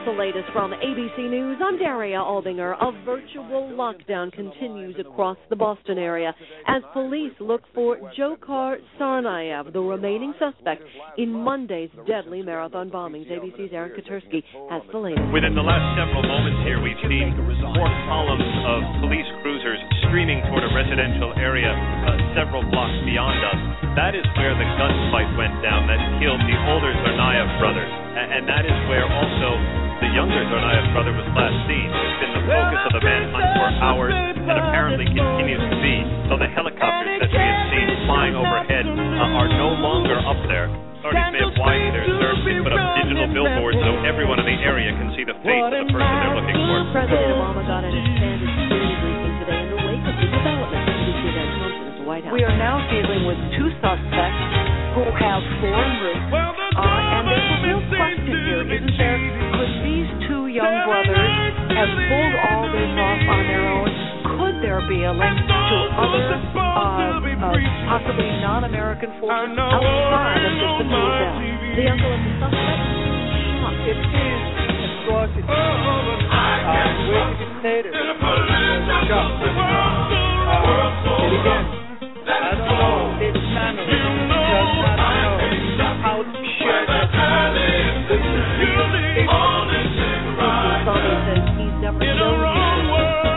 the latest from ABC News. I'm Daria Albinger. A virtual lockdown continues across the Boston area as police look for Dzhokhar Tsarnaev, the remaining suspect in Monday's deadly marathon bombings. ABC's Aaron Katersky has the latest. Within the last several moments here, we've seen 4 columns of police cruisers streaming toward a residential area several blocks beyond us. That is where the gunfight went down that killed the older Tsarnaev brothers. And that is where also the younger Tsarnaev brother was last seen. It's been the focus of the manhunt for hours and apparently continues to be. So the helicopters that we had seen flying overhead are no longer up there. Authorities may have widened their search. They put up digital billboards so everyone in the area can see the face of the person they're looking for. President Obama got an expanded security briefing today in the wake of the development of President Thompson at the White House. We are now dealing with 2 suspects who have foreign roots. And there's a real question here, isn't there? Could these 2 young brothers have pulled all this off on their own? Could there be a link to other, possibly non-American forces outside of just the 2 of them? The uncle of the suspect? It is atrocity. Where did you say it? And again, I don't know. It's family. Does not know how to share that. This is says he's never known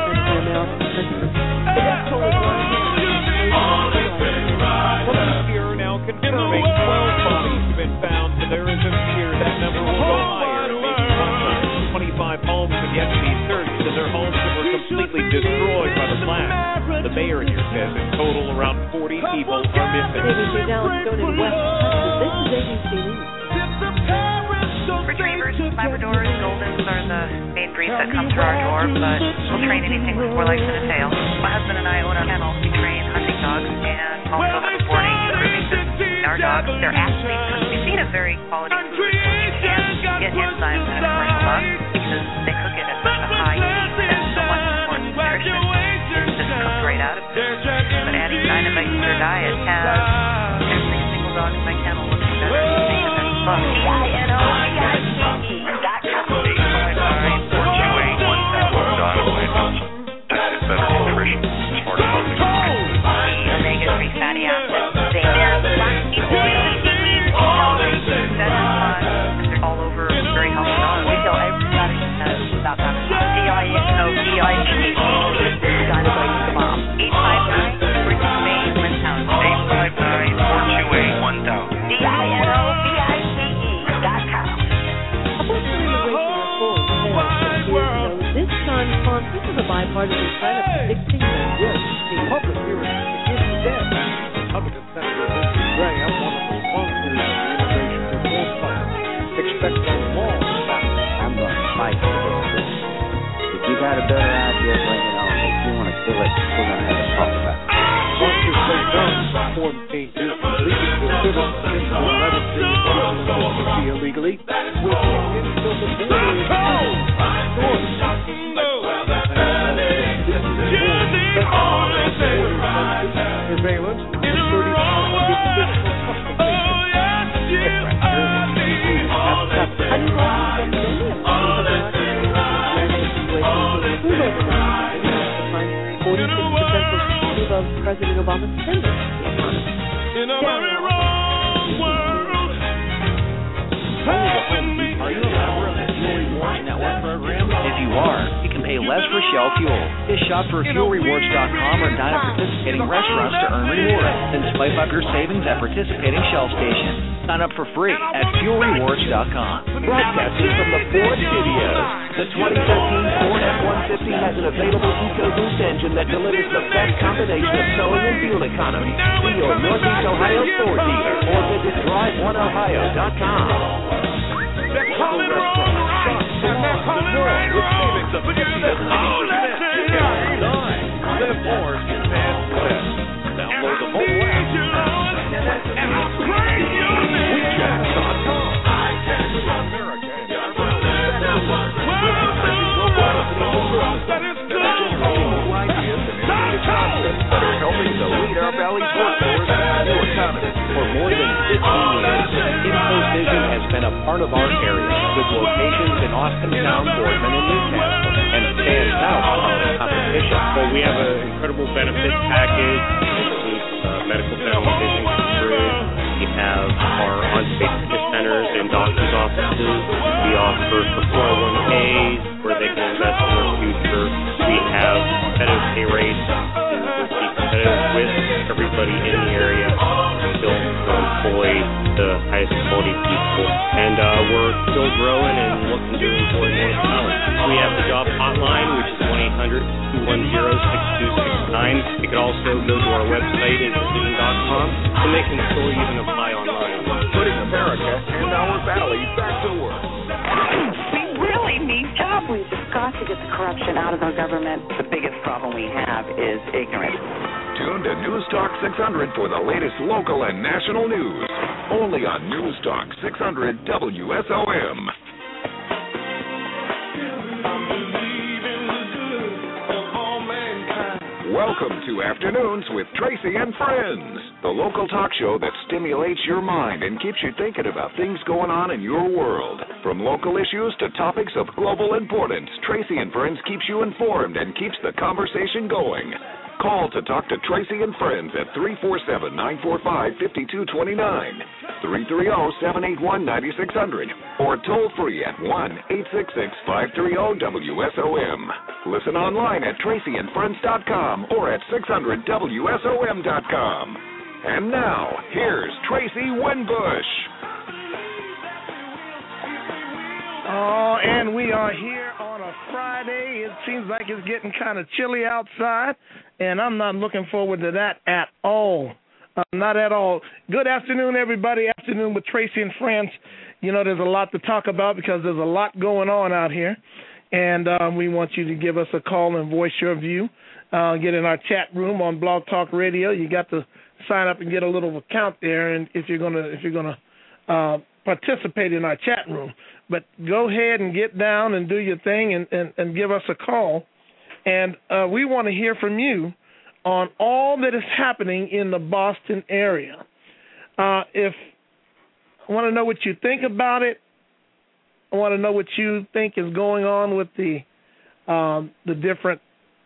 police here now confirming 12 bodies have been found, so there is a fear that number will go higher. Maybe 25 homes have yet to be searched, and their homes that were completely destroyed by the blast. The mayor here says in total around 40 people are missing. ABC Dallas going in West Texas. This is ABC News. Retrievers, Labradors, Goldens are the main breeds that come through our door, but we'll train anything with 4 legs and a tail. My husband and I own a kennel. We train hunting dogs and also have a boarding and grooming system. Our dogs, they're athletes. We've seen a very quality food. You can't get enzymes in a commercial dog because they cook it at such a high heat and so much more nutrition just comes right out of it. But adding Dynamite to their diet has every single dog in my kennel looking better than this book. Omega-3 fatty acids. They're all over very healthy dogs. We tell everybody about that. D-I-N-O-V-I-T-E. Dynamite is the bomb. 859-428-1000. 859-428-1000. D-I-N-O-V-I-T-E.com. This time, this is a bipartisan plan of fixing the work. The public hearing is dead. Republican Senator Lindsey Graham, one of the sponsors of the immigration reform plan, expects a long battle. I'm going to fight for this. If you got a better idea, bring it on. If you want to kill it, we're going to have a talk about it. Sponsors say guns reform changes leading to citizens into the United States illegally, which until the border is surveillance and 3,500 of President Obama's spending. In a very wrong world. Are you a member of the Fuel Rewards Network program? If you are, you can pay less for Shell fuel. Just shop for FuelRewards.com or dine at participating restaurants to earn rewards. Then spice up your savings at participating Shell stations. Sign up for free at FuelRewards.com. Broadcasting from the Ford Studios. The 2013 Ford F-150 has an available EcoBoost engine that delivers the best combination of towing and fuel economy. See your Northeast Ohio Ford dealer or visit drive1ohio.com. They're calling wrong shots and they're calling right wrong. But you're the coolest in Live more in San West. Download the mobile app. And I'll praise your name. WeChat.com. I can America. that is good. Helping to lead our valley's workforce and new economy. For more than 15 years, InfoVision has has been a part of our area, with locations in Austintown, Boardman, and Newcastle, and stands out among the competition. Well, we have an incredible benefits package. It includes medical, dental, and vision coverage. We have our on-state fitness centers and doctor's offices. We offer 401ks where they can invest in their future. We have competitive pay rates to be competitive with everybody in the area, still to employ the highest quality people. And we're still growing and looking to employ more talent. We have the job hotline, which is 1-800-210-6269. You can also go to our website at Decision.com, and they can still even apply online. Putting America and our valley back to work. We really need jobs. We've got to get the corruption out of our government. The biggest problem we have is ignorance. Tune to News Talk 600 for the latest local and national news. Only on News Talk 600 WSOM. Welcome to Afternoons with Tracy and Friends, the local talk show that stimulates your mind and keeps you thinking about things going on in your world. From local issues to topics of global importance, Tracy and Friends keeps you informed and keeps the conversation going. Call to talk to Tracy and Friends at 347-945-5229, 330-781-9600, or toll free at 1-866-530-WSOM. Listen online at tracyandfriends.com or at 600WSOM.com. And now, here's Tracy Winbush. Oh, and we are here on a Friday. It seems like it's getting kind of chilly outside, and I'm not looking forward to that at all. Not at all. Good afternoon, everybody. Afternoon with Tracy and Friends. You know, there's a lot to talk about because there's a lot going on out here, and we want you to give us a call and voice your view. Get in our chat room on Blog Talk Radio. You got to sign up and get a little account there, and if you're gonna participate in our chat room. But go ahead and get down and do your thing and give us a call. And we want to hear from you on all that is happening in the Boston area. If I want to know what you think about it, I want to know what you think is going on with the different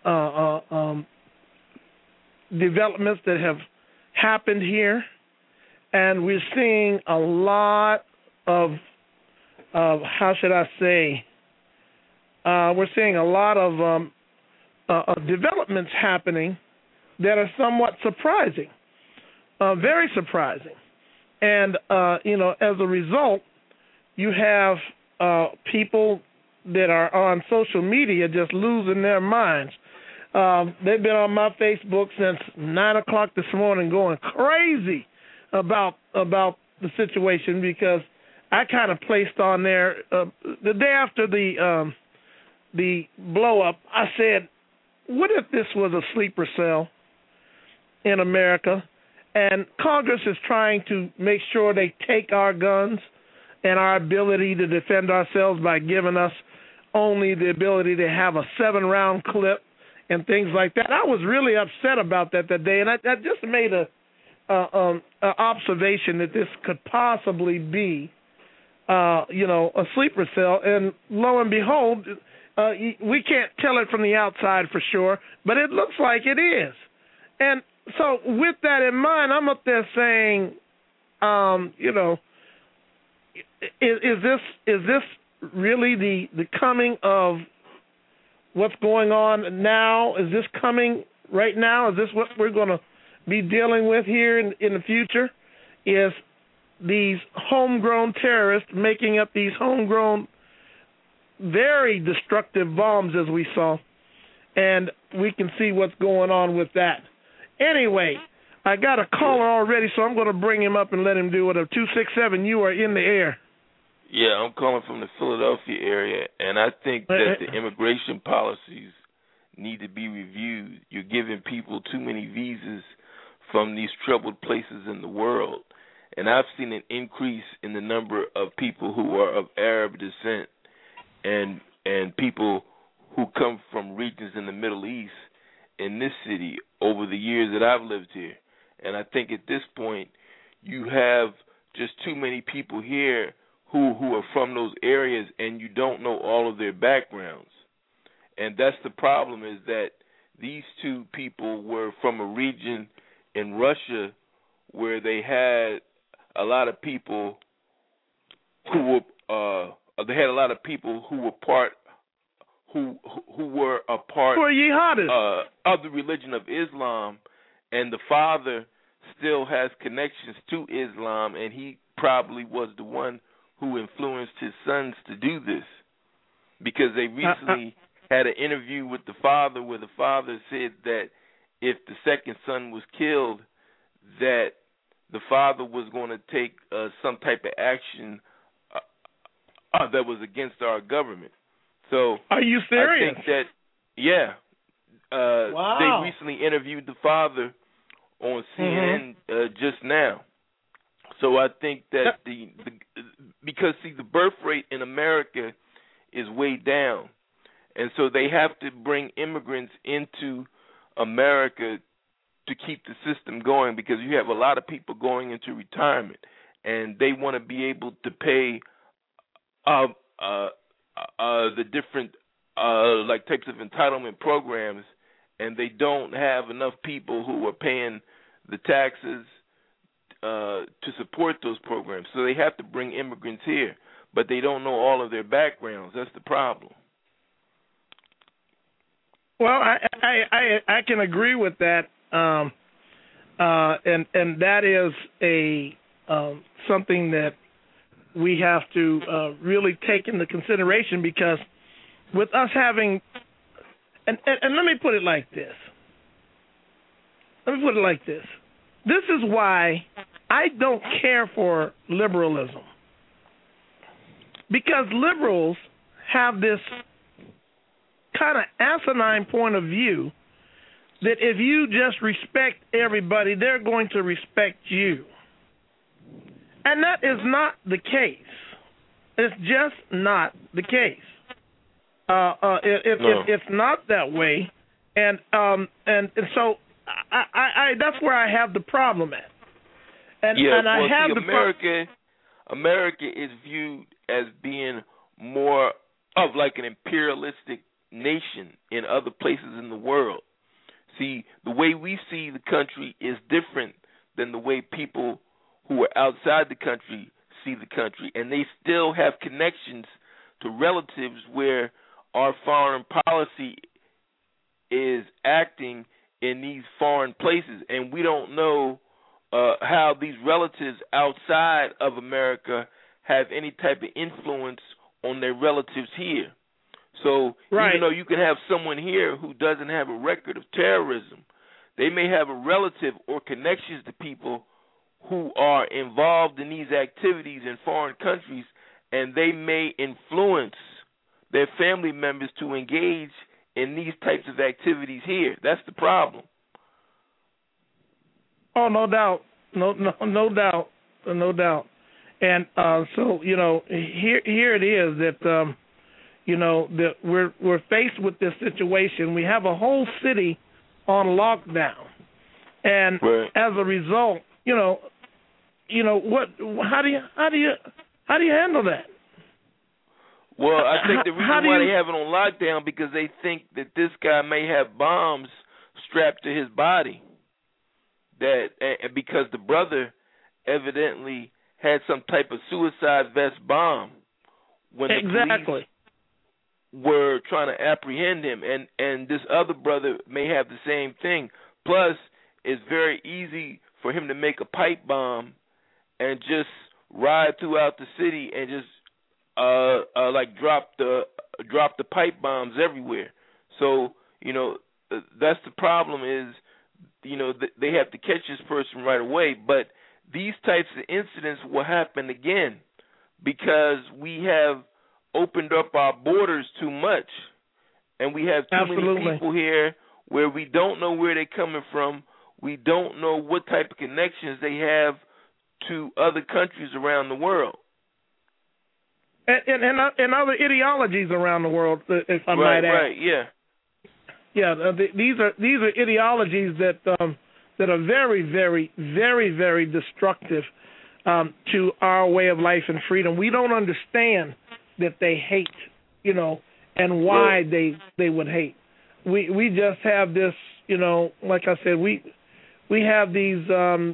developments that have happened here. And we're seeing a lot of how should I say? We're seeing a lot of developments happening that are somewhat surprising, very surprising. And, as a result, you have people that are on social media just losing their minds. They've been on my Facebook since 9 o'clock this morning going crazy about the situation because I kind of placed on there the day after the blow up. I said, "What if this was a sleeper cell in America, and Congress is trying to make sure they take our guns and our ability to defend ourselves by giving us only the ability to have a 7-round clip and things like that?" I was really upset about that day, and I just made a observation that this could possibly be a sleeper cell, and lo and behold, we can't tell it from the outside for sure, but it looks like it is. And so with that in mind, I'm up there saying, is this really the coming of what's going on now? Is this coming right now? Is this what we're going to be dealing with here in the future? Is these homegrown terrorists making up these homegrown, very destructive bombs, as we saw, and we can see what's going on with that. Anyway, I got a caller already, so I'm going to bring him up and let him do it. 267, you are in the air. Yeah, I'm calling from the Philadelphia area, and I think that the immigration policies need to be reviewed. You're giving people too many visas from these troubled places in the world. And I've seen an increase in the number of people who are of Arab descent and people who come from regions in the Middle East in this city over the years that I've lived here. And I think at this point you have just too many people here who are from those areas, and you don't know all of their backgrounds. And that's the problem, is that these two people were from a region in Russia where they had a lot of people who were a part of the religion of Islam, and the father still has connections to Islam, and he probably was the one who influenced his sons to do this, because they recently had an interview with the father where the father said that if the second son was killed, that the father was going to take some type of action that was against our government. So are you serious? I think that, yeah. Wow. They recently interviewed the father on CNN just now. So I think that because the birth rate in America is way down, and so they have to bring immigrants into America to keep the system going, because you have a lot of people going into retirement, and they want to be able to pay the different like types of entitlement programs, and they don't have enough people who are paying the taxes to support those programs. So they have to bring immigrants here, but they don't know all of their backgrounds. That's the problem. Well, I can agree with that, and that is a something that we have to really take into consideration, because with us having, and let me put it like this. This is why I don't care for liberalism, because liberals have this kind of asinine point of view that if you just respect everybody, they're going to respect you. And that is not the case. It's just not the case. It's not that way, and so I that's where I have the problem at. America is viewed as being more of like an imperialistic nation in other places in the world. See, the way we see the country is different than the way people who are outside the country see the country, and they still have connections to relatives where our foreign policy is acting in these foreign places, and we don't know how these relatives outside of America have any type of influence on their relatives here. So even though you can have someone here who doesn't have a record of terrorism, they may have a relative or connections to people who are involved in these activities in foreign countries, and they may influence their family members to engage in these types of activities here. That's the problem. Oh, no doubt. No doubt. And so, here it is that that we're faced with this situation. We have a whole city on lockdown, and as a result, how do you handle that? Well, I think the reason why they have it on lockdown because they think that this guy may have bombs strapped to his body. Because the brother evidently had some type of suicide vest bomb when the police were trying to apprehend him, and this other brother may have the same thing. Plus, it's very easy for him to make a pipe bomb and just ride throughout the city and just drop the pipe bombs everywhere. So that's the problem is they have to catch this person right away. But these types of incidents will happen again because we have opened up our borders too much, and we have too many people here where we don't know where they're coming from. We don't know what type of connections they have to other countries around the world. And other ideologies around the world, if I might add. Right, yeah. Yeah, these are ideologies that are very, very, very, very destructive to our way of life and freedom. We don't understand that they hate, and why they would hate. We just have this, like I said, we have these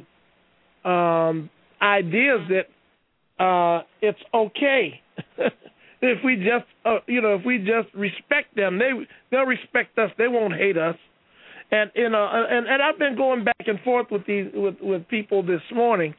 ideas that it's okay if we just if we just respect them, they'll respect us. They won't hate us. And and I've been going back and forth with people this morning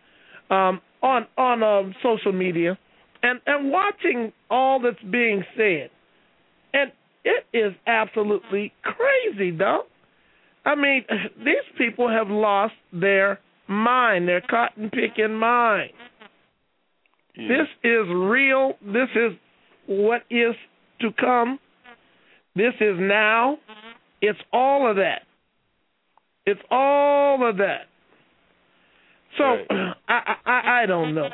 on social media and watching all that's being said, and it is absolutely crazy, dog. I mean, these people have lost their mind, their cotton picking mind. Yeah. This is real. This is what is to come. This is now. It's all of that. It's all of that. So right. I don't know.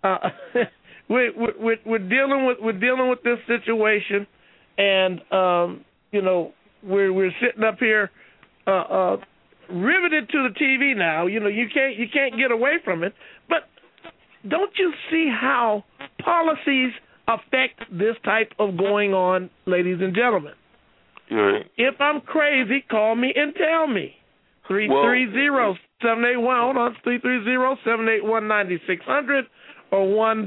We're dealing with this situation, and we're sitting up here riveted to the TV now. You can't get away from it. But don't you see how policies affect this type of going on, ladies and gentlemen? Right. If I'm crazy, call me and tell me. 330-781. Hold on, 330-781-9600 or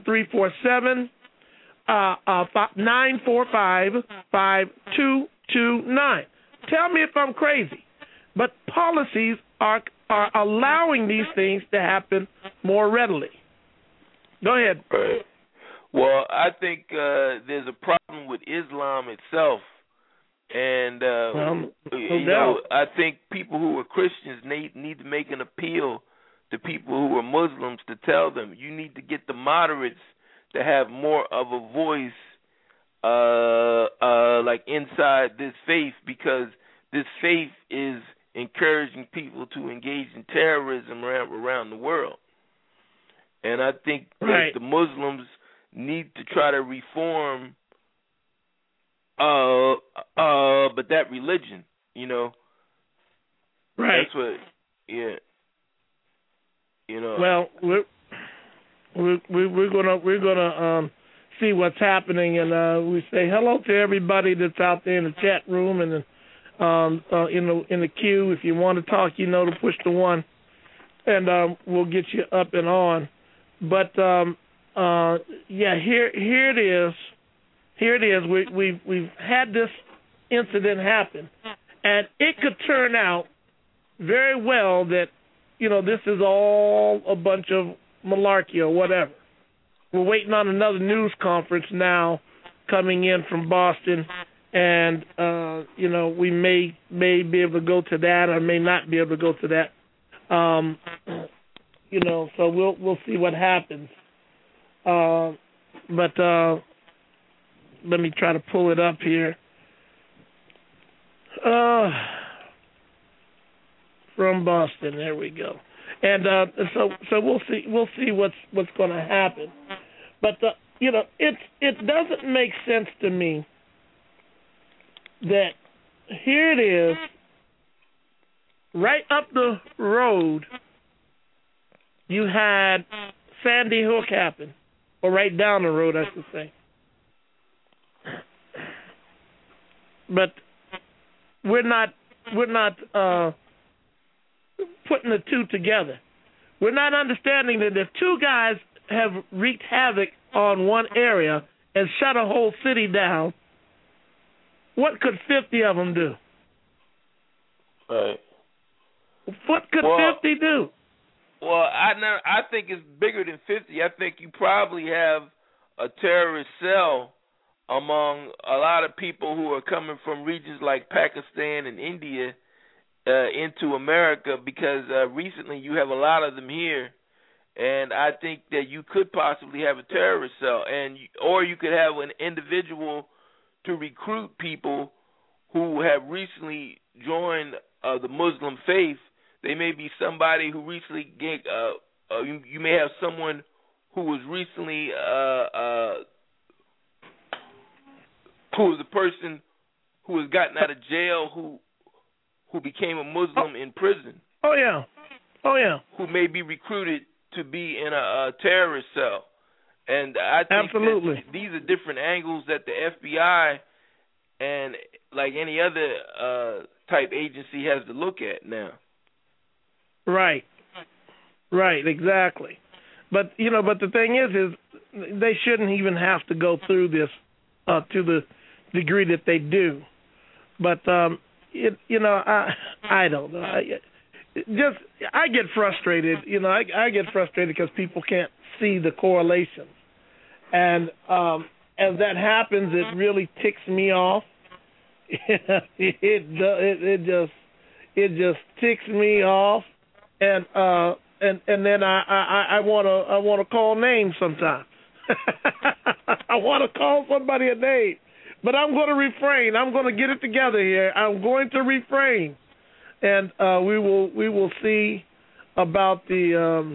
1-347-945-5229. Tell me if I'm crazy. But policies are allowing these things to happen more readily. Go ahead. Right. Well, I think there's a problem with Islam itself. And, I think people who are Christians need to make an appeal to people who are Muslims to tell them you need to get the moderates to have more of a voice like inside this faith, because this faith is encouraging people to engage in terrorism around the world. And I think that the Muslims need to try to reform but that religion, Right. That's what, yeah. Well, we're gonna see what's happening, and we say hello to everybody that's out there in the chat room and in the queue. If you want to talk, to push the 1, and we'll get you up and on. But here it is. Here it is. We've had this incident happen, and it could turn out very well that this is all a bunch of malarkey or whatever. We're waiting on another news conference now coming in from Boston, and we may be able to go to that or may not be able to go to that. So we'll see what happens. But let me try to pull it up here. From Boston, there we go. And so we'll see what's going to happen. But it doesn't make sense to me that here it is, right up the road, you had Sandy Hook happen, or right down the road, I should say. But we're not putting the two together. We're not understanding that if two guys have wreaked havoc on one area and shut a whole city down, what could 50 of them do? Right. What could 50 do? Well, I think it's bigger than 50. I think you probably have a terrorist cell among a lot of people who are coming from regions like Pakistan and India into America, because recently you have a lot of them here, and I think that you could possibly have a terrorist cell, or you could have an individual to recruit people who have recently joined the Muslim faith. They may be somebody who recently you may have someone who was recently who was a person who has gotten out of jail who became a Muslim in prison. Oh yeah. Who may be recruited to be in a terrorist cell. And I think absolutely that these are different angles that the FBI and like any other type agency has to look at now. Right, exactly. But but the thing is they shouldn't even have to go through this to the degree that they do. But I don't know. I get frustrated. I get frustrated because people can't see the correlations, and as that happens, it really ticks me off. It just ticks me off, and then I want to call names sometimes. I want to call somebody a name, but I'm going to refrain. I'm going to get it together here. I'm going to refrain, and we will see about the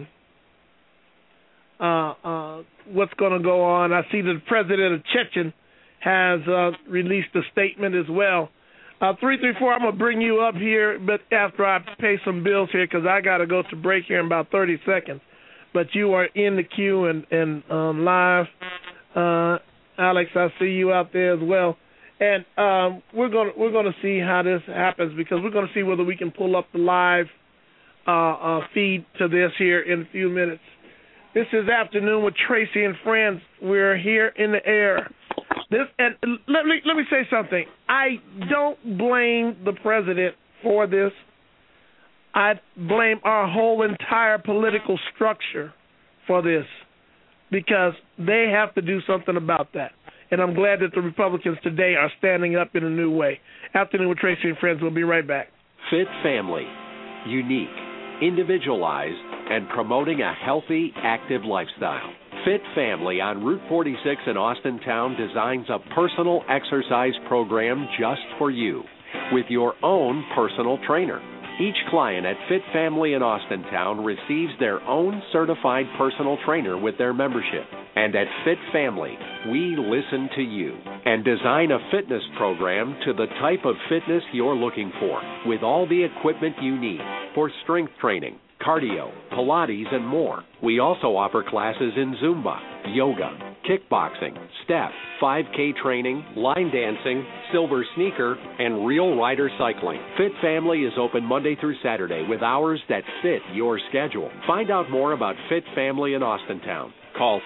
what's going to go on. I see that the president of Chechen has released a statement as well. 334, I'm going to bring you up here, but after I pay some bills here because I got to go to break here in about 30 seconds. But you are in the queue and live. Alex, I see you out there as well. And we're going to see how this happens because we're going to see whether we can pull up the live feed to this here in a few minutes. This is Afternoon with Tracy and Friends. We're here in the air. And let me say something. I don't blame the president for this. I blame our whole entire political structure for this because they have to do something about that. And I'm glad that the Republicans today are standing up in a new way. Afternoon with Tracy and Friends. We'll be right back. Fit Family. Unique, individualized, and promoting a healthy, active lifestyle. Fit Family on Route 46 in Austintown designs a personal exercise program just for you with your own personal trainer. Each client at Fit Family in Austintown receives their own certified personal trainer with their membership. And at Fit Family, we listen to you and design a fitness program to the type of fitness you're looking for with all the equipment you need for strength training, cardio, Pilates, and more. We also offer classes in Zumba, yoga, kickboxing, step, 5K training, line dancing, silver sneaker, and real rider cycling. Fit Family is open Monday through Saturday with hours that fit your schedule. Find out more about Fit Family in Austintown. Call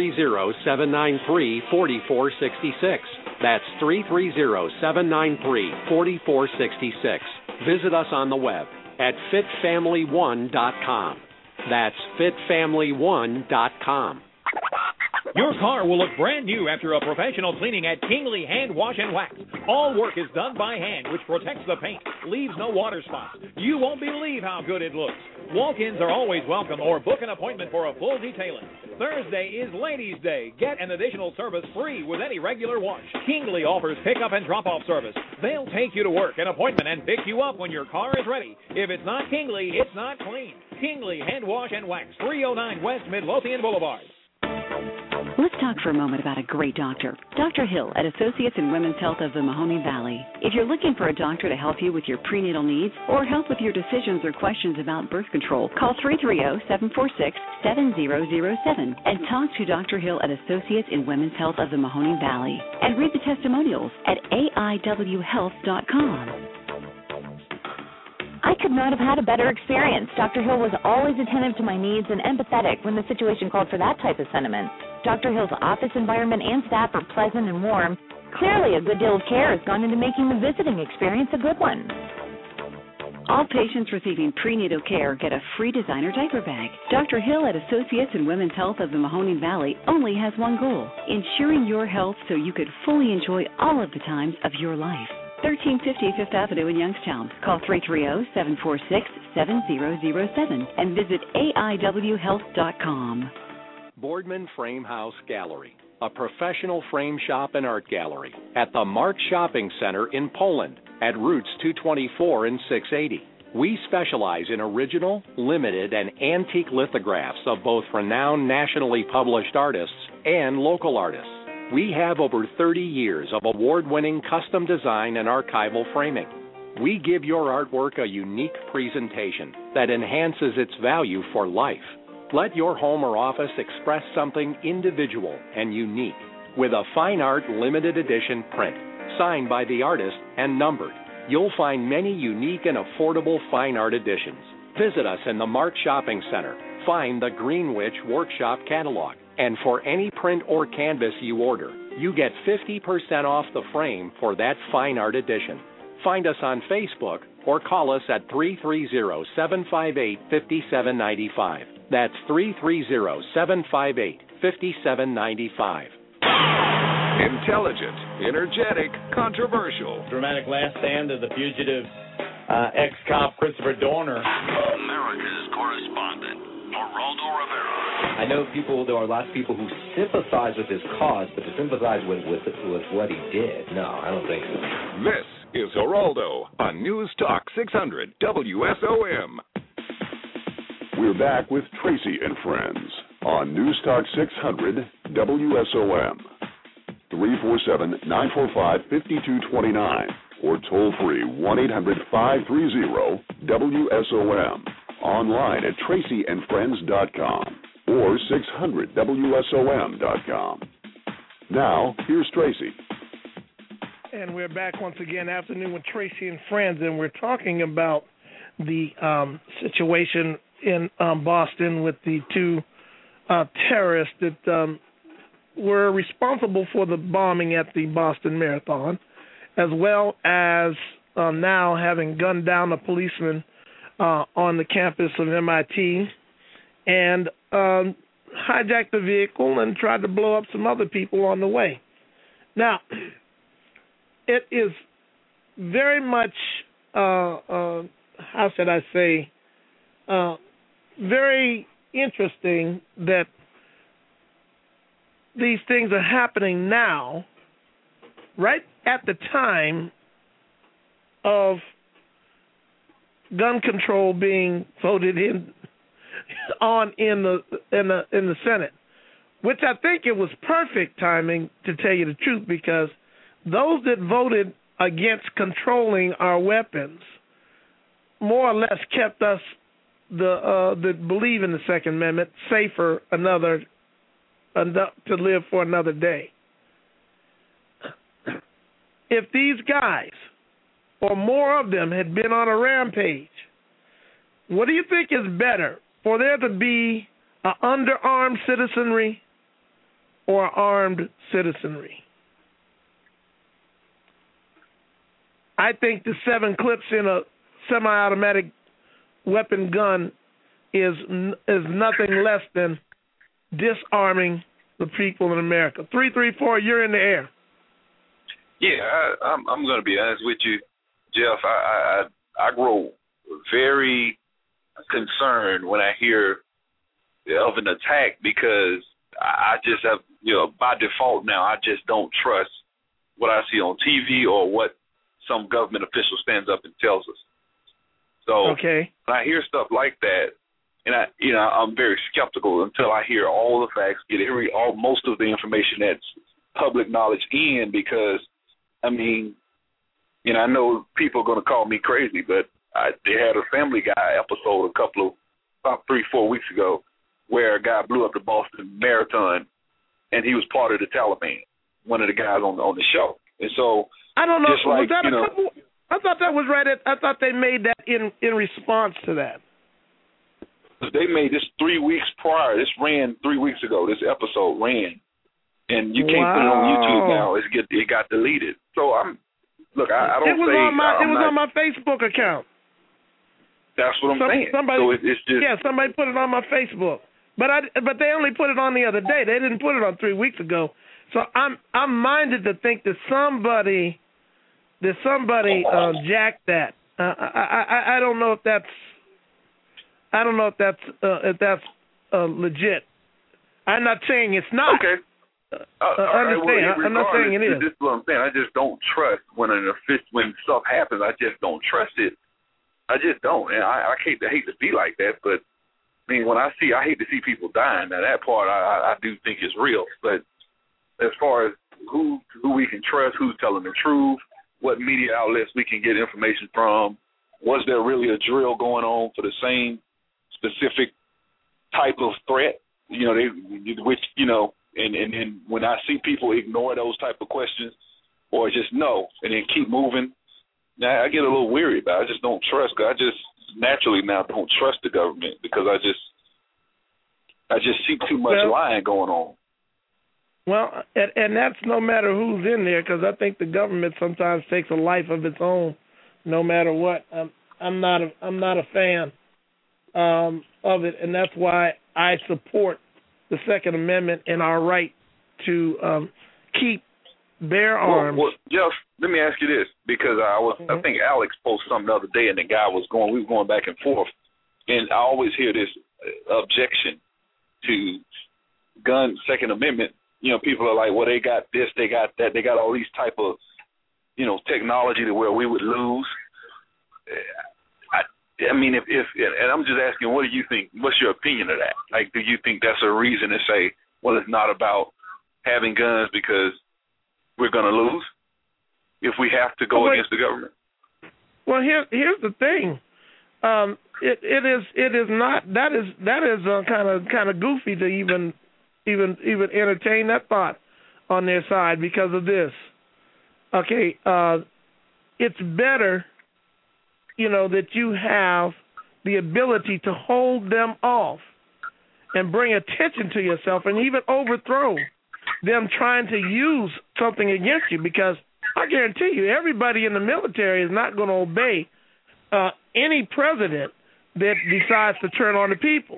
330-793-4466. That's 330-793-4466. Visit us on the web at fitfamily1.com. That's fitfamily1.com. Your car will look brand new after a professional cleaning at Kingley Hand Wash and Wax. All work is done by hand, which protects the paint, leaves no water spots. You won't believe how good it looks. Walk-ins are always welcome, or book an appointment for a full detailing. Thursday is Ladies' Day. Get an additional service free with any regular wash. Kingley offers pickup and drop-off service. They'll take you to work, an appointment, and pick you up when your car is ready. If it's not Kingley, it's not clean. Kingley Hand Wash and Wax, 309 West Midlothian Boulevard. Let's talk for a moment about a great doctor. Dr. Hill at Associates in Women's Health of the Mahoning Valley. If you're looking for a doctor to help you with your prenatal needs or help with your decisions or questions about birth control, call 330-746-7007 and talk to Dr. Hill at Associates in Women's Health of the Mahoning Valley. And read the testimonials at aiwhealth.com. I could not have had a better experience. Dr. Hill was always attentive to my needs and empathetic when the situation called for that type of sentiment. Dr. Hill's office environment and staff are pleasant and warm. Clearly, a good deal of care has gone into making the visiting experience a good one. All patients receiving prenatal care get a free designer diaper bag. Dr. Hill at Associates in Women's Health of the Mahoning Valley only has one goal, ensuring your health so you could fully enjoy all of the times of your life. 1350 Fifth Avenue in Youngstown. Call 330-746-7007 and visit aiwhealth.com. Boardman Frame House Gallery, a professional frame shop and art gallery at the Mark Shopping Center in Poland at Routes 224 and 680. We specialize in original, limited, and antique lithographs of both renowned nationally published artists and local artists. We have over 30 years of award-winning custom design and archival framing. We give your artwork a unique presentation that enhances its value for life. Let your home or office express something individual and unique with a fine art limited edition print, signed by the artist and numbered. You'll find many unique and affordable fine art editions. Visit us in the Mart Shopping Center. Find the Greenwich Workshop catalog. And for any print or canvas you order, you get 50% off the frame for that fine art edition. Find us on Facebook or call us at 330-758-5795. That's 330-758-5795. Intelligent, energetic, controversial. Dramatic last stand of the fugitive ex-cop Christopher Dorner. America's correspondent, Geraldo Rivera. I know there are lots of people who sympathize with his cause, but to sympathize with what he did, no, I don't think so. This is Geraldo on News Talk 600 WSOM. We're back with Tracy and Friends on News Talk 600 WSOM. 347-945-5229 or toll free 1-800-530-WSOM. Online at TracyandFriends.com or 600WSOM.com. Now, here's Tracy. And we're back once again, Afternoon with Tracy and Friends, and we're talking about the situation in Boston with the two terrorists that were responsible for the bombing at the Boston Marathon, as well as now having gunned down a policeman on the campus of MIT and hijacked the vehicle and tried to blow up some other people on the way. Now, it is very much, how should I say, very interesting that these things are happening now, right at the time of gun control being voted in the Senate, which I think it was perfect timing, to tell you the truth, because those that voted against controlling our weapons more or less kept us, that believe in the Second Amendment, safer to live for another day. If these guys, or more of them, had been on a rampage, what do you think is better? For there to be an underarmed citizenry or armed citizenry? I think the 7 clips in a semi-automatic weapon gun is nothing less than disarming the people in America. 334, you're in the air. Yeah, I'm going to be honest with you, Jeff. I grow very concerned when I hear of an attack, because I just have, by default now, I just don't trust what I see on TV or what some government official stands up and tells us. So okay. When I hear stuff like that, and I'm very skeptical until I hear all the facts, get most of the information that's public knowledge in, because I know people are going to call me crazy, but they had a Family Guy episode about 3-4 weeks ago, where a guy blew up the Boston Marathon, and he was part of the Taliban, one of the guys on the show. And so I don't know. Was that a couple? I thought that was right. I thought they made that in response to that. They made this 3 weeks prior. This ran 3 weeks ago. This episode ran, and you can't put it on YouTube now. It got deleted. So I don't it was on my Facebook account. That's what I'm saying. It's just, somebody put it on my Facebook, but they only put it on the other day. They didn't put it on 3 weeks ago. So I'm minded to think that somebody jacked that. I don't know if that's legit. I'm not saying it's not. Okay. Understand? I'm not saying it is. This is what I'm saying. I just don't trust when stuff happens. I just don't trust it. I just don't, and I hate to be like that. But I mean, when I hate to see people dying. Now that part I do think is real. But as far as who we can trust, who's telling the truth, what media outlets we can get information from, was there really a drill going on for the same specific type of threat. You know, and when I see people ignore those type of questions or just no and then keep moving, now I get a little weary about it. I just don't trust. I just naturally now don't trust the government because I just see too much lying going on. Well, and that's no matter who's in there, because I think the government sometimes takes a life of its own, no matter what. I'm not a fan of it, and that's why I support the Second Amendment and our right to keep bear arms. Well, Jeff, let me ask you this, because I think Alex posted something the other day, and the guy we were going back and forth, and I always hear this objection to gun Second Amendment. You know, people are like, well, they got this, they got that, they got all these type of, technology to where we would lose. I mean, if and I'm just asking, what do you think? What's your opinion of that? Like, do you think that's a reason to say, well, it's not about having guns because we're going to lose if we have to go against the government? Well, here's the thing. It is not. That is kind of goofy to even entertain that thought on their side because of this. Okay, it's better, that you have the ability to hold them off and bring attention to yourself and even overthrow them trying to use something against you, because I guarantee you everybody in the military is not going to obey any president that decides to turn on the people.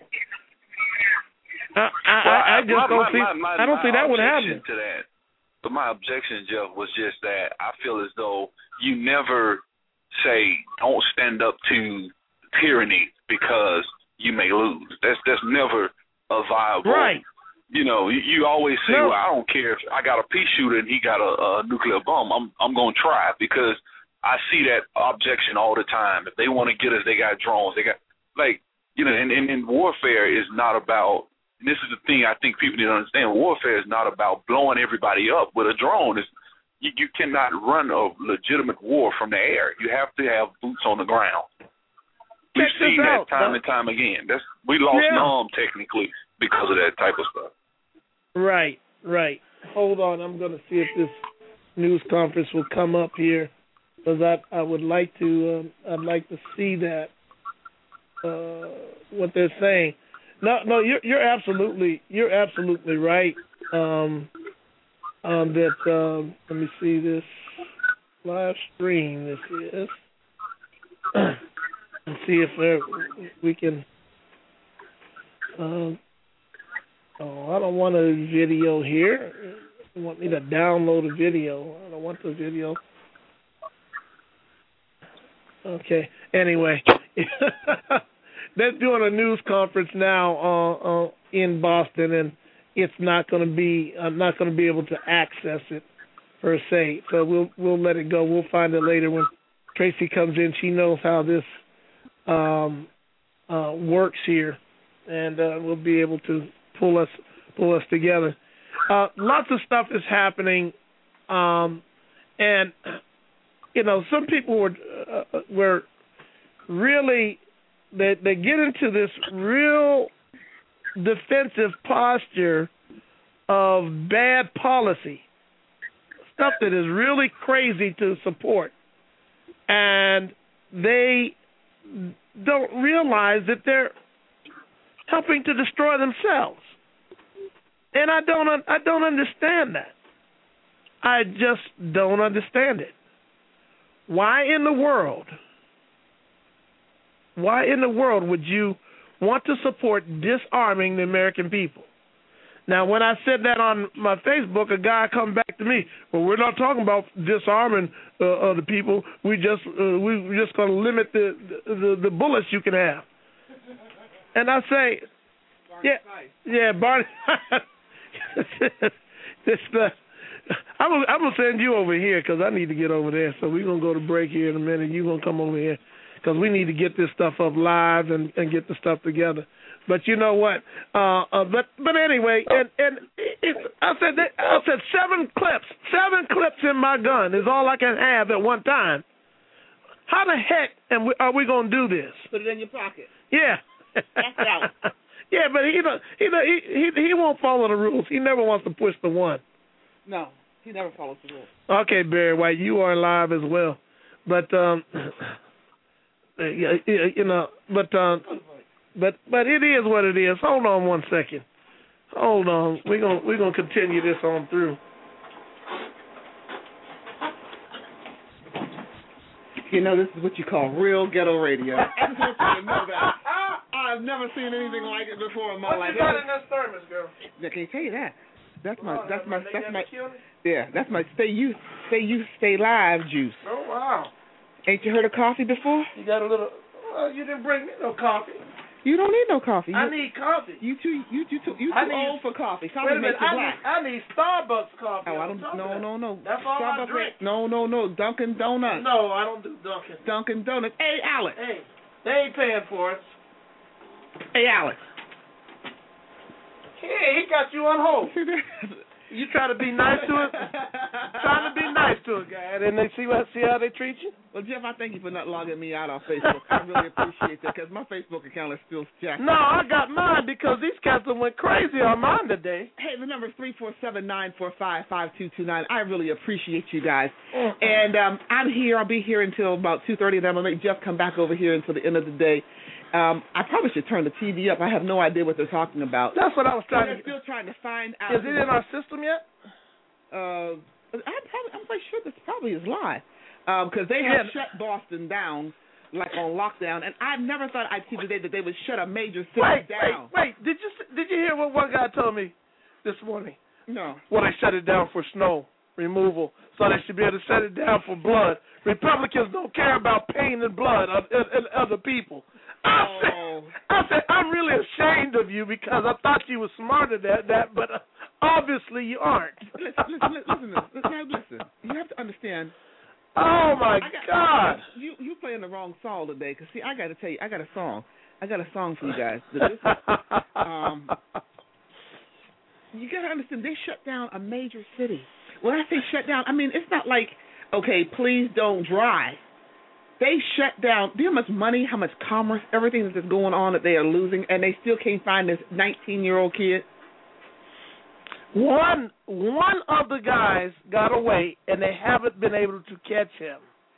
I don't see that would happen. To that, but my objection, Jeff, was just that I feel as though you never say don't stand up to tyranny because you may lose. That's never a viable. Right. You always say, well, I don't care if I got a pea shooter and he got a nuclear bomb. I'm going to try it, because I see that objection all the time. If they want to get us, they got drones. They got and warfare is not about. And this is the thing I think people need to understand. Warfare is not about blowing everybody up with a drone. You cannot run a legitimate war from the air. You have to have boots on the ground. We've seen that time and time again. We lost Nam technically because of that type of stuff. Right. Hold on, I'm going to see if this news conference will come up here, because I would like to. I'd like to see that what they're saying. No, you're absolutely right. That let me see this live stream. This is, and see if we can. I don't want a video here. You want me to download a video? I don't want the video. Okay. Anyway. They're doing a news conference now in Boston, and it's not going to be. I'm not going to be able to access it per se. So we'll let it go. We'll find it later when Tracy comes in. She knows how this works here, and we'll be able to pull us together. Lots of stuff is happening, and some people were really. They get into this real defensive posture of bad policy, stuff that is really crazy to support, and they don't realize that they're helping to destroy themselves. And I don't understand that. I just don't understand it. Why in the world would you want to support disarming the American people? Now, when I said that on my Facebook, a guy come back to me. Well, we're not talking about disarming the people. We're just going to limit the bullets you can have. And I say, Barney. I'm gonna send you over here because I need to get over there. So we're gonna go to break here in a minute. You're gonna come over here because we need to get this stuff up live and get the stuff together. But you know what? But anyway, and I said 7 clips in my gun is all I can have at one time. How the heck are we gonna do this? Put it in your pocket. Yeah. That's out. Yeah, but he won't follow the rules. He never wants to push the one. No, he never follows the rules. Okay, Barry White, you are live as well, but but it is what it is. Hold on one second. Hold on. We're gonna continue this on through. You know, this is what you call real ghetto radio. I just want you to know that. I've never seen anything like it before in my life. What you got in this thermos, girl? I can't tell you that. That's my stay live juice. Oh wow! Ain't you heard of coffee before? You got a little. You didn't bring me no coffee. You don't need no coffee. I need coffee. You too old for coffee. Coffee makes you black. I need Starbucks coffee. Oh, I don't. No. That's all Starbucks. I drink. No. Dunkin' Donuts. No, I don't do Dunkin'. Dunkin' Donuts. Hey, Alex. Hey, they ain't paying for it. Hey, Alex. Hey, he got you on hold. You try to be nice to it. Trying to be nice to a guy, and then they see how they treat you. Well, Jeff, I thank you for not logging me out on Facebook. I really appreciate that because my Facebook account is still jacked. No, I got mine because these cats went crazy on mine today. Hey, the number is 347-945-5229. I really appreciate you guys. And I'm here. I'll be here until about 2:30, and I'm going to make Jeff come back over here until the end of the day. I probably should turn the TV up. I have no idea what they're talking about. That's what I was trying to. They're still trying to find out. Is it in our system yet? I'm quite sure this probably is live because they have shut Boston down like on lockdown, and I've never thought I'd see the day that they would shut a major city down. Wait! Did you hear what one guy told me this morning? No. Well, they shut it down for snow removal, so they should be able to shut it down for blood. Republicans don't care about pain and blood of other people. I said, I'm really ashamed of you because I thought you were smarter than that, but obviously you aren't. Listen. You have to understand. Oh, my God. You playing the wrong song today because, see, I got to tell you, I got a song. I got a song for you guys. You got to understand, they shut down a major city. When I say shut down, I mean, it's not like, okay, please don't drive. They shut down. Do you know how much money, how much commerce, everything that's going on that they are losing, and they still can't find this 19-year-old kid? One of the guys got away, and they haven't been able to catch him.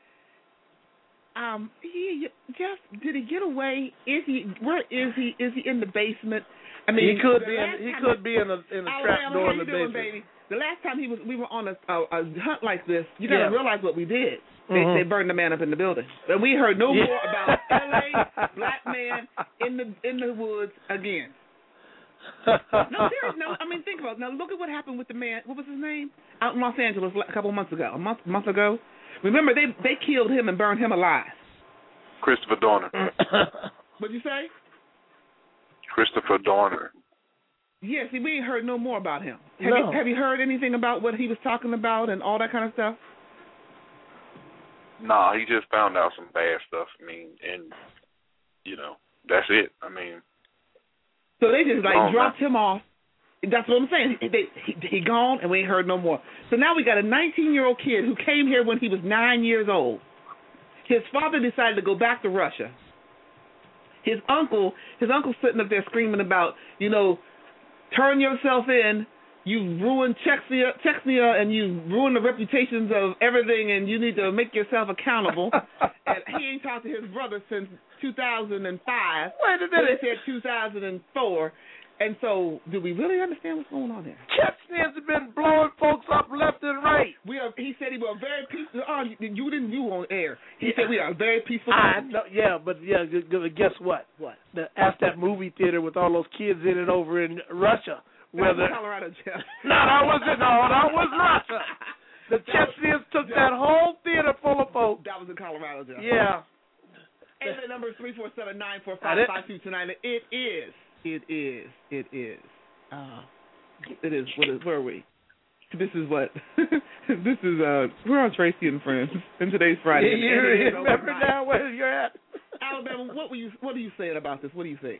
Jeff, did he get away? Where is he? Is he in the basement? I mean, he could be in a trap door in the basement. Baby? The last time we were on a hunt like this, you got to realize what we did. They burned the man up in the building. But we heard no more about L.A. black man in the woods again. No, there is no. I mean, think about it. Now. Look at what happened with the man. What was his name? Out in Los Angeles a couple of months ago. A month ago. Remember, they killed him and burned him alive. Christopher Dorner. What'd you say? Christopher Dorner. Yes, we ain't heard no more about him. No. Have you heard anything about what he was talking about and all that kind of stuff? Nah, he just found out some bad stuff. I mean, and, that's it. I mean. So they just, dropped him off. That's what I'm saying. He gone, and we ain't heard no more. So now we got a 19-year-old kid who came here when he was 9 years old. His father decided to go back to Russia. His uncle sitting up there screaming about, turn yourself in. You ruined Chechnya, and you ruined the reputations of everything, and you need to make yourself accountable. And he ain't talked to his brother since 2005. Wait a minute. They said 2004. And so, do we really understand what's going on there? Chechnyans have been blowing folks up left and right. He said he was very peaceful. You on air. He said we are very peaceful. I know, guess what? What? Ask that movie theater with all those kids in it over in Russia. That was Colorado, Jeff. No, that was Russia. The Chechnyans took that whole theater full of folks. That was in Colorado, Jeff. Yeah. And the number is 347-945-5229. It is. Where are we? This is what? We're on Tracy and Friends, and today's Friday. You remember now where you're at? Alabama, what are you saying about this? What do you think?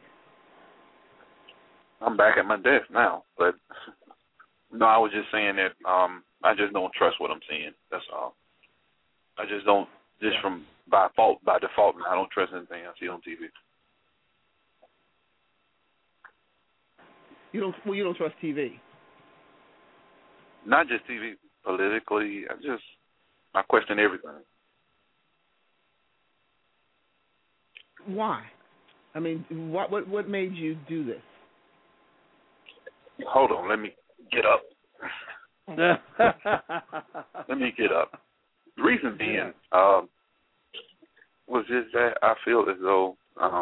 I'm back at my desk now, but no, I was just saying that I just don't trust what I'm seeing. That's all. I just don't, by default, I don't trust anything I see on TV. You don't trust TV. Not just TV, politically. I question everything. Why? I mean, what made you do this? Hold on, let me get up. Let me get up. The reason being was just that I feel as though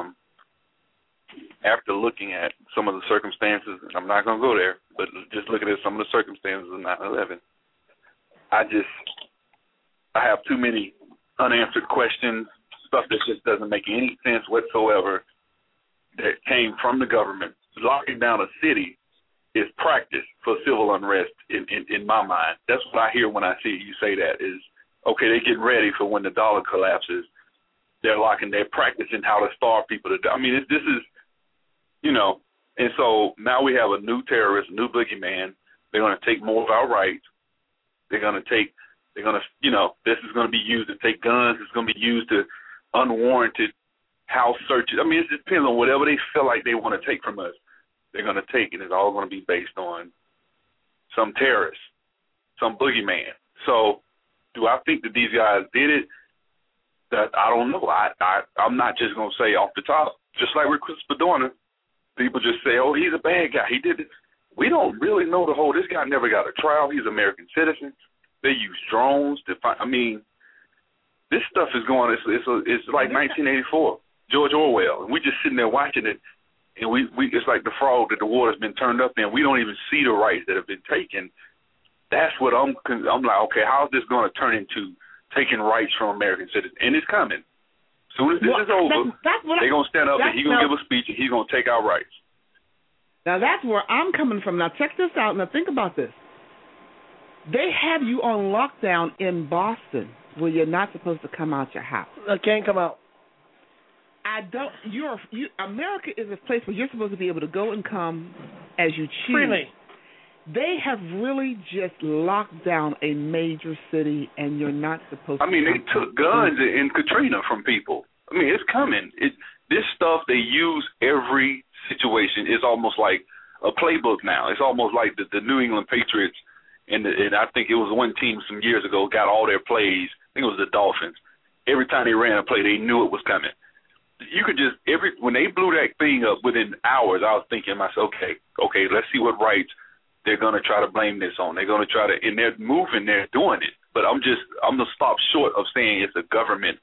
after looking at some of the circumstances, and I'm not going to go there, but just looking at some of the circumstances of 9/11, I have too many unanswered questions, stuff that just doesn't make any sense whatsoever that came from the government. Locking down a city is practice for civil unrest in my mind. That's what I hear when I see you say that is, okay, they're getting ready for when the dollar collapses. They're practicing how to starve people to death. I mean, this is, and so now we have a new terrorist, a new boogeyman. They're going to take more of our rights. This is going to be used to take guns. It's going to be used to unwarranted house searches. I mean, it depends on whatever they feel like they want to take from us. They're going to take, and it's all going to be based on some terrorist, some boogeyman. So do I think that these guys did it? That I don't know. I'm not just going to say off the top. Just like with Christopher Dorner, people just say, oh, he's a bad guy. He did it. We don't really know the whole. This guy never got a trial. He's an American citizen. They use drones to find. I mean, this stuff is going. It's like 1984, George Orwell, and we're just sitting there watching it, and we it's like the frog that the water's been turned up in. We don't even see the rights that have been taken. That's what I'm like. Okay, how is this going to turn into taking rights from American citizens? And it's coming. As soon as this is over, they're going to stand up and he's going to give a speech and he's going to take our rights. Now, that's where I'm coming from. Now, check this out. Now, think about this. They have you on lockdown in Boston where you're not supposed to come out your house. I can't come out. America is a place where you're supposed to be able to go and come as you choose. Freely. They have really just locked down a major city, and you're not supposed to. I mean, they took guns in Katrina from people. I mean, it's coming. This stuff they use every situation is almost like a playbook now. It's almost like the New England Patriots, and I think it was one team some years ago got all their plays. I think it was the Dolphins. Every time they ran a play, they knew it was coming. You could just when they blew that thing up within hours, I was thinking to myself, okay, let's see what rights they're going to try to blame this on. They're going to try to, and they're moving, they're doing it. But I'm going to stop short of saying it's a government,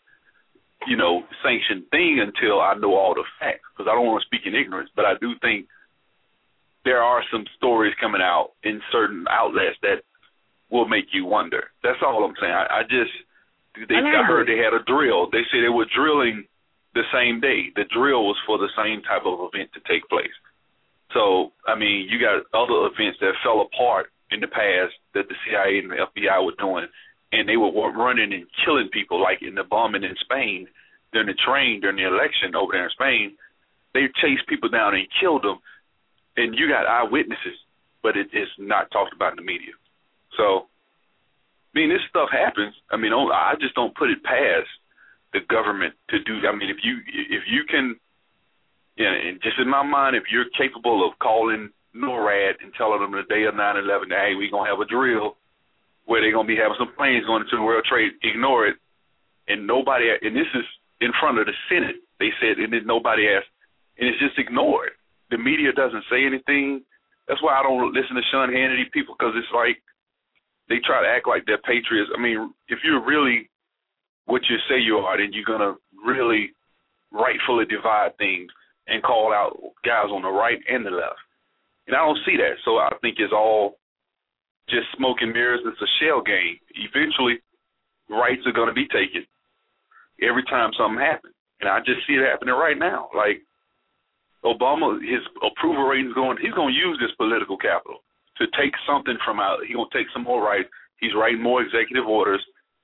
sanctioned thing until I know all the facts, because I don't want to speak in ignorance. But I do think there are some stories coming out in certain outlets that will make you wonder. That's all I'm saying. I heard they had a drill. They say they were drilling the same day. The drill was for the same type of event to take place. So, I mean, you got other events that fell apart in the past that the CIA and the FBI were doing, and they were running and killing people, like in the bombing in Spain during the election over there in Spain. They chased people down and killed them, and you got eyewitnesses, but it's not talked about in the media. So, I mean, this stuff happens. I mean, I just don't put it past the government to do. I mean, if you can. Yeah, and just in my mind, if you're capable of calling NORAD and telling them the day of 9/11, hey, we're going to have a drill where they're going to be having some planes going into the World Trade, ignore it, and this is in front of the Senate, they said, and then nobody asked, and it's just ignored. The media doesn't say anything. That's why I don't listen to Sean Hannity people, because it's like they try to act like they're patriots. I mean, if you're really what you say you are, then you're going to really rightfully divide things and call out guys on the right and the left. And I don't see that. So I think it's all just smoke and mirrors. It's a shell game. Eventually, rights are going to be taken every time something happens. And I just see it happening right now. Like Obama, his approval rating is going, he's going to use this political capital to take something from out. He's going to take some more rights. He's writing more executive orders.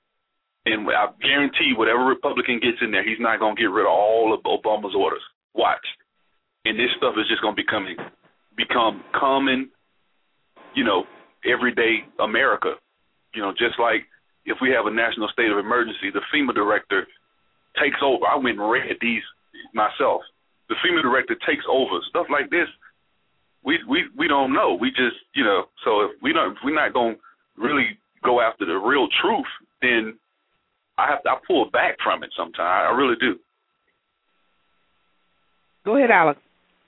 And I guarantee whatever Republican gets in there, he's not going to get rid of all of Obama's orders. Watch. And this stuff is just going to become common, everyday America. Just like if we have a national state of emergency, the FEMA director takes over. I went and read these myself. The FEMA director takes over. Stuff like this we don't know. We just, so if we're not going to really go after the real truth, then I pull back from it sometimes. I really do. Go ahead, Alex.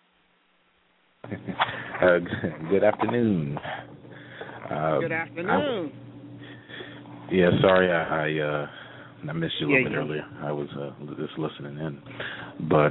Good afternoon. Good afternoon. Sorry I missed you a little bit earlier. I was just listening in. But,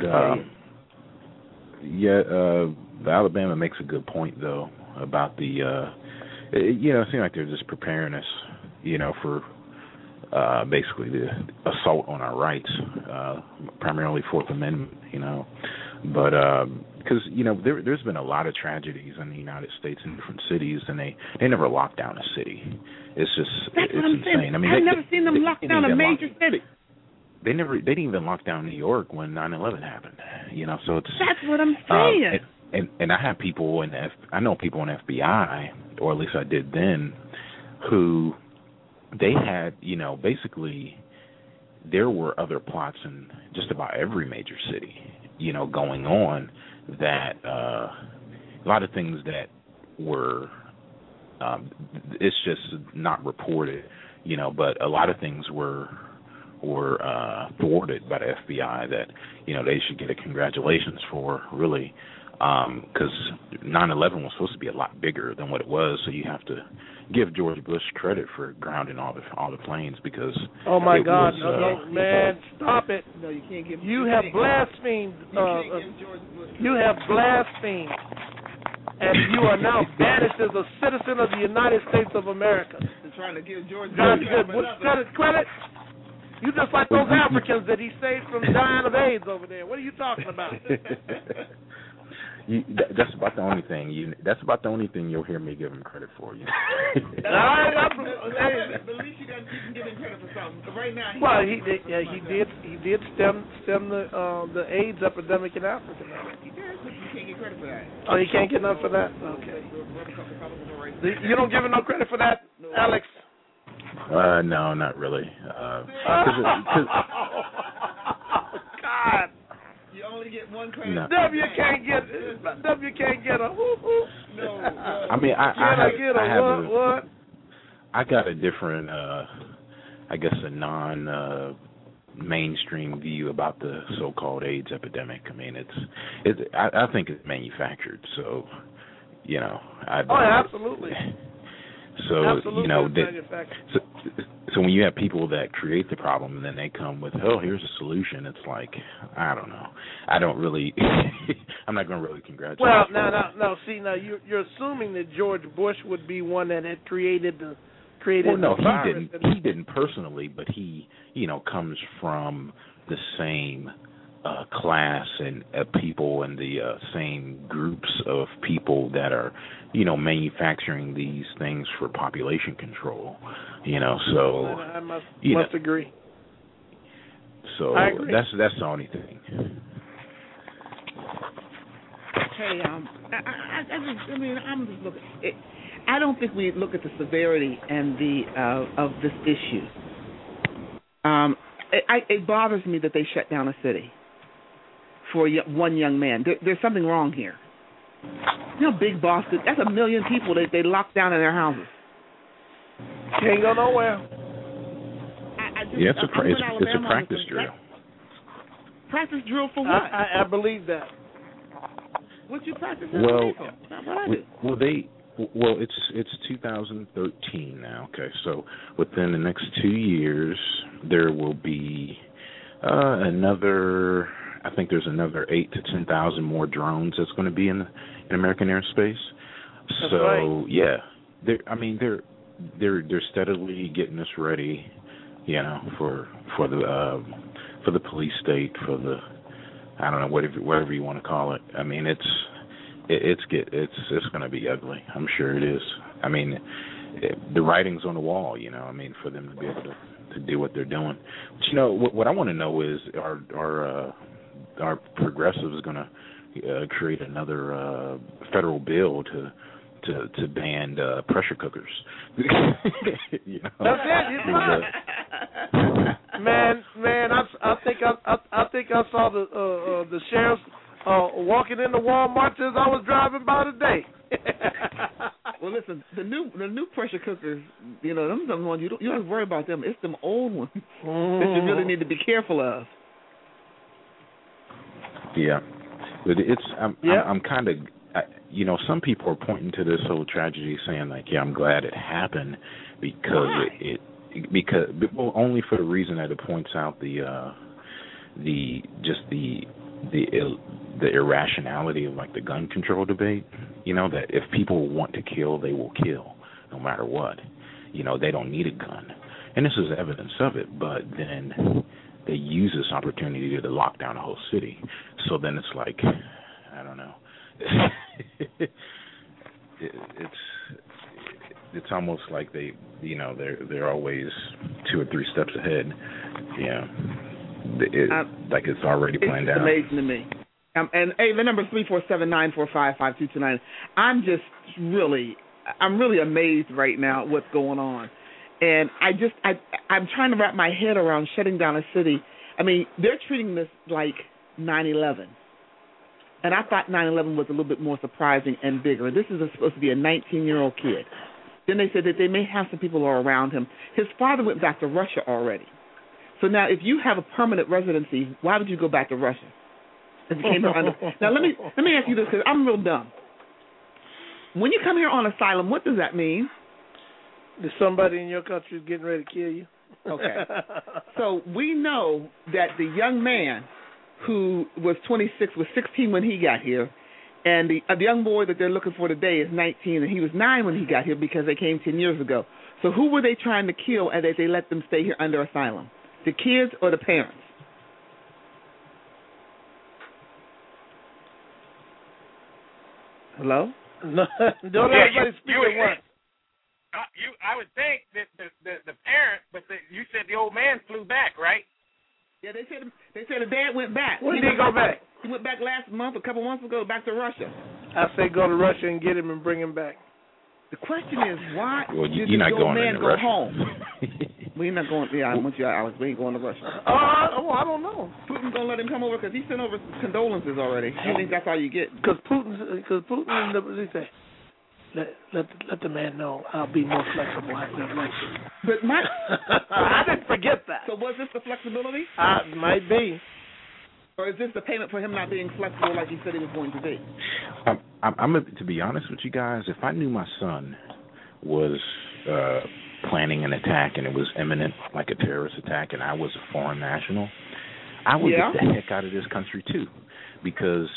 the Alabama makes a good point, though, about the, it seems like they're just preparing us, for basically the assault on our rights, primarily Fourth Amendment, But because, there's been a lot of tragedies in the United States in different cities, and they never lock down a city. It's just, That's it's insane. Saying. I mean, I've never seen them lock down a major city. They didn't even lock down New York when 9/11 happened. So it's. That's what I'm saying. And I have people I know people in FBI, or at least I did then, who they had, basically there were other plots in just about every major city, going on that a lot of things that were it's just not reported, but a lot of things were thwarted by the FBI that, they should get a congratulations for, really, because 9/11 was supposed to be a lot bigger than what it was, so you have to give George Bush credit for grounding all the planes, because oh my God, no, man, stop it. No, you can't give you have blasphemed. You have blasphemed, and you are now banished as a citizen of the United States of America. They're trying to give George Bush credit. You just like those Africans that he saved from dying of AIDS over there. What are you talking about? That's about the only thing. That's about the only thing you'll hear me give him credit for. At least you can give him credit for something. Right now, he did stem the AIDS epidemic in Africa. He did, but you can't get credit for that. Oh, you can't get enough for that. Okay. You don't give him no credit for that, Alex. No, not really. God. You only get one credit. No. W can't get a whoop whoop. No. I mean, I got a different, I guess, a non-mainstream view about the so-called AIDS epidemic. I mean, I think it's manufactured. So, absolutely. So, so when you have people that create the problem and then they come with, here's a solution, it's like, I don't know. I don't really, I'm not going to really congratulate. Well, no. See, now you're assuming that George Bush would be one that had created the virus. He didn't personally, but he, comes from the same class and people and the same groups of people that are, manufacturing these things for population control, so I must agree. So I agree. That's the only thing. Hey, I'm just looking. I don't think we look at the severity and of this issue. It bothers me that they shut down a city for one young man. There's something wrong here. Big Boston, that's 1 million people they locked down in their houses. Can't go nowhere. It's a practice drill. Practice drill for what? I believe that. What you practice? It's 2013 now. Okay, so within the next 2 years there will be another. I think there's another 8,000 to 10,000 more drones that's going to be in American airspace. That's so right. Yeah, they're steadily getting us ready, for the police state, for the, I don't know, whatever you want to call it. I mean, it's going to be ugly. I'm sure it is. I mean, the writing's on the wall. For them to be able to do what they're doing. But, what I want to know is are progressives going to create another federal bill to ban pressure cookers? That's it. Man, I think I saw the sheriff's walking into Walmart as I was driving by today. Well, listen, the new pressure cookers, them the ones you don't have to worry about them. It's them old ones that you really need to be careful of. Yeah, but I'm kind of, some people are pointing to this whole tragedy, saying like, I'm glad it happened because well, only for the reason that it points out the irrationality of like the gun control debate. That if people want to kill, they will kill, no matter what. They don't need a gun, and this is evidence of it. But then they use this opportunity to lock down the whole city. So then it's like, I don't know. It's almost like they're always 2 or 3 steps ahead. Yeah, like it's already planned out. It's amazing to me. And hey, the number is 347-945-5229. I'm really amazed right now at what's going on, and I'm trying to wrap my head around shutting down a city. I mean, they're treating this like 9/11, and I thought 9/11 was a little bit more surprising and bigger. This is supposed to be a 19-year-old kid. Then they said that they may have some people around him. His father went back to Russia already. So now, if you have a permanent residency, why would you go back to Russia? If you came here now, let me ask you this, because I'm real dumb. When you come here on asylum, what does that mean? That somebody in your country is getting ready to kill you. Okay. So we know that the young man who was 26 was 16 when he got here, and the young boy that they're looking for today is 19, and he was 9 when he got here because they came 10 years ago. So who were they trying to kill, and that they let them stay here under asylum? The kids or the parents? Hello? No, don't everybody speak at once. I would think that the parent, but you said the old man flew back, right? Yeah, they said the dad went back. When did he go back? He went back last month, a couple months ago, back to Russia. I say go to Russia and get him and bring him back. The question is, why did you're not the old going man go Russia. home? We're not going. Yeah, I want you, Alex. We ain't going to Russia. I don't know. Putin's gonna let him come over because he sent over condolences already. I think that's all you get. Because Putin, they say, let the man know I'll be more flexible after the election. But I didn't forget that. So was this the flexibility? Might be. Or is this the payment for him not being flexible like he said he was going to be? To be honest with you guys, if I knew my son was planning an attack and it was imminent, like a terrorist attack, and I was a foreign national, I would get the heck out of this country too, because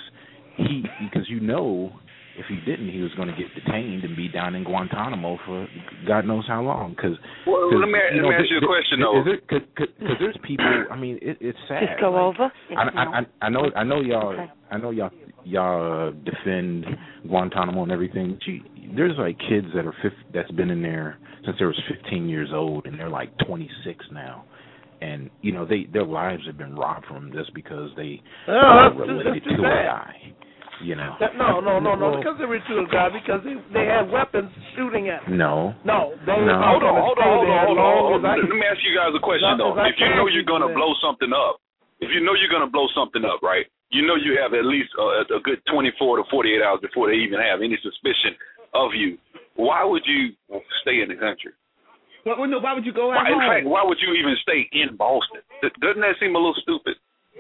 if he didn't, he was going to get detained and be down in Guantanamo for God knows how long. Let me ask you a question though. Because there's people. I mean, it's sad. Just go over. I know y'all. Okay. I know y'all defend Guantanamo and everything. There's like kids that's been in there since they was 15 years old, and they're like 26 now. And their lives have been robbed from just because they are related to a guy. No, because they were to a guy, because they had weapons shooting at them. No. Hold on. Let me ask you guys a question, though. If you know you're going to blow something up, right, you have at least a good 24 to 48 hours before they even have any suspicion of you. Why would you stay in the country? Well, no, why would you go out home? In fact, why would you even stay in Boston? Doesn't that seem a little stupid?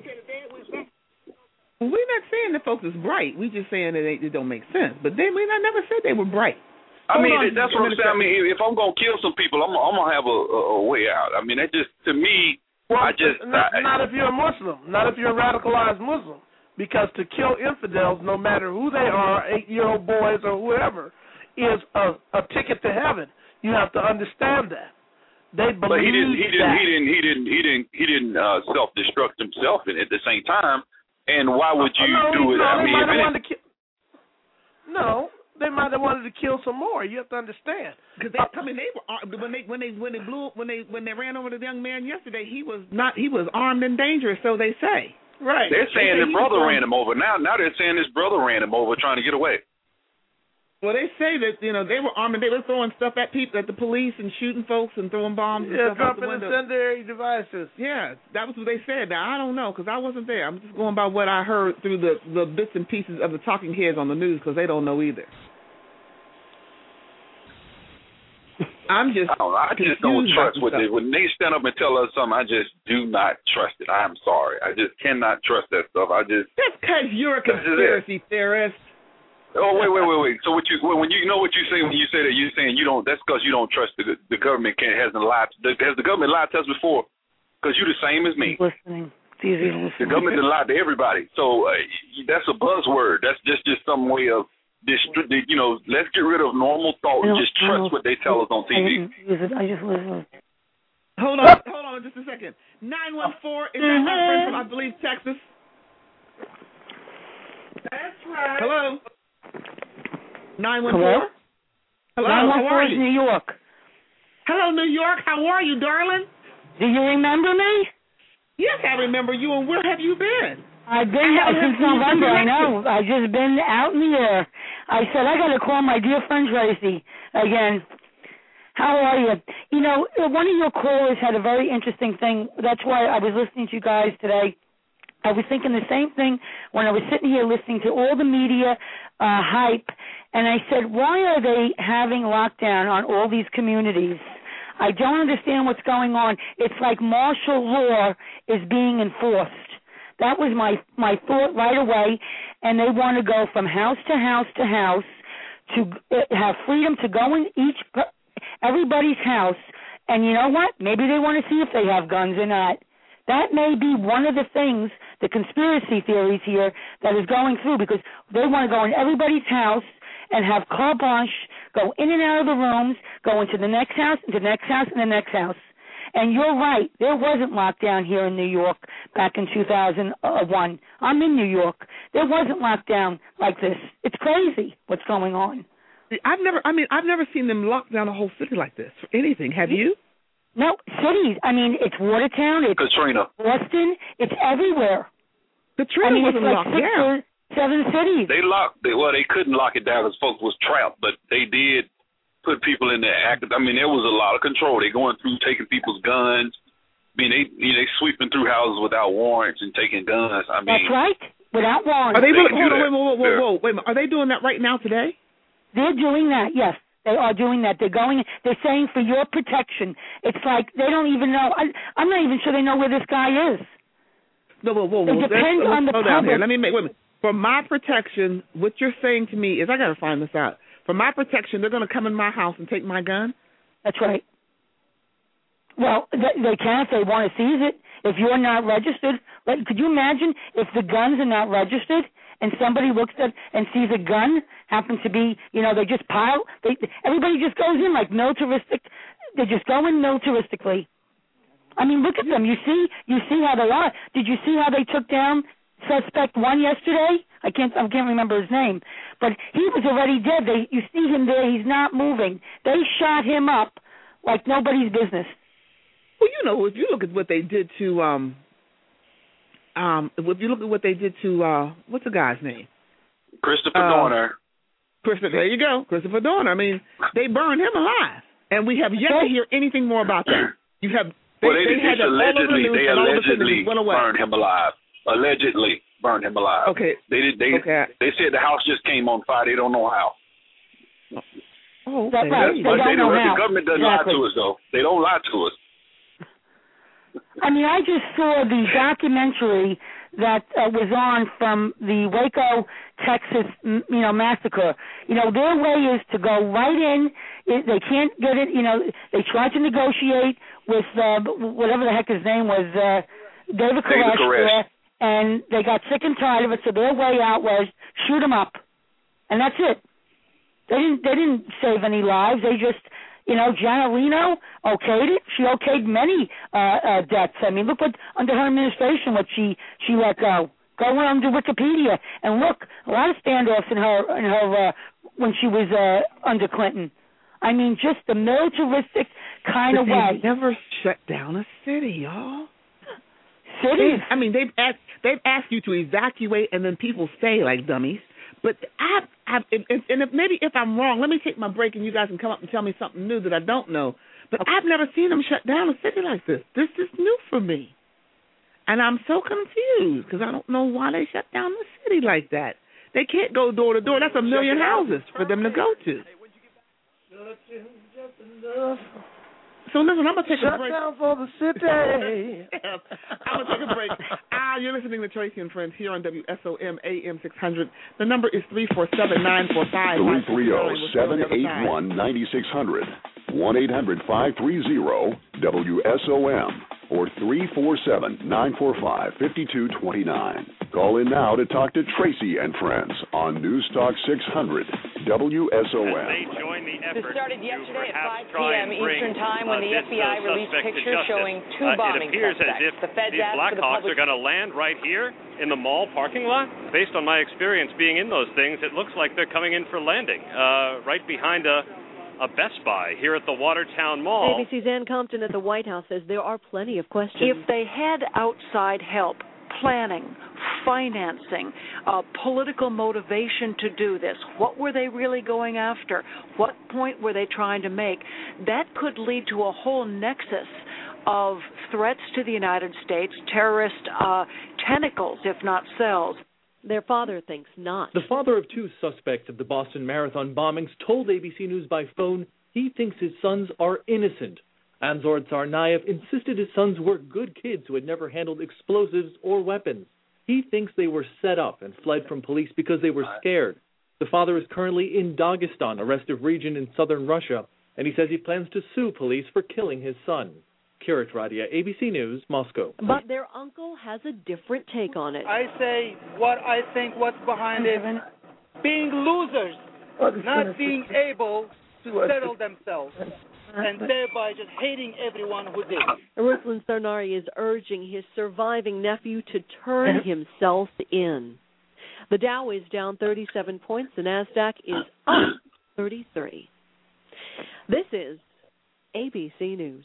We're not saying that folks is bright. We're just saying that it don't make sense. But I never said they were bright. That's what I'm saying. I mean, if I'm going to kill some people, I'm going to have a way out. I mean, that just, to me, not if you're a Muslim. Not if you're a radicalized Muslim. Because to kill infidels, no matter who they are, 8-year-old boys or whoever, is a ticket to heaven. You have to understand that. They believe but he didn't self-destruct himself at the same time. And why would you do it? They might have wanted to kill some more. You have to understand. Because when they ran over the young man yesterday, he was armed and dangerous, so they say. Right. They're saying his brother ran him over. Now they're saying his brother ran him over trying to get away. Well, they say that they were armed and they were throwing stuff at people, at the police, and shooting folks and throwing bombs and stuff out the window. dropping incendiary devices. Yeah, that was what they said. Now I don't know because I wasn't there. I'm just going by what I heard through the bits and pieces of the talking heads on the news because they don't know either. I just don't trust when they stand up and tell us something. I just do not trust it. I'm sorry. I just cannot trust that stuff. That's because you're a conspiracy theorist. Oh wait. So when you know what you say when you say that, you're saying you don't. That's because you don't trust the government. Hasn't lied. Has the government lied to us before? Because you're the same as me. Listening. It's easy to listen. The government has lied to everybody. So that's a buzzword. That's just some way of. Let's get rid of normal thought and just trust what they tell us on TV. I just listened. Hold on just a second. 914, is that my friend from, I believe, Texas? That's right. Hello? 914? Hello, how are you? New York. Hello, New York. How are you, darling? Do you remember me? Yes, I remember you, and where have you been? I've been since November, I know. I've just been out in the air. I said, I got to call my dear friend Tracy again. How are you? One of your callers had a very interesting thing. That's why I was listening to you guys today. I was thinking the same thing when I was sitting here listening to all the media hype, and I said, why are they having lockdown on all these communities? I don't understand what's going on. It's like martial law is being enforced. That was my thought right away, and they want to go from house to house to house to have freedom to go in everybody's house, and you know what? Maybe they want to see if they have guns or not. That may be one of the things, the conspiracy theories here, that is going through because they want to go in everybody's house and have carte blanche, go in and out of the rooms, go into the next house, into the next house, and the next house. And you're right, there wasn't lockdown here in New York back in 2001. I'm in New York. There wasn't lockdown like this. It's crazy what's going on. I've never seen them lock down a whole city like this for anything. Have you? No, cities. It's Watertown, it's Katrina. Boston, it's everywhere. Katrina wasn't like locked down. 7 cities. They couldn't lock it down because folks was trapped, but they did put people in there. There was a lot of control. They going through taking people's guns. They sweeping through houses without warrants and taking guns. That's right, without warrants. Are they wait a minute. Are they doing that right now today? They're doing that, yes. They are doing that. They're saying for your protection. It's like they don't even know. I'm not even sure they know where this guy is. No, whoa. It depends on the public. Here. Let me wait a minute. For my protection, what you're saying to me is I got to find this out. For my protection, they're going to come in my house and take my gun? That's right. Well, they can if they want to seize it. If you're not registered, could you imagine if the guns are not registered and somebody looks at and sees a gun, happens to be, they just pile. Everybody just goes in like militaristic. They just go in militaristically. Look at them. You see how they are. Did you see how they took down suspect 1 yesterday? I can't remember his name, but he was already dead. You see him there. He's not moving. They shot him up like nobody's business. Well, if you look at what they did to what's the guy's name? Christopher Dorner. There you go, Christopher Dorner. They burned him alive, and we have yet to hear anything more about that. They allegedly burned him alive. Allegedly burned him alive. Okay. They said the house just came on fire. They don't know how. Oh, okay. That's right. The government doesn't lie to us, though. They don't lie to us. I just saw the documentary that was on from the Waco, Texas, massacre. Their way is to go right in. They can't get it. They tried to negotiate with whatever the heck his name was, David Koresh, and they got sick and tired of it. So their way out was shoot him up, and that's it. They didn't save any lives. They just. Janet Reno okayed it. She okayed many deaths. Look what under her administration what she let go. Go under Wikipedia and look a lot of standoffs in her when she was under Clinton. Just the militaristic kind of way. They never shut down a city, y'all. Cities. They've asked you to evacuate, and then people stay like dummies. But and if I'm wrong, let me take my break and you guys can come up and tell me something new that I don't know. But I've never seen them shut down a city like this. This is new for me. And I'm so confused because I don't know why they shut down the city like that. They can't go door to door. That's a million houses for them to go to. So listen, I'm going to take a break. Shut down for the city. I'm going to take a break. You're listening to Tracy and Friends here on WSOM AM 600. The number is 347-945. 330-781-9600. 1-800-530-WSOM. Or 347-945-5229. Call in now to talk to Tracy and Friends on News Talk 600 WSOM. They joined the effort. It started yesterday at 5 p.m. Eastern Time when the FBI released pictures showing two bombing suspects. It appears suspects. as if these Blackhawks are going to land right here in the mall parking lot. Based on my experience being in those things, it looks like they're coming in for landing right behind a Best Buy here at the Watertown Mall. ABC's Ann Compton at the White House says there are plenty of questions. If they had outside help, planning, financing, political motivation to do this, what were they really going after? What point were they trying to make? That could lead to a whole nexus of threats to the United States, terrorist tentacles, if not cells. Their father thinks not. The father of two suspects of the Boston Marathon bombings told ABC News by phone he thinks his sons are innocent. Anzor Tsarnaev insisted his sons were good kids who had never handled explosives or weapons. He thinks they were set up and fled from police because they were scared. The father is currently in Dagestan, a restive region in southern Russia, and he says he plans to sue police for killing his son. Kirit Radia, ABC News, Moscow. But their uncle has a different take on it. I say what's behind it. Being losers, not being able to settle themselves, and thereby just hating everyone who did. Ruslan Sarnari is urging his surviving nephew to turn himself in. The Dow is down 37 points. The NASDAQ is up 33. This is ABC News.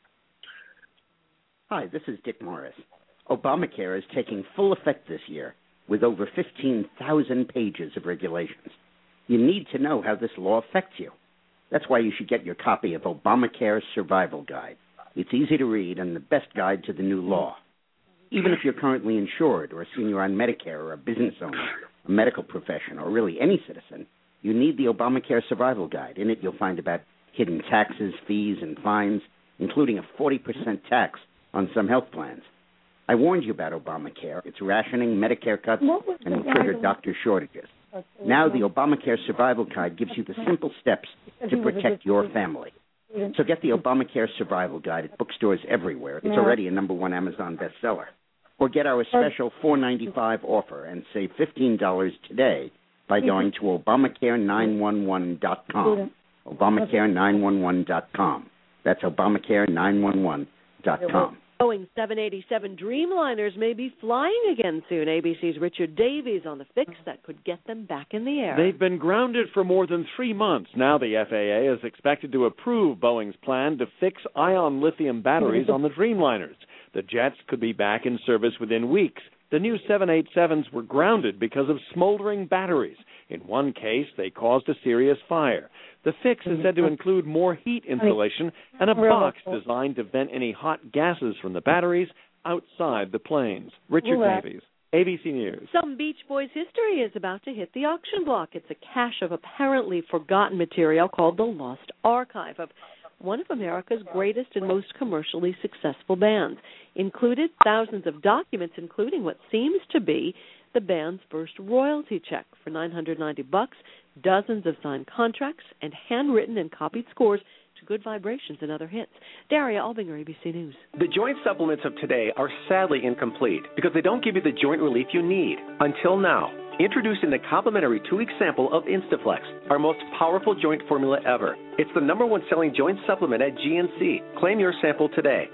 Hi, this is Dick Morris. Obamacare is taking full effect this year with over 15,000 pages of regulations. You need to know how this law affects you. That's why you should get your copy of Obamacare's Survival Guide. It's easy to read and the best guide to the new law. Even if you're currently insured or a senior on Medicare or a business owner, a medical professional, or really any citizen, you need the Obamacare Survival Guide. In it, you'll find about hidden taxes, fees, and fines, including a 40% tax on some health plans. I warned you about Obamacare. It's rationing, Medicare cuts, and will trigger doctor shortages. Now the Obamacare Survival Guide gives you the simple steps to protect your family. So get the Obamacare Survival Guide at bookstores everywhere. It's already a #1 Amazon bestseller. Or get our special $4.95 offer and save $15 today by going to Obamacare911.com. Obamacare911.com. That's Obamacare911.com. Boeing 787 Dreamliners may be flying again soon. ABC's Richard Davies on the fix that could get them back in the air. They've been grounded for more than 3 months. Now the FAA is expected to approve Boeing's plan to fix ion lithium batteries on the Dreamliners. The jets could be back in service within weeks. The new 787s were grounded because of smoldering batteries. In one case, they caused a serious fire. The fix is said to include more heat insulation and a box designed to vent any hot gases from the batteries outside the planes. Richard Davies, ABC News. Some Beach Boys history is about to hit the auction block. It's a cache of apparently forgotten material called the Lost Archive of one of America's greatest and most commercially successful bands. Included thousands of documents, including what seems to be the band's first royalty check for $990, dozens of signed contracts, and handwritten and copied scores to Good Vibrations and other hits. Daria Albinger, ABC News. The joint supplements of today are sadly incomplete because they don't give you the joint relief you need. Until now. Introducing the complimentary 2-week sample of Instaflex, our most powerful joint formula ever. It's the #1 selling joint supplement at GNC. Claim your sample today.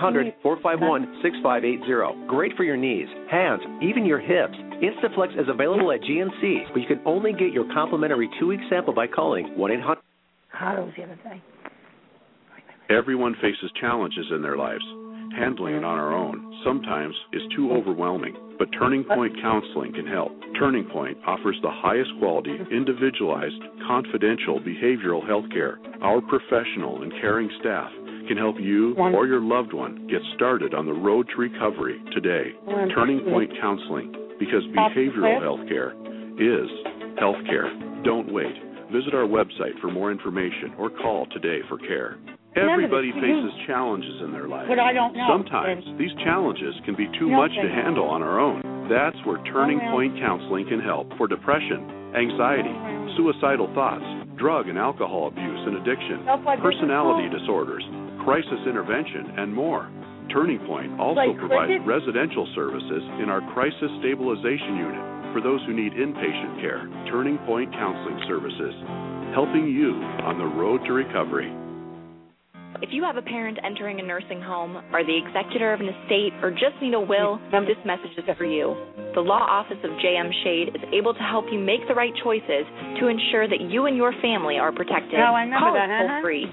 1-800-451-6580. Great for your knees, hands, even your hips. Instaflex is available at GNC, but you can only get your complimentary 2-week sample by calling 1-800. How was the other thing? Everyone faces challenges in their lives. Handling it on our own sometimes is too overwhelming, but Turning Point Counseling can help. Turning Point offers the highest quality, individualized, confidential behavioral health care. Our professional and caring staff can help you or your loved one get started on the road to recovery today. Turning Point Counseling, because behavioral health care is health care. Don't wait. Visit our website for more information or call today for care. Everybody faces challenges in their life. But I don't know. Sometimes these challenges can be too much to handle on our own. That's where Turning Point Counseling can help for depression, anxiety, suicidal thoughts, drug and alcohol abuse and addiction, personality disorders, crisis intervention, and more. Turning Point also provides residential services in our crisis stabilization unit for those who need inpatient care. Turning Point Counseling Services, helping you on the road to recovery. If you have a parent entering a nursing home, are the executor of an estate, or just need a will, this message is for you. The Law Office of J.M. Shade is able to help you make the right choices to ensure that you and your family are protected. Call us toll-free,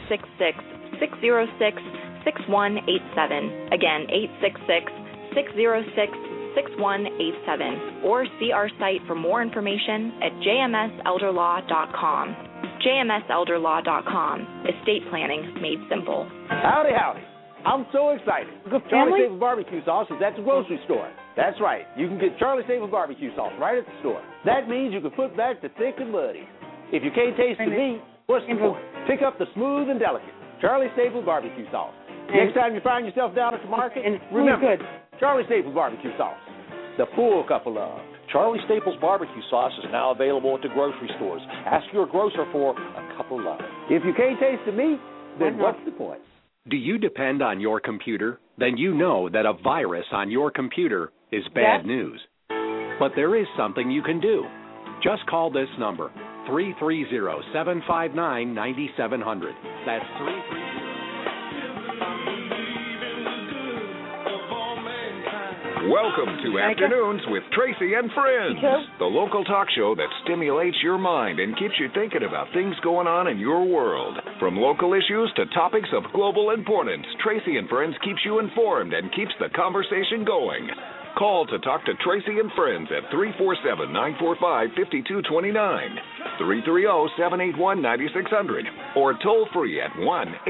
866-606-6187. Again, 866-606-6187. Or see our site for more information at jmselderlaw.com. jmselderlaw.com. Estate planning made simple. Howdy, howdy. I'm so excited. Charlie Staples barbecue sauce is at the grocery store. That's right. You can get Charlie Staples barbecue sauce right at the store. That means you can put back the thick and muddy. If you can't taste the meat, what's the point? Pick up the smooth and delicate Charlie Staples barbecue sauce. Next time you find yourself down at the market, remember, Charlie Staples barbecue sauce. The full cup of love. Charlie Staples barbecue sauce is now available at the grocery stores. Ask your grocer for a cup of love. If you can't taste the meat, then what's the point? Do you depend on your computer? Then you know that a virus on your computer is bad news. But there is something you can do. Just call this number, 330-759-9700. That's 330. Welcome to Afternoons with Tracy and Friends, the local talk show that stimulates your mind and keeps you thinking about things going on in your world. From local issues to topics of global importance, Tracy and Friends keeps you informed and keeps the conversation going. Call to talk to Tracy and Friends at 347-945-5229, 330-781-9600, or toll free at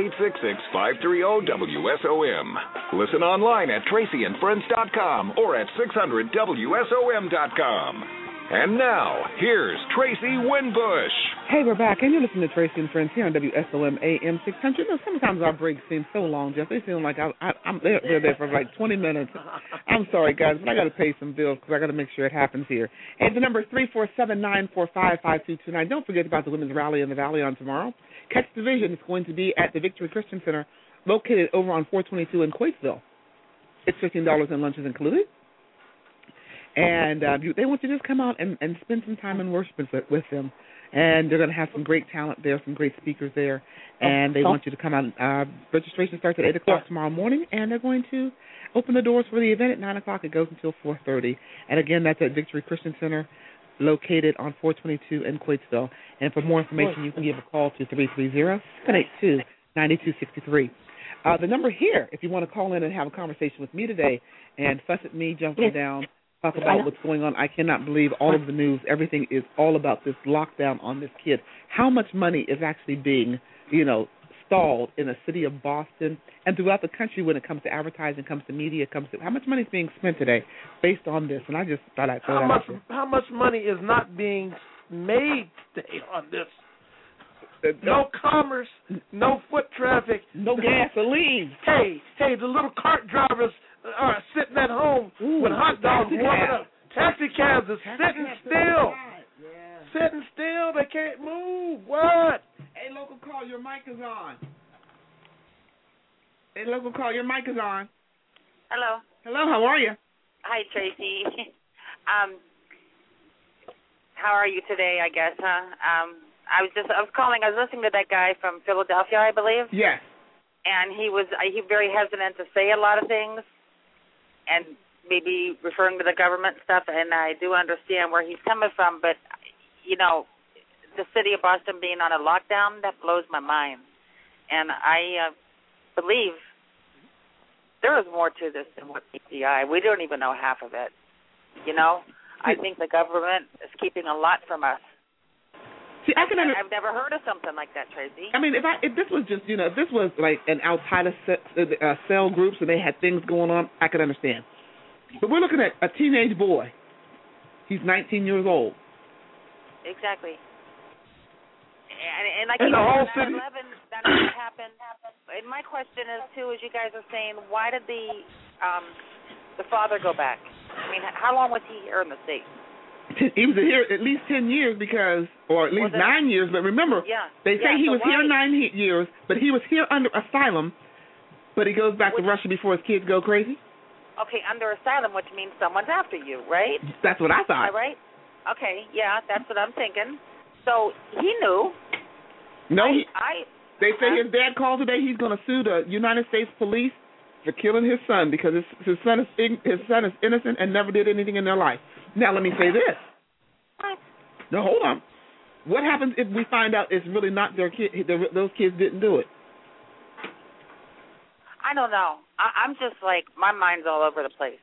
1-866-530-WSOM. Listen online at tracyandfriends.com or at 600WSOM.com. And now, here's Tracy Winbush. Hey, we're back, and you're listening to Tracy and Friends here on WSOM AM 600. You know, sometimes our breaks seem so long, Jeff. They seem like they're there for like 20 minutes. I'm sorry, guys, but I got to pay some bills because I got to make sure it happens here. And the number is 347-945-5229. Don't forget about the Women's Rally in the Valley on tomorrow. Catch the Vision is going to be at the Victory Christian Center, located over on 422 in Quaitsville. It's $15 and lunch is included. And they want you to just come out and spend some time in worship with them. And they're going to have some great talent there, some great speakers there. And they want you to come out. Registration starts at 8 o'clock tomorrow morning, and they're going to open the doors for the event at 9 o'clock. It goes until 4:30. And, again, that's at Victory Christian Center, located on 422 in Quaitsville. And for more information, you can give a call to 330-782-9263. The number here, if you want to call in and have a conversation with me today and fuss at me, jumping down, talk about what's going on. I cannot believe all of the news. Everything is all about this lockdown on this kid. How much money is actually being, stalled in the city of Boston and throughout the country when it comes to advertising, comes to media, how much money is being spent today based on this? And I just thought I'd throw that out there. How much money is not being made today on this? No commerce, no foot traffic, no gasoline. Hey, the little cart drivers are sitting at home with hot dogs warming up. Taxi cabs are sitting still. Sitting still, they can't move. What? Hey, local call, your mic is on. Hey, local call, your mic is on. Hello. Hello, how are you? Hi, Tracy. How are you today, I guess, huh? I was calling. I was listening to that guy from Philadelphia, I believe. Yes. And he was very hesitant to say a lot of things, and maybe referring to the government stuff. And I do understand where he's coming from, but the city of Boston being on a lockdown, that blows my mind. And I believe there is more to this than what meets the eye. We don't even know half of it. You know, I think the government is keeping a lot from us. See, I've never heard of something like that, Tracy. I mean, if this was just, if this was like an Al-Qaeda cell groups and they had things going on, I could understand. But we're looking at a teenage boy. He's 19 years old. Exactly. And like in the whole 9/11, that happened. And my question is too, as you guys are saying, why did the father go back? I mean, how long was he here in the States? He was here at least 10 years or at least 9 years. But remember, they say he was here 9 years, but he was here under asylum. But he goes back to Russia before his kids go crazy. Okay, under asylum, which means someone's after you, right? That's what I thought. Am I right? Okay, yeah, that's what I'm thinking. So he knew. No, they say his dad called today. He's going to sue the United States police for killing his son because his son is innocent and never did anything in their life. Now let me say this. What? No, hold on. What happens if we find out it's really not their kid? Those kids didn't do it. I don't know. I'm just like, my mind's all over the place.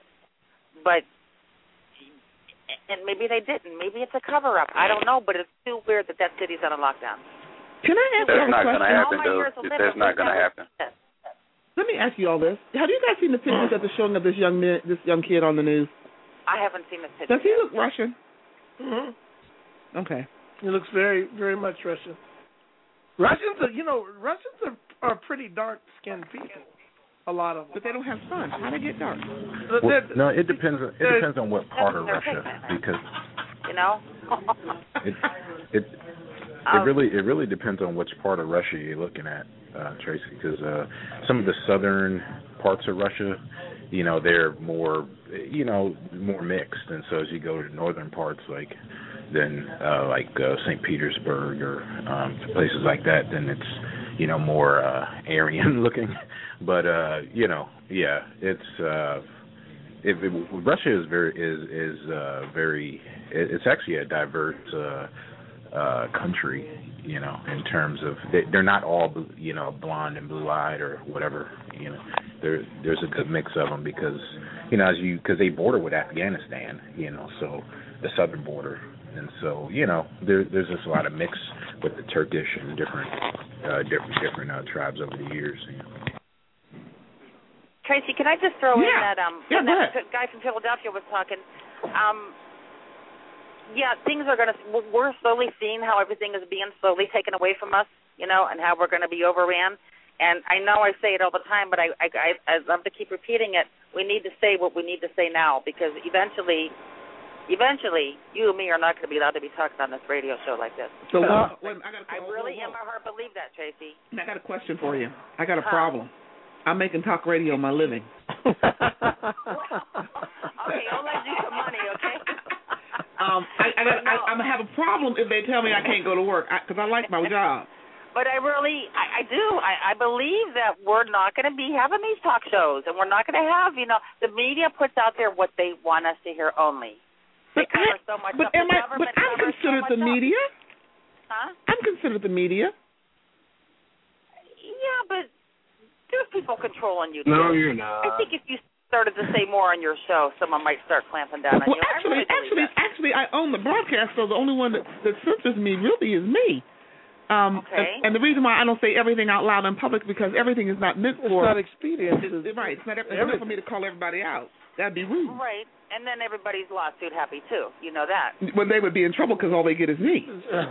And maybe they didn't. Maybe it's a cover-up. I don't know, but it's too weird that city's on a lockdown. Can I ask you a question? That's not going to happen, though. That's not going to happen. Let me ask you all this. Have you guys seen the pictures of the showing of this young kid on the news? I haven't seen the picture. Does he look Russian? Mm-hmm. Okay. He looks very, very much Russian. Russians are pretty dark-skinned people. A lot of them. But they don't have sun. How do they get dark? Well, no, it depends. It depends on what part of Russia, because it really depends on which part of Russia you're looking at, Tracy. Because some of the southern parts of Russia, they're more mixed, and so as you go to the northern parts, like St. Petersburg or places like that, then it's more Aryan looking. But Russia is very it's actually a diverse country, in terms of they're not all blonde and blue-eyed or whatever. There's a good mix of them because because they border with Afghanistan, so the southern border. And so, there's just a lot of mix with the Turkish and different tribes over the years. Tracy, can I just throw in that that guy from Philadelphia was talking? Things are going to. We're slowly seeing how everything is being slowly taken away from us, and how we're going to be overran. And I know I say it all the time, but I love to keep repeating it. We need to say what we need to say now, because eventually, you and me are not going to be allowed to be talking on this radio show like this. So I really in my heart believe that, Tracy. I got a question for you. I got a problem. I'm making talk radio my living. Okay, I'll let you some money, okay? I'm going to have a problem if they tell me I can't go to work, because I like my job. But I do. I believe that we're not going to be having these talk shows, and we're not going to have, the media puts out there what they want us to hear only. They cover so much up. I'm considered the media. Huh? I'm considered the media. Yeah, but there's people controlling you. No, you're not. I think if you started to say more on your show, someone might start clamping down on you. Actually, I own the broadcast, so the only one that censors me really is me. Okay. And the reason why I don't say everything out loud in public because everything is not meant for. It's not expedient. Right. It's not meant for me to call everybody out. That'd be rude. Right. And then everybody's lawsuit happy too. You know that. Well, they would be in trouble because all they get is me.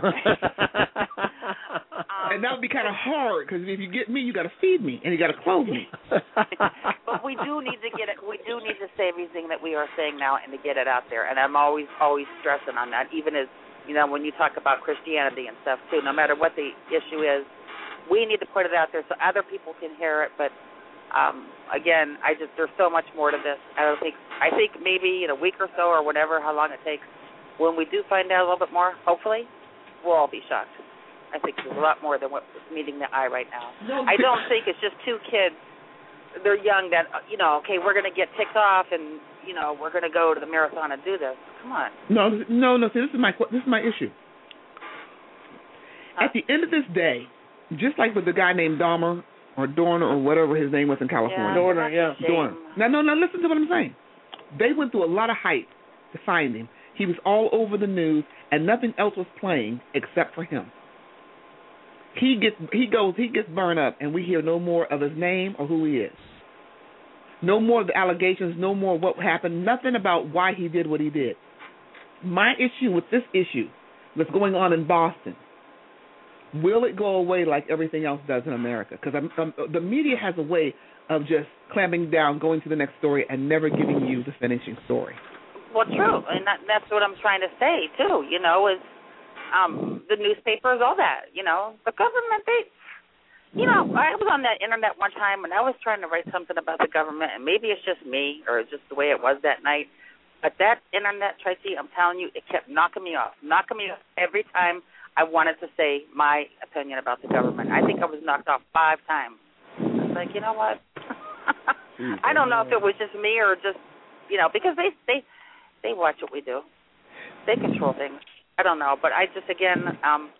And that would be kind of hard because if you get me, you got to feed me and you got to clothe me. But we do need to get it. We do need to say everything that we are saying now and to get it out there. And I'm always stressing on that, even as when you talk about Christianity and stuff too. No matter what the issue is, we need to put it out there so other people can hear it. But again, there's so much more to this. I think maybe in a week or so or whatever, how long it takes, when we do find out a little bit more, hopefully, we'll all be shocked. I think there's a lot more than what's meeting the eye right now. I don't think it's just two kids. They're young that, okay, we're going to get ticked off and, we're going to go to the marathon and do this. Come on. No. See, this is my issue. At the end of this day, just like with the guy named Dahmer or Dorner or whatever his name was in California. Dorner, yeah. Dorner. No, listen to what I'm saying. They went through a lot of hype to find him. He was all over the news, and nothing else was playing except for him. He gets burned up, and we hear no more of his name or who he is. No more of the allegations, no more of what happened, nothing about why he did what he did. My issue with this issue that's going on in Boston, will it go away like everything else does in America? Because the media has a way of just clamping down, going to the next story, and never giving you the finishing story. Well, true, and that's what I'm trying to say, too, is the newspapers, all that, the government, I was on that internet one time, and I was trying to write something about the government, and maybe it's just me, or it's just the way it was that night, but that internet, Tracy, I'm telling you, it kept knocking me off every time I wanted to say my opinion about the government. I think I was knocked off 5 times. I was like, you know what? I don't know if it was just me or just, because they watch what we do. They control things. I don't know, but I just, again,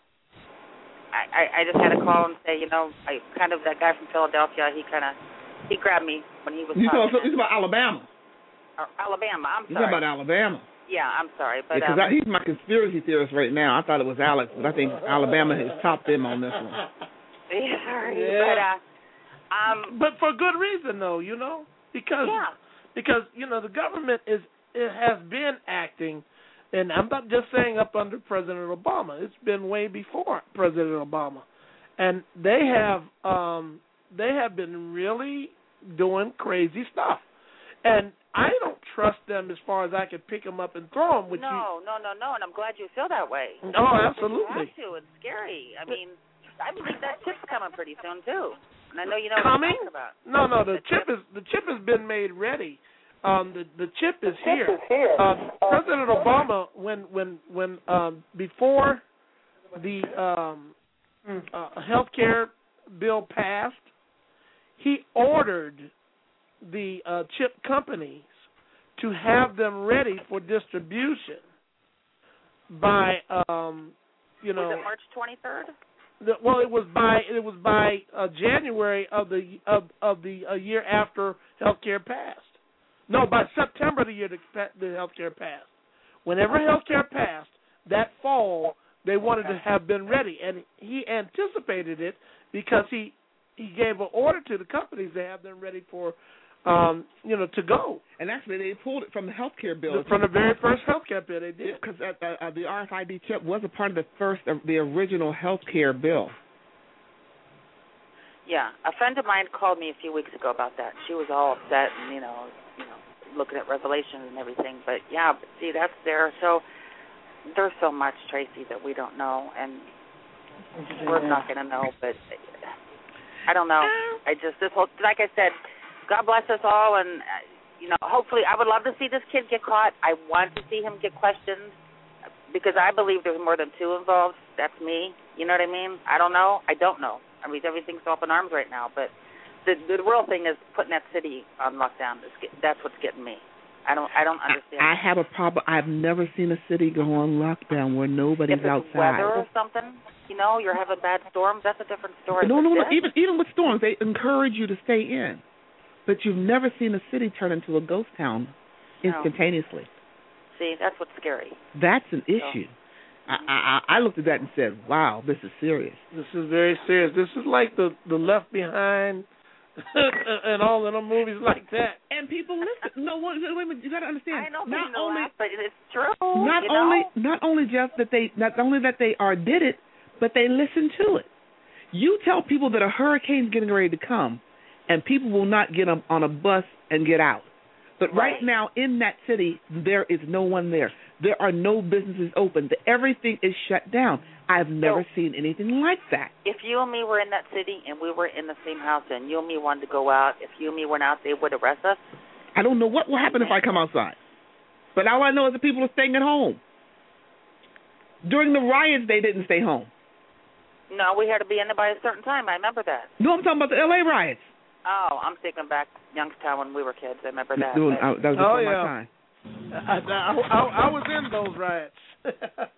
I just had to call and say, that guy from Philadelphia, he grabbed me when he was talking. It's about Alabama. Alabama, I'm sorry. You're talking about Alabama. Yeah, I'm sorry. But he's my conspiracy theorist right now. I thought it was Alex, but I think Alabama has topped him on this one. Yeah, sorry. Yeah. But for good reason, though, because the government has been acting, and I'm not just saying up under President Obama. It's been way before President Obama, and they have been really doing crazy stuff, and I don't trust them as far as I could pick them up and throw them. No, and I'm glad you feel that way. Oh, absolutely. You have to. It's scary. I mean, I believe that chip's coming pretty soon too, and I know you know coming? What I'm talking about. No, the chip has been made ready. The chip is here. President Obama, when before the health care bill passed, he ordered the chip companies to have them ready for distribution by Was it March 23rd? It was by January of the year after healthcare passed. No, by September the year the healthcare passed. Whenever healthcare passed that fall, they wanted to have been ready, and he anticipated it because he gave an order to the companies to have them ready for to go. And actually, they pulled it from the healthcare bill. From the very first healthcare bill, they did. Because the RFID chip was a part of the original healthcare bill. Yeah, a friend of mine called me a few weeks ago about that. She was all upset and looking at Revelations and everything. But see, that's there. So there's so much, Tracy, that we don't know, and we're not going to know. But I don't know. Like I said, God bless us all, and hopefully, I would love to see this kid get caught. I want to see him get questioned because I believe there's more than 2 involved. That's me. You know what I mean? I don't know. I don't know. I mean, everything's up in arms right now, but the real thing is putting that city on lockdown. That's what's getting me. I don't understand. I have a problem. I've never seen a city go on lockdown where nobody's outside. Weather or something, you're having bad storms. That's a different story. No. Even with storms, they encourage you to stay in. But you've never seen a city turn into a ghost town instantaneously. See, that's what's scary. That's an issue. I looked at that and said, wow, this is serious. This is very serious. This is like the Left Behind and all of them movies like that. And people listen. No, wait a minute. You got to understand. I know people laugh, but it's true. Not only Jeff that they did it, but they listen to it. You tell people that a hurricane's getting ready to come, and people will not get on a bus and get out. But right now in that city, there is no one there. There are no businesses open. Everything is shut down. I've never seen anything like that. If you and me were in that city and we were in the same house and you and me wanted to go out, if you and me went out, they would arrest us? I don't know what will happen if I come outside. But all I know is that people are staying at home. During the riots, they didn't stay home. No, we had to be in there by a certain time. I remember that. No, I'm talking about the L.A. riots. Oh, I'm thinking back Youngstown when we were kids. I remember that. That was before my time. I was in those riots. I'm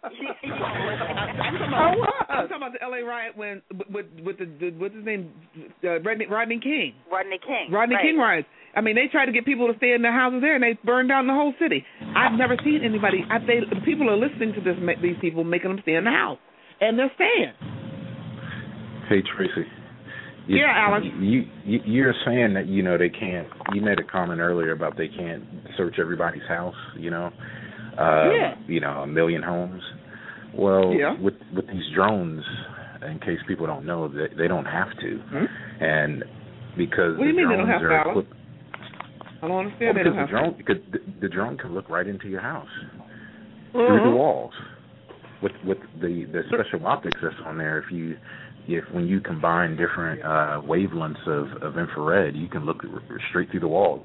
talking about the L.A. riot when with the what's his name, Rodney King. Rodney King. Rodney King riots. I mean, they tried to get people to stay in their houses there, and they burned down the whole city. I've never seen anybody. People are listening to these people making them stay in the house, and they're staying. Hey, Tracy. Yeah, Alex. You're saying that they can't. You made a comment earlier about they can't search everybody's house. A million homes. Well, with these drones, in case people don't know, they don't have to, and because what do you mean they don't have to? Equipped, I don't understand. Because the drone can look right into your house through the walls with the special optics that's on there. When you combine different wavelengths of infrared, you can look straight through the walls.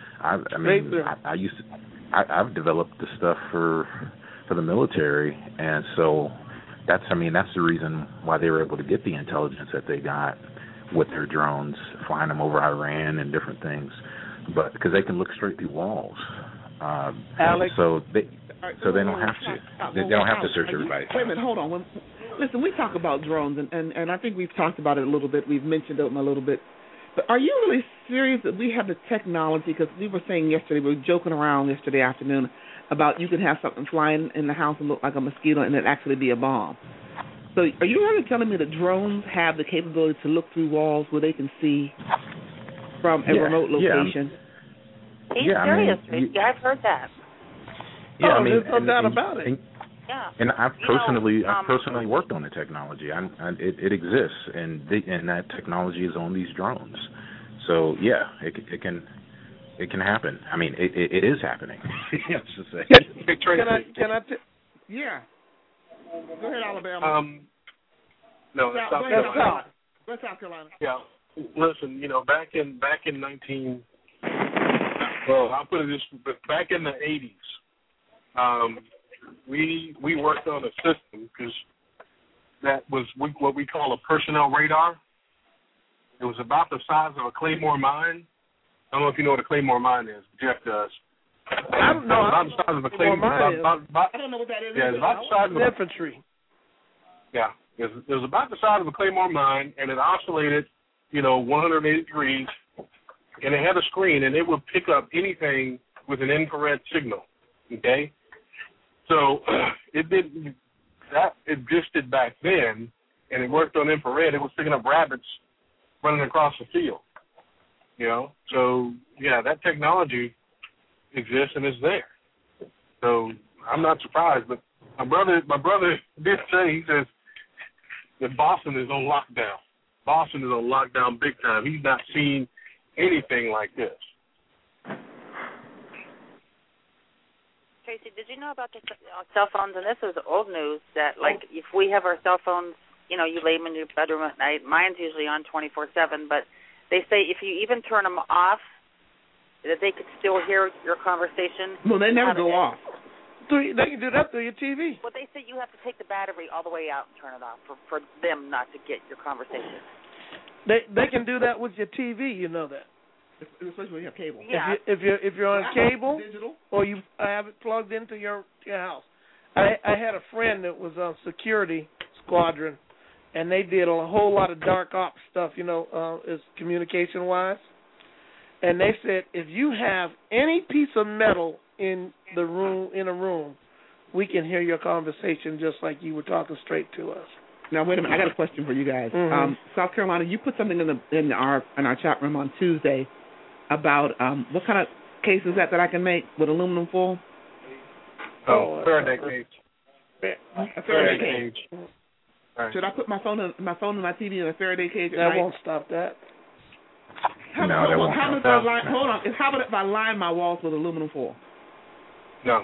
I've developed the stuff for the military, and so that's the reason why they were able to get the intelligence that they got with their drones, flying them over Iran and different things, but because they can look straight through walls. Alex, so they don't have to. They don't have to search everybody. Wait a minute, hold on. Listen, we talk about drones, and I think we've talked about it a little bit. We've mentioned them a little bit. But are you really serious that we have the technology? Because we were saying yesterday, we were joking around yesterday afternoon about you can have something flying in the house and look like a mosquito and it actually be a bomb. So are you really telling me that drones have the capability to look through walls where they can see from a remote location? He's serious. I've heard that. Yeah, there's no doubt about it. And I've personally worked on the technology. It exists, and that technology is on these drones. So it can happen. I mean, it is happening. Can I? Yeah. Go ahead, Alabama. No, South Carolina. West South Carolina. Yeah. Listen, back in 19. Well, I'll put it this: but back in the 80s. We worked on a system because that was what we call a personnel radar. It was about the size of a Claymore mine. I don't know if you know what a Claymore mine is. Jeff does. I don't know. About the size of a Claymore mine. I don't know what that is. Yeah, it's about the size of infantry. Yeah, it was about the size of a Claymore mine, and it oscillated, 180 degrees, and it had a screen, and it would pick up anything with an infrared signal. Okay. So it existed back then, and it worked on infrared. It was picking up rabbits running across the field, So, that technology exists and is there. So I'm not surprised. But my brother did say, he says that Boston is on lockdown. Boston is on lockdown big time. He's not seen anything like this. Tracy, did you know about the cell phones? And this was old news that, if we have our cell phones, you lay them in your bedroom at night. Mine's usually on 24/7, but they say if you even turn them off, that they could still hear your conversation. No, they never go off. They can do that through your TV. Well, they say you have to take the battery all the way out and turn it off for them not to get your conversation. They can do that with your TV. You know that. Especially when you have cable. Yeah. If you're on cable digital, or you have it plugged into your house. I had a friend that was on security squadron, and they did a whole lot of dark ops stuff, as communication wise. And they said if you have any piece of metal in a room, we can hear your conversation just like you were talking straight to us. Now wait a minute, I got a question for you guys. Mm-hmm. South Carolina, you put something in our chat room on Tuesday about what kind of case is that I can make with aluminum foil? Faraday cage. A Faraday cage. Right. Should I put my phone and my TV in a Faraday cage at night? That won't stop that. That won't stop that. Hold on. How about if I line my walls with aluminum foil? No.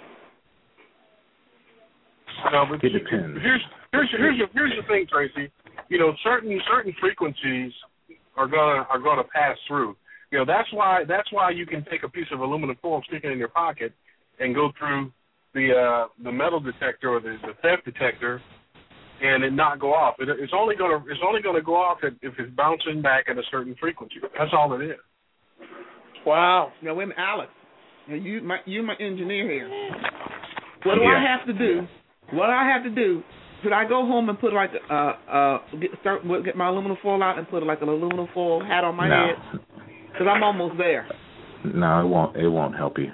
But it depends. Here's the thing, Tracy. Certain frequencies are gonna pass through. That's why you can take a piece of aluminum foil, stick it in your pocket, and go through the metal detector or the theft detector, and it not go off. It's only gonna go off if it's bouncing back at a certain frequency. That's all it is. Wow. Now, wait a minute, Alex. You're my engineer here. What do I have to do? What I have to do? Should I go home and put like get my aluminum foil out and put like an aluminum foil hat on my head? Because I'm almost there. No, it won't help you.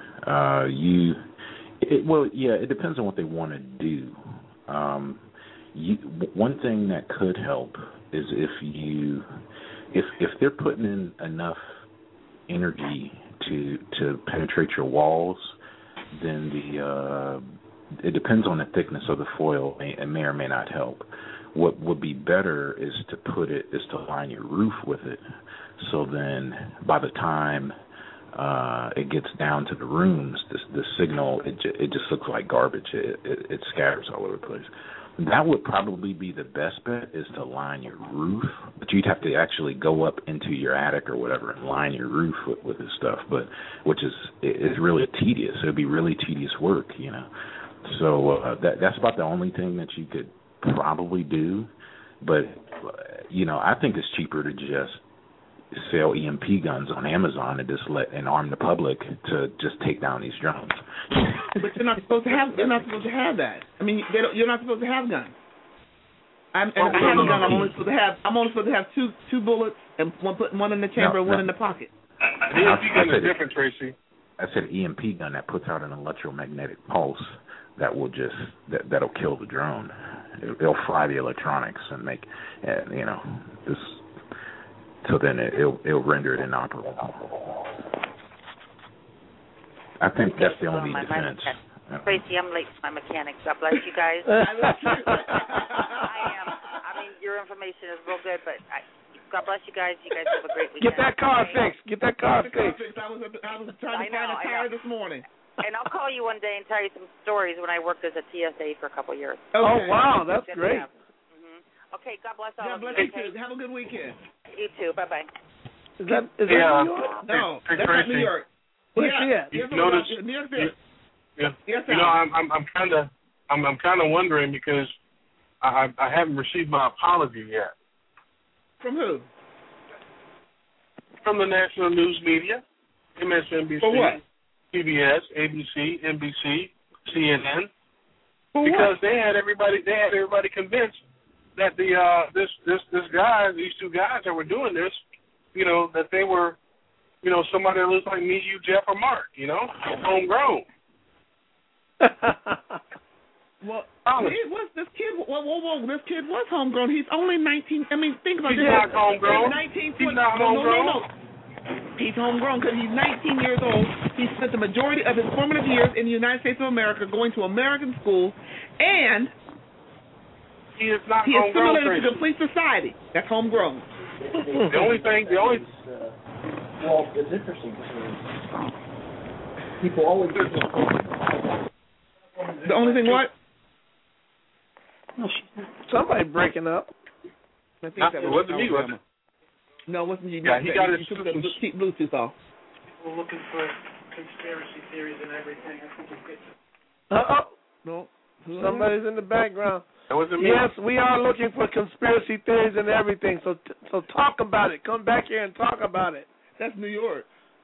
It depends on what they want to do. One thing that could help is if they're putting in enough energy to penetrate your walls, then it depends on the thickness of the foil. It may or may not help. What would be better is to line your roof with it. So then, by the time it gets down to the rooms, the signal it just looks like garbage. It scatters all over the place. That would probably be the best bet, is to line your roof. But you'd have to actually go up into your attic or whatever and line your roof with this stuff. Which is really tedious. It would be really tedious work, you know. So that's about the only thing that you could probably do. But you know, I think it's cheaper to just sell EMP guns on Amazon and arm the public to just take down these drones. But you're not supposed to have. They're not supposed to have that. I mean, you're not supposed to have guns. I have a gun. I'm only supposed to have two bullets and one in the chamber and one in the pocket. The EMP gun is different, Tracy. I said EMP gun that puts out an electromagnetic pulse that will that'll kill the drone. It'll fry the electronics and make this. So then it'll render it inoperable. I think that's the only defense. Tracy, I'm late to my mechanic. God bless you guys. I am. I mean, your information is real good, but God bless you guys. You guys have a great weekend. Get that car fixed. I was trying to find a tire this morning. And I'll call you one day and tell you some stories when I worked as a TSA for a couple of years. Okay. Oh, wow. That's great. Okay, God bless all of you. God bless you too. Have a good weekend. You too. Bye-bye. Is that New York? No, that's not New York. Where's she at? You notice? Yeah. Yes, you know, I'm kind of wondering because I haven't received my apology yet. From who? From the national news media, MSNBC, for what? CBS, ABC, NBC, CNN, because they had everybody convinced that these two guys that were doing this, you know, that they were, you know, somebody that looks like me, you, Jeff, or Mark, you know, homegrown. Well, this kid? Whoa! This kid was homegrown. He's only 19. I mean, think about this. He's not homegrown. He's not homegrown. No. He's homegrown because he's 19 years old. He spent the majority of his formative years in the United States of America going to American school, and he is not he is homegrown. assimilated to complete society. That's homegrown. Well, it's interesting because people always. The only thing what? No, she's not. Somebody breaking up. I think it wasn't me, was it? No, it wasn't you. Yeah, he got his keep Bluetooth off. People looking for conspiracy theories and everything. I think it's No. Somebody's in the background. That wasn't me. Yes, we are looking for conspiracy theories and everything. So talk about it. Come back here and talk about it. That's New York.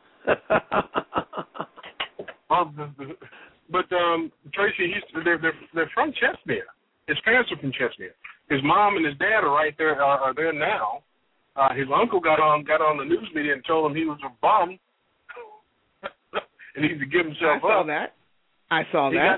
But Tracy, they're from Chechnya. His parents are from Chechnya. His mom and his dad are right there. Are there now? His uncle got on the news media and told him he was a bum and he needs to give himself up. I saw that.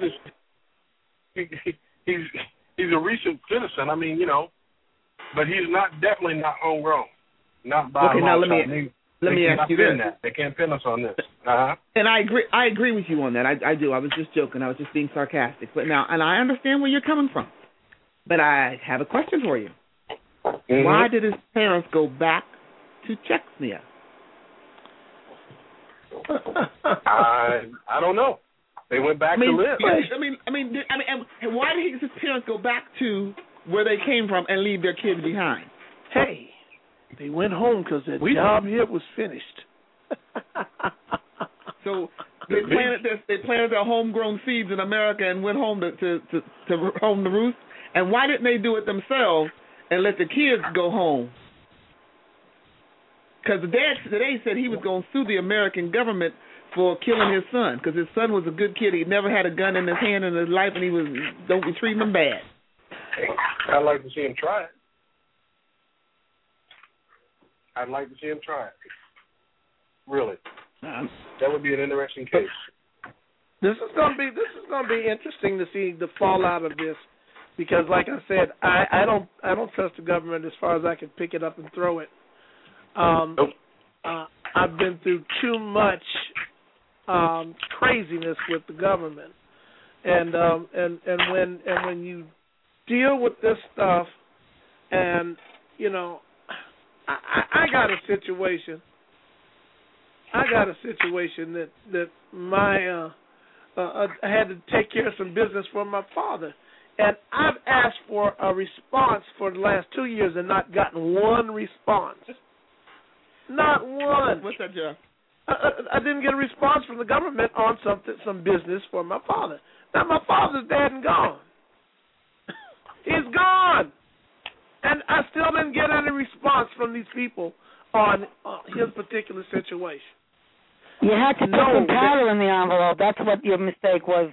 He's a recent citizen. I mean, you know, but he's definitely not homegrown. Not by okay, now let me ask you this. They can't pin us on this. And I agree with you on that. I do. I was just joking. I was just being sarcastic. But now, and I understand where you're coming from. But I have a question for you. Mm-hmm. Why did his parents go back to Chechnya? I don't know. They went back to live. I mean, why did his parents go back to where they came from and leave their kids behind? Hey, they went home because their job here was finished. So they planted their homegrown seeds in America and went home to home the roost. And why didn't they do it themselves and let the kids go home? Because the dad today said he was going to sue the American government for killing his son, because his son was a good kid. He never had a gun in his hand in his life, and he was don't be treating him bad. I'd like to see him try it. I'd like to see him try it. Really, that would be an interesting case. This is gonna be interesting to see the fallout of this, because, like I said, I don't trust the government as far as I can pick it up and throw it. Nope. I've been through too much craziness with the government, and when you deal with this stuff, and you know, I got a situation. that my I had to take care of some business for my father, and I've asked for a response for the last 2 years and not gotten one response. Not one. What's that, Jeff? I didn't get a response from the government on some business for my father. Now my father's dead and gone. He's gone, and I still didn't get any response from these people on his particular situation. You had to put some powder in the envelope. That's what your mistake was.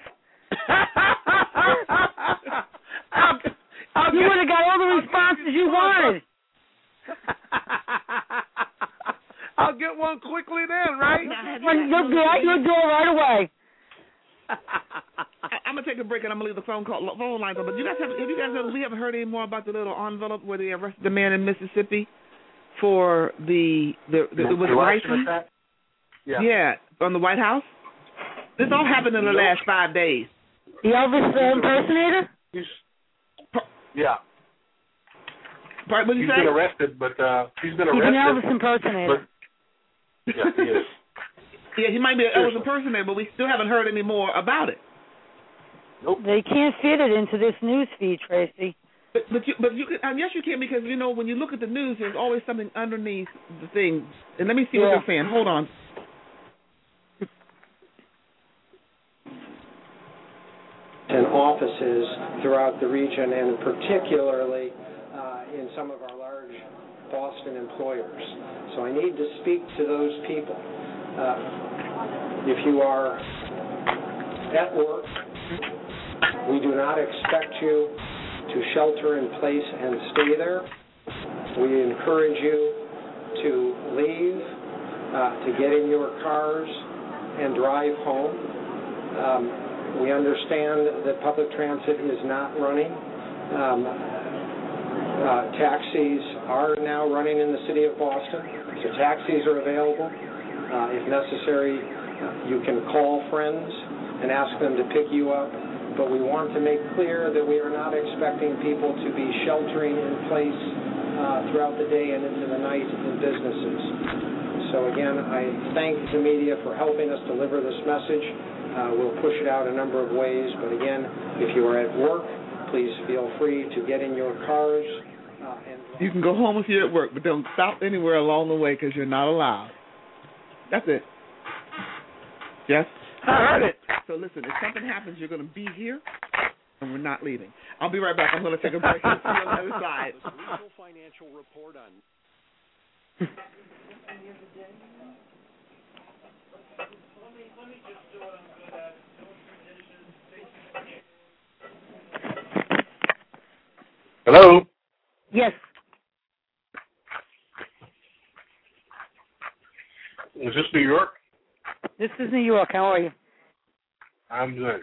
You would have got all the responses you wanted. I'll get one quickly then, right? You'll do it right away. I'm gonna take a break and I'm gonna leave the phone lines on. But we haven't heard any more about the little envelope where they arrested the man in Mississippi for the license? Yeah, on the White House. This all happened in the last 5 days. The Elvis impersonator? Yeah. What did you say? He's been arrested, but he's been arrested. He's an Elvis impersonator. Yeah, he is. Yeah, he might be an Elvis impersonator, but we still haven't heard any more about it. Nope. They can't fit it into this news feed, Tracy. But you can, yes, you can, because you know when you look at the news, there's always something underneath the thing. And let me see what they're saying. Hold on. And offices throughout the region, and particularly in some of our large Boston employers. So I need to speak to those people. If you are at work, we do not expect you to shelter in place and stay there. We encourage you to leave, to get in your cars and drive home. We understand that public transit is not running. Taxis are now running in the city of Boston, so taxis are available. If necessary, you can call friends and ask them to pick you up. But we want to make clear that we are not expecting people to be sheltering in place throughout the day and into the night in businesses. So again, I thank the media for helping us deliver this message. We'll push it out a number of ways, but again, if you are at work, please feel free to get in your cars. You can go home if you're at work, but don't stop anywhere along the way because you're not allowed. That's it. Yes? I heard it. So listen, if something happens, you're going to be here, and we're not leaving. I'll be right back. I'm going to take a break and see you on the other side. Financial report on. Hello? Yes. Is this New York? This is New York. How are you? I'm good.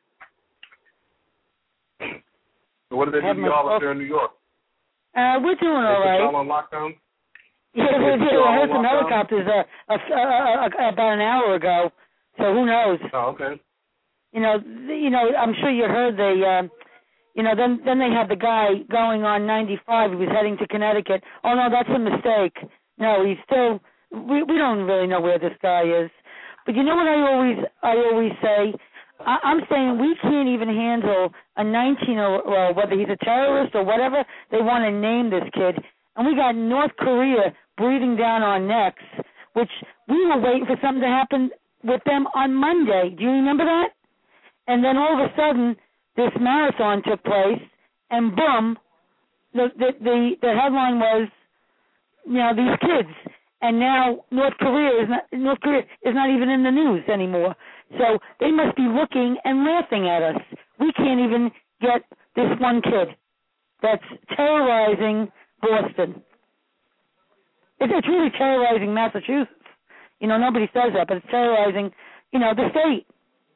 So what do they do to y'all up there in New York? We're doing all right. Y'all on lockdown? Yeah, I heard some helicopters about an hour ago, so who knows? Oh, okay. You know, I'm sure you heard then they had the guy going on 95. He was heading to Connecticut. Oh, no, that's a mistake. No, he's still, we don't really know where this guy is. But you know what I always say? I'm saying we can't even handle a 19-year-old, whether he's a terrorist or whatever they want to name this kid. And we got North Korea breathing down our necks, which we were waiting for something to happen with them on Monday. Do you remember that? And then all of a sudden, this marathon took place, and boom, the headline was, these kids. And now North Korea is not even in the news anymore. So they must be looking and laughing at us. We can't even get this one kid that's terrorizing Boston. It's really terrorizing Massachusetts. You know, nobody says that, but it's terrorizing, you know, the state.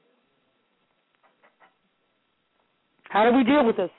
How do we deal with this?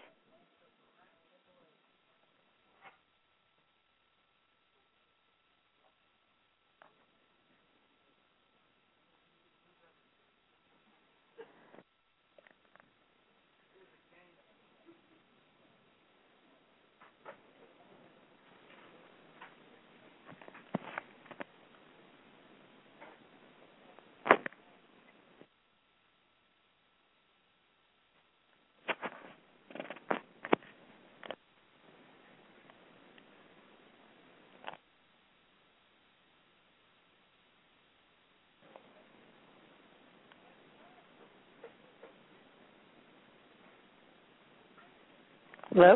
Hello?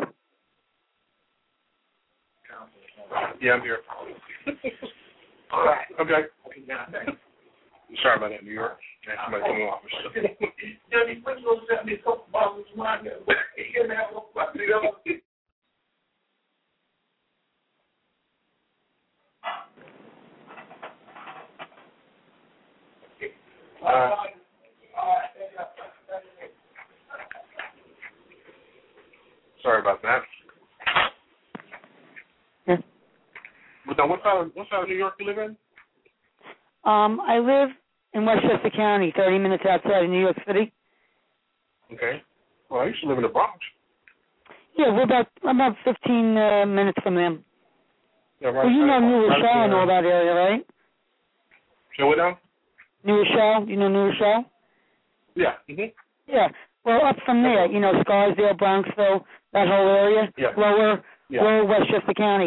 Yeah, I'm here. All right. Okay. Sorry about that, New York. Somebody come in the office. Sorry about that. Yeah. But now, what side of New York you live in? I live in Westchester County, 30 minutes outside of New York City. Okay. Well, I used to live in the Bronx. Yeah, we're about 15 minutes from them. Yeah, right. Well, you know New Rochelle and all that area, right? Show it down? New Rochelle? You know New Rochelle? Yeah. Mm-hmm. Yeah. Well, up from there, you know, Scarsdale, Bronxville, that whole area. Yeah. Lower Westchester County.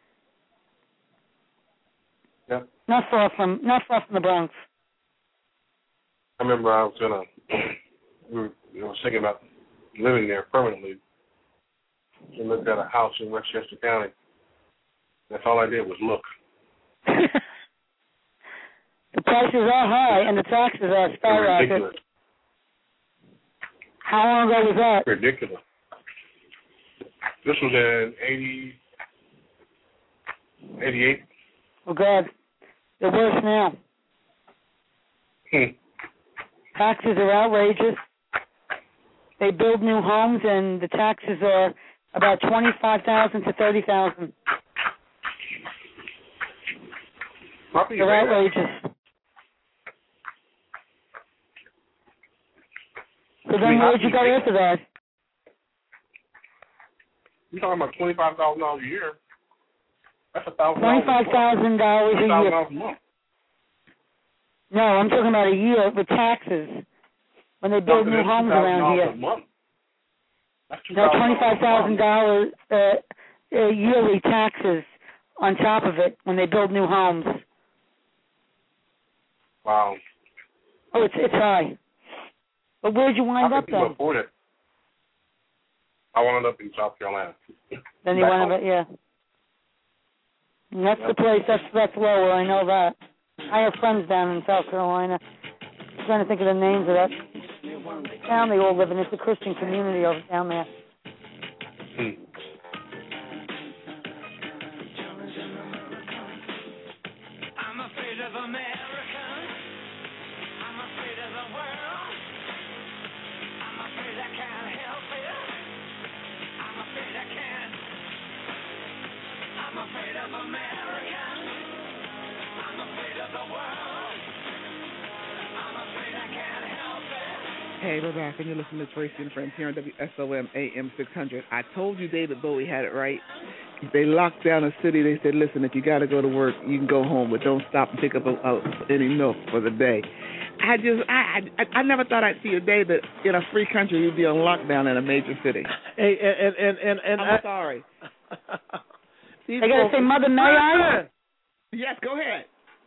Yeah. Not far from the Bronx. I remember I was thinking about living there permanently. We looked at a house in Westchester County. That's all I did was look. The prices are high and the taxes are skyrocketing. Ridiculous. How long ago was that? Ridiculous. This was in 88. Oh, God. They're worse now. Taxes are outrageous. They build new homes, and the taxes are about $25,000 to $30,000. They're outrageous. So then where'd you go after that? You're talking about $25,000 a year. That's $1,000. $25,000 a year. $1,000 a month. No, I'm talking about a year with taxes. When they build new homes around here. A month. That's $25,000 yearly taxes on top of it when they build new homes. Wow. Oh, it's high. But where'd you wind up then? How could people afford it? I wound up in South Carolina. Then you wound up, yeah. And that's the place. That's lower. I know that. I have friends down in South Carolina. I'm trying to think of the names of that town they all live in. It's a Christian community over down there. Hey, we're back, and you're listening to Tracy and Friends here on WSOM AM 600. I told you David Bowie had it right. They locked down a city. They said, listen, if you got to go to work, you can go home, but don't stop and pick up any milk for the day. I never thought I'd see a day that in a free country you'd be on lockdown in a major city. Hey, and I'm sorry. They got to say, Mother, may I? Yes, go ahead.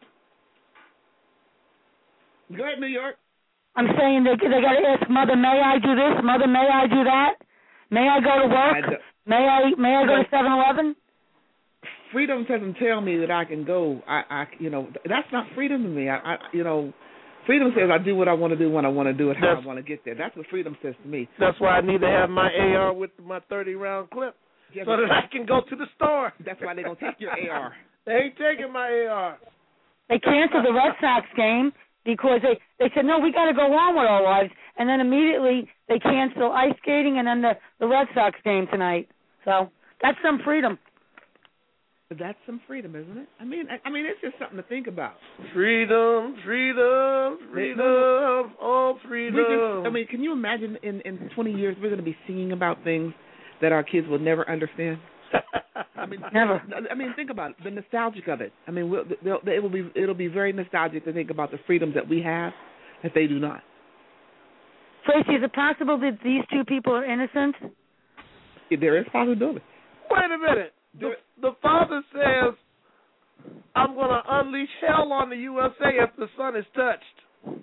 Go ahead, New York. I'm saying they got to ask Mother, may I do this? Mother, may I do that? May I go to work? May I go to 7-Eleven? freedom doesn't tell me that I can go. That's not freedom to me. Freedom says I do what I want to do when I want to do it, how I want to get there. That's what freedom says to me. That's why I need to have my AR with my 30-round clip so that I can go to the store. That's why they're going to take your AR. They ain't taking my AR. They canceled the Red Sox game because they said, no, we got to go on with our lives. And then immediately they cancel ice skating and then the Red Sox game tonight. So that's some freedom. That's some freedom, isn't it? I mean, it's just something to think about. Freedom, freedom, freedom, oh, freedom. Can you imagine in 20 years we're going to be singing about things that our kids will never understand? Never. Think about it, the nostalgic of it. It'll be very nostalgic to think about the freedoms that we have that they do not. Tracy, is it possible that these two people are innocent? There is possibility. Wait a minute. The father says, I'm going to unleash hell on the USA if the son is touched.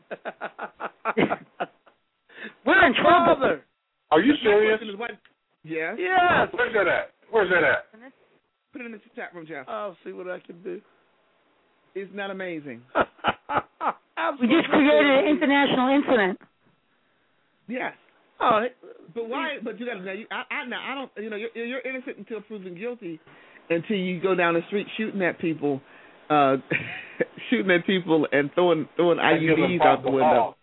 We're in trouble. Father. Are you serious? Yeah. Yes. Where's that at? Put it in the chat room, Jeff. I'll see what I can do. Isn't that amazing? We just created an international incident. Yes. Oh, but why? But you got to know. I don't. You're innocent until proven guilty. Until you go down the street shooting at people, and throwing IUDs out the window.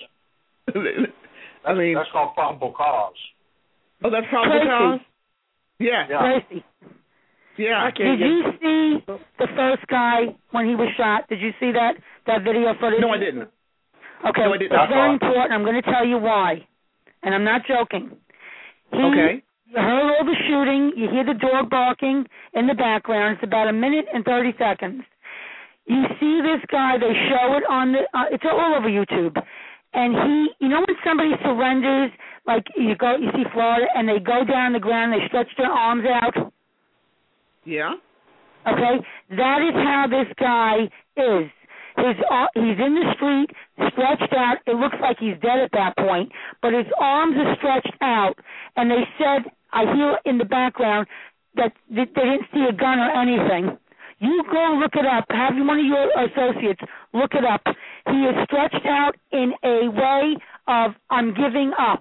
That's called probable cause. Oh, that's probable cause. Yeah. Tracy. Yeah. Did you see the first guy when he was shot? Did you see that video footage? No, I didn't. Okay, no, I didn't. It's very important. I'm going to tell you why. And I'm not joking. Okay. You heard all the shooting. You hear the dog barking in the background. It's about 1 minute and 30 seconds. You see this guy. They show it on it's all over YouTube. And when somebody surrenders, like you see Florida, and they go down the ground, they stretch their arms out. Yeah. Okay. That is how this guy is. He's in the street, stretched out. It looks like he's dead at that point, but his arms are stretched out. And they said, I hear in the background, that they didn't see a gun or anything. You go look it up. Have one of your associates look it up. He is stretched out in a way of, I'm giving up.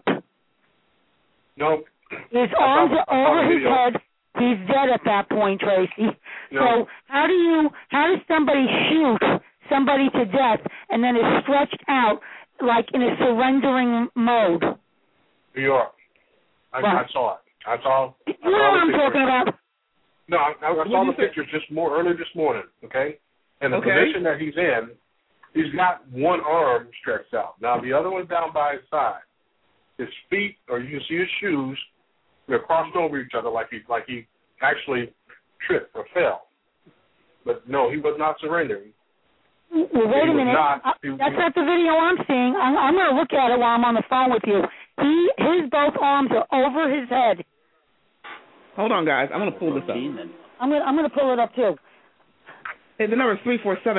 Nope. His arms are over his head. He's dead at that point, Tracy. Nope. So how does somebody shoot somebody to death and then is stretched out like in a surrendering mode? New York. I saw it. I saw you know what I'm talking about? No, I saw the pictures early this morning, okay? And the position that he's in, he's got one arm stretched out. Now, the other one's down by his side. His feet, or you can see his shoes, they're crossed over each other like he actually tripped or fell. But, no, he was not surrendering. Well, wait a minute. That's not the video I'm seeing. I'm going to look at it while I'm on the phone with you. His both arms are over his head. Hold on, guys. I'm going to pull this up. I'm going to pull it up, too. Hey, the number is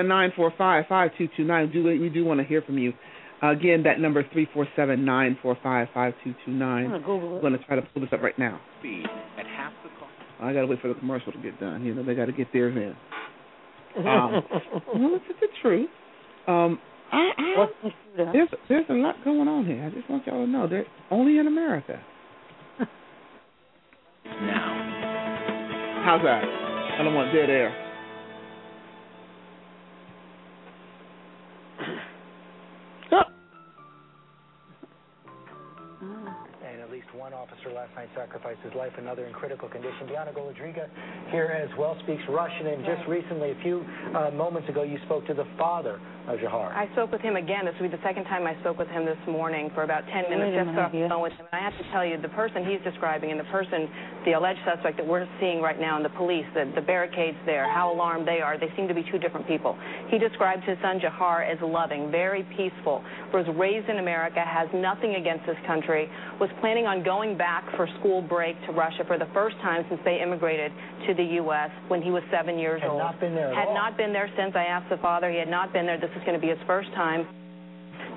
347-945-5229. We do want to hear from you. Again, that number is 347-945-5229. I'm going to try to pull this up right now. At half the cost. I got to wait for the commercial to get done. They got to get theirs in. Well, it's the truth. There's a lot going on here. I just want y'all to know they're only in America. Now. How's that? I don't want dead air. And at least one officer last night sacrificed his life, another in critical condition. Diana Golodriga here as well speaks Russian, and just recently, a few moments ago, you spoke to the father of Jahar. I spoke with him again. This will be the second time I spoke with him this morning for about 10 minutes. Just got off the phone with him. And I have to tell you, the person he's describing and the alleged suspect that we're seeing right now, and the police, the barricades there, how alarmed they are, they seem to be two different people. He described his son Jahar as loving, very peaceful, was raised in America, has nothing against this country, was planning on going back for school break to Russia for the first time since they immigrated to the U.S. when he was 7 years old. Had not been there at all. Had not been there since. I asked the father. He had not been there. This is going to be his first time.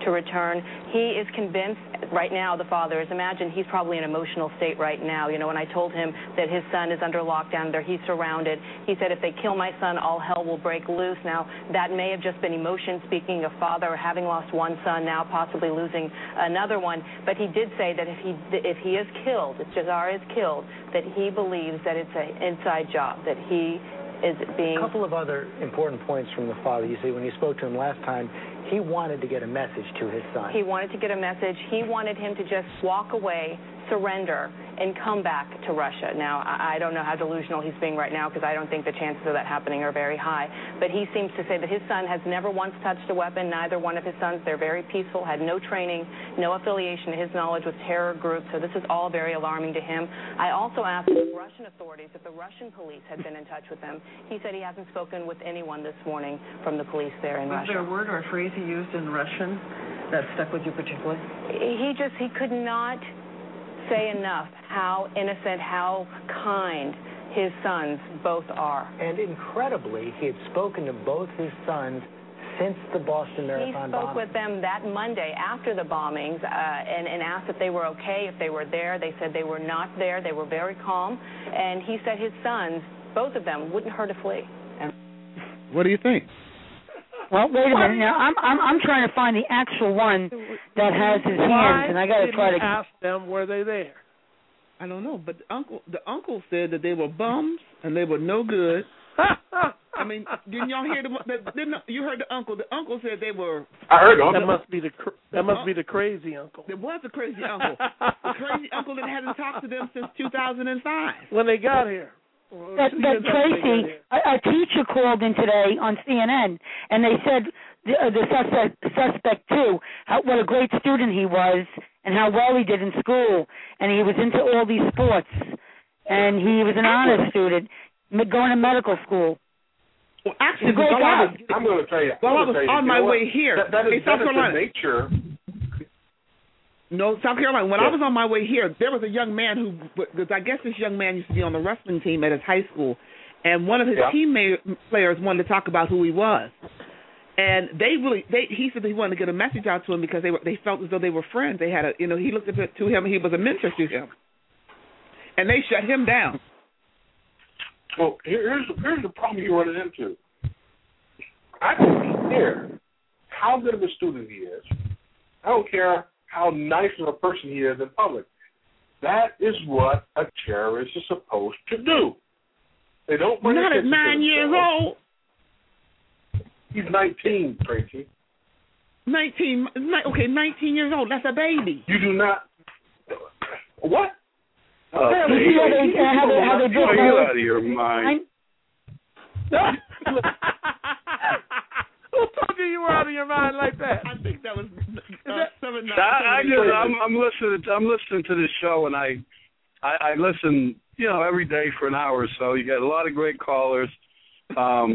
to return. He is convinced right now, the father is, imagine he's probably in an emotional state right now. You know, when I told him that his son is under lockdown there, he's surrounded, he said, if they kill my son, all hell will break loose. Now, that may have just been emotion speaking, a father having lost one son, now possibly losing another one. But he did say that if he is killed, if Jahzar is killed, that he believes that it's an inside job, that he is being... A couple of other important points from the father. You see, when you spoke to him last time, he wanted to get a message to his son. He wanted to get a message. He wanted him to just walk away, surrender, and come back to Russia. Now, I don't know how delusional he's being right now because I don't think the chances of that happening are very high. But he seems to say that his son has never once touched a weapon, neither one of his sons. They're very peaceful, had no training, no affiliation to his knowledge with terror groups. So this is all very alarming to him. I also asked the Russian authorities if the Russian police had been in touch with them. He said he hasn't spoken with anyone this morning from the police there in Russia. Was there a word or a phrase he used in Russian that stuck with you particularly? He could not say enough how innocent, how kind his sons both are. And incredibly, he had spoken to both his sons since the Boston Marathon bombing. He spoke with them that Monday after the bombings and asked if they were okay, if they were there. They said they were not there. They were very calm. And he said his sons, both of them, wouldn't hurt a flea. What do you think? Well, wait a minute. Now, I'm trying to find the actual one that has his hands, and I got to try to ask them, were they there? I don't know, but the uncle said that they were bums and they were no good. I mean, didn't y'all hear you heard the uncle? The uncle said they were. I heard the uncle. That must be the crazy uncle. It was a crazy uncle. The crazy uncle that hadn't talked to them since 2005 when they got here. But Tracy, a teacher called in today on CNN, and they said the suspect too, what a great student he was, and how well he did in school, and he was into all these sports, and he was an honor student, going to medical school. Well, actually, I'm going to tell you. While I was on my way here, that is South Carolina. The nature. No, South Carolina. When I was on my way here, there was a young man because I guess this young man used to be on the wrestling team at his high school, and one of his team players wanted to talk about who he was, and he said that he wanted to get a message out to him because they felt as though they were friends. They had he looked up to him, and he was a mentor to him, and they shut him down. Well, here's the problem you're running into. I don't care how good of a student he is. I don't care how nice of a person he is in public. That is what a terrorist is supposed to do. They don't bring not at 9 years old. He's 19, Tracy. 19. Okay, 19 years old. That's a baby. You do not. What? How they do Are you out of your mind? Who told you were out of your mind like that? I think that was. I'm listening to this show, and I listen, every day for an hour or so. You got a lot of great callers, but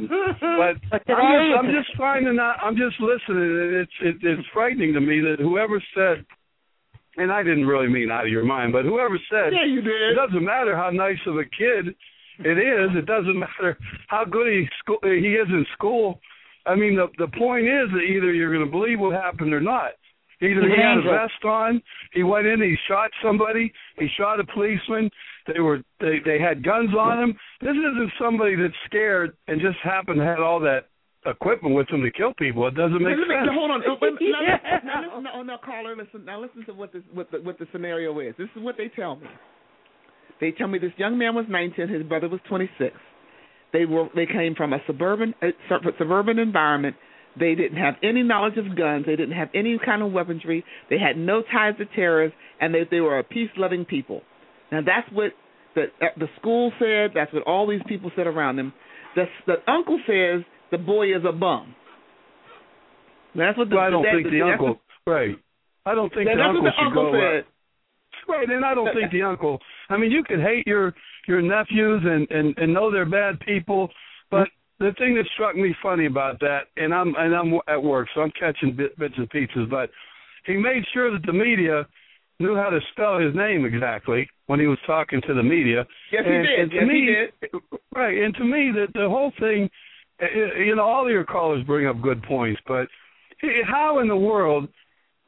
I'm just finding out. I'm just listening, and it's frightening to me that whoever said, and I didn't really mean out of your mind, but whoever said, yeah, you did. It doesn't matter how nice of a kid it is. It doesn't matter how good he is in school. I mean, the point is that either you're going to believe what happened or not. Either he had a vest on, he went in, he shot somebody, he shot a policeman. They had guns on him. This isn't somebody that's scared and just happened to have all that equipment with him to kill people. It doesn't make sense. Hold on. No, caller, listen. Now listen to what the scenario is. This is what they tell me. They tell me this young man was 19, his brother was 26. They came from a suburban environment. They didn't have any knowledge of guns. They didn't have any kind of weaponry. They had no ties to terrorists, and they were a peace-loving people. Now that's what the school said. That's what all these people said around them. The uncle says the boy is a bum. That's what I don't think the uncle. Right. I don't think the uncle should go. Right, and I don't think the uncle. I mean, you can hate your nephews and know they're bad people, but the thing that struck me funny about that, and I'm at work, so I'm catching bits and pieces, but he made sure that the media knew how to spell his name exactly when he was talking to the media. Yes, he did. He did. Right, and to me, that the whole thing, all of your callers bring up good points, but how in the world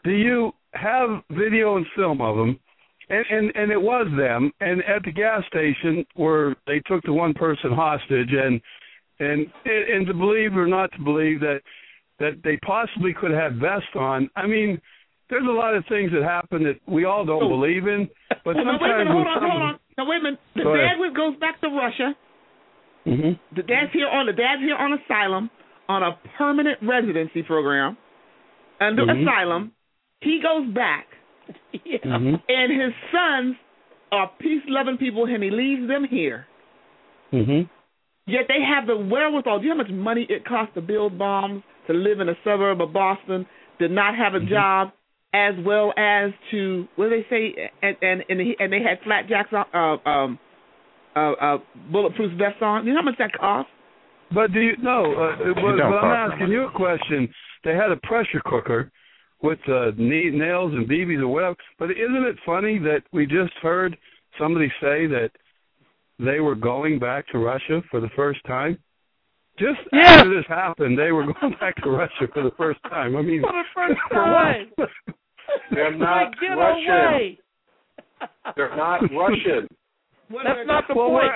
do you have video and film of them? And it was them. And at the gas station where they took the one person hostage, and to believe or not to believe that they possibly could have vests on. I mean, there's a lot of things that happen that we all don't believe in. But sometimes hold on. Now wait a minute. The dad goes back to Russia. Mm-hmm. The dad's here on asylum on a permanent residency program under asylum. He goes back, and his sons are peace-loving people, and he leaves them here. Mm-hmm. Yet they have the wherewithal. Do you know how much money it costs to build bombs, to live in a suburb of Boston, to not have a job, as well as to, what do they say, and they had flat jacks on, bulletproof vests on. You know how much that costs? But do you know? But I'm asking you a question. They had a pressure cooker with nails and BBs or whatever. But isn't it funny that we just heard somebody say that they were going back to Russia for the first time? Just after this happened, they were going back to Russia for the first time. I mean, for the first time. They're not Russian. They're not Russian. That's not the point.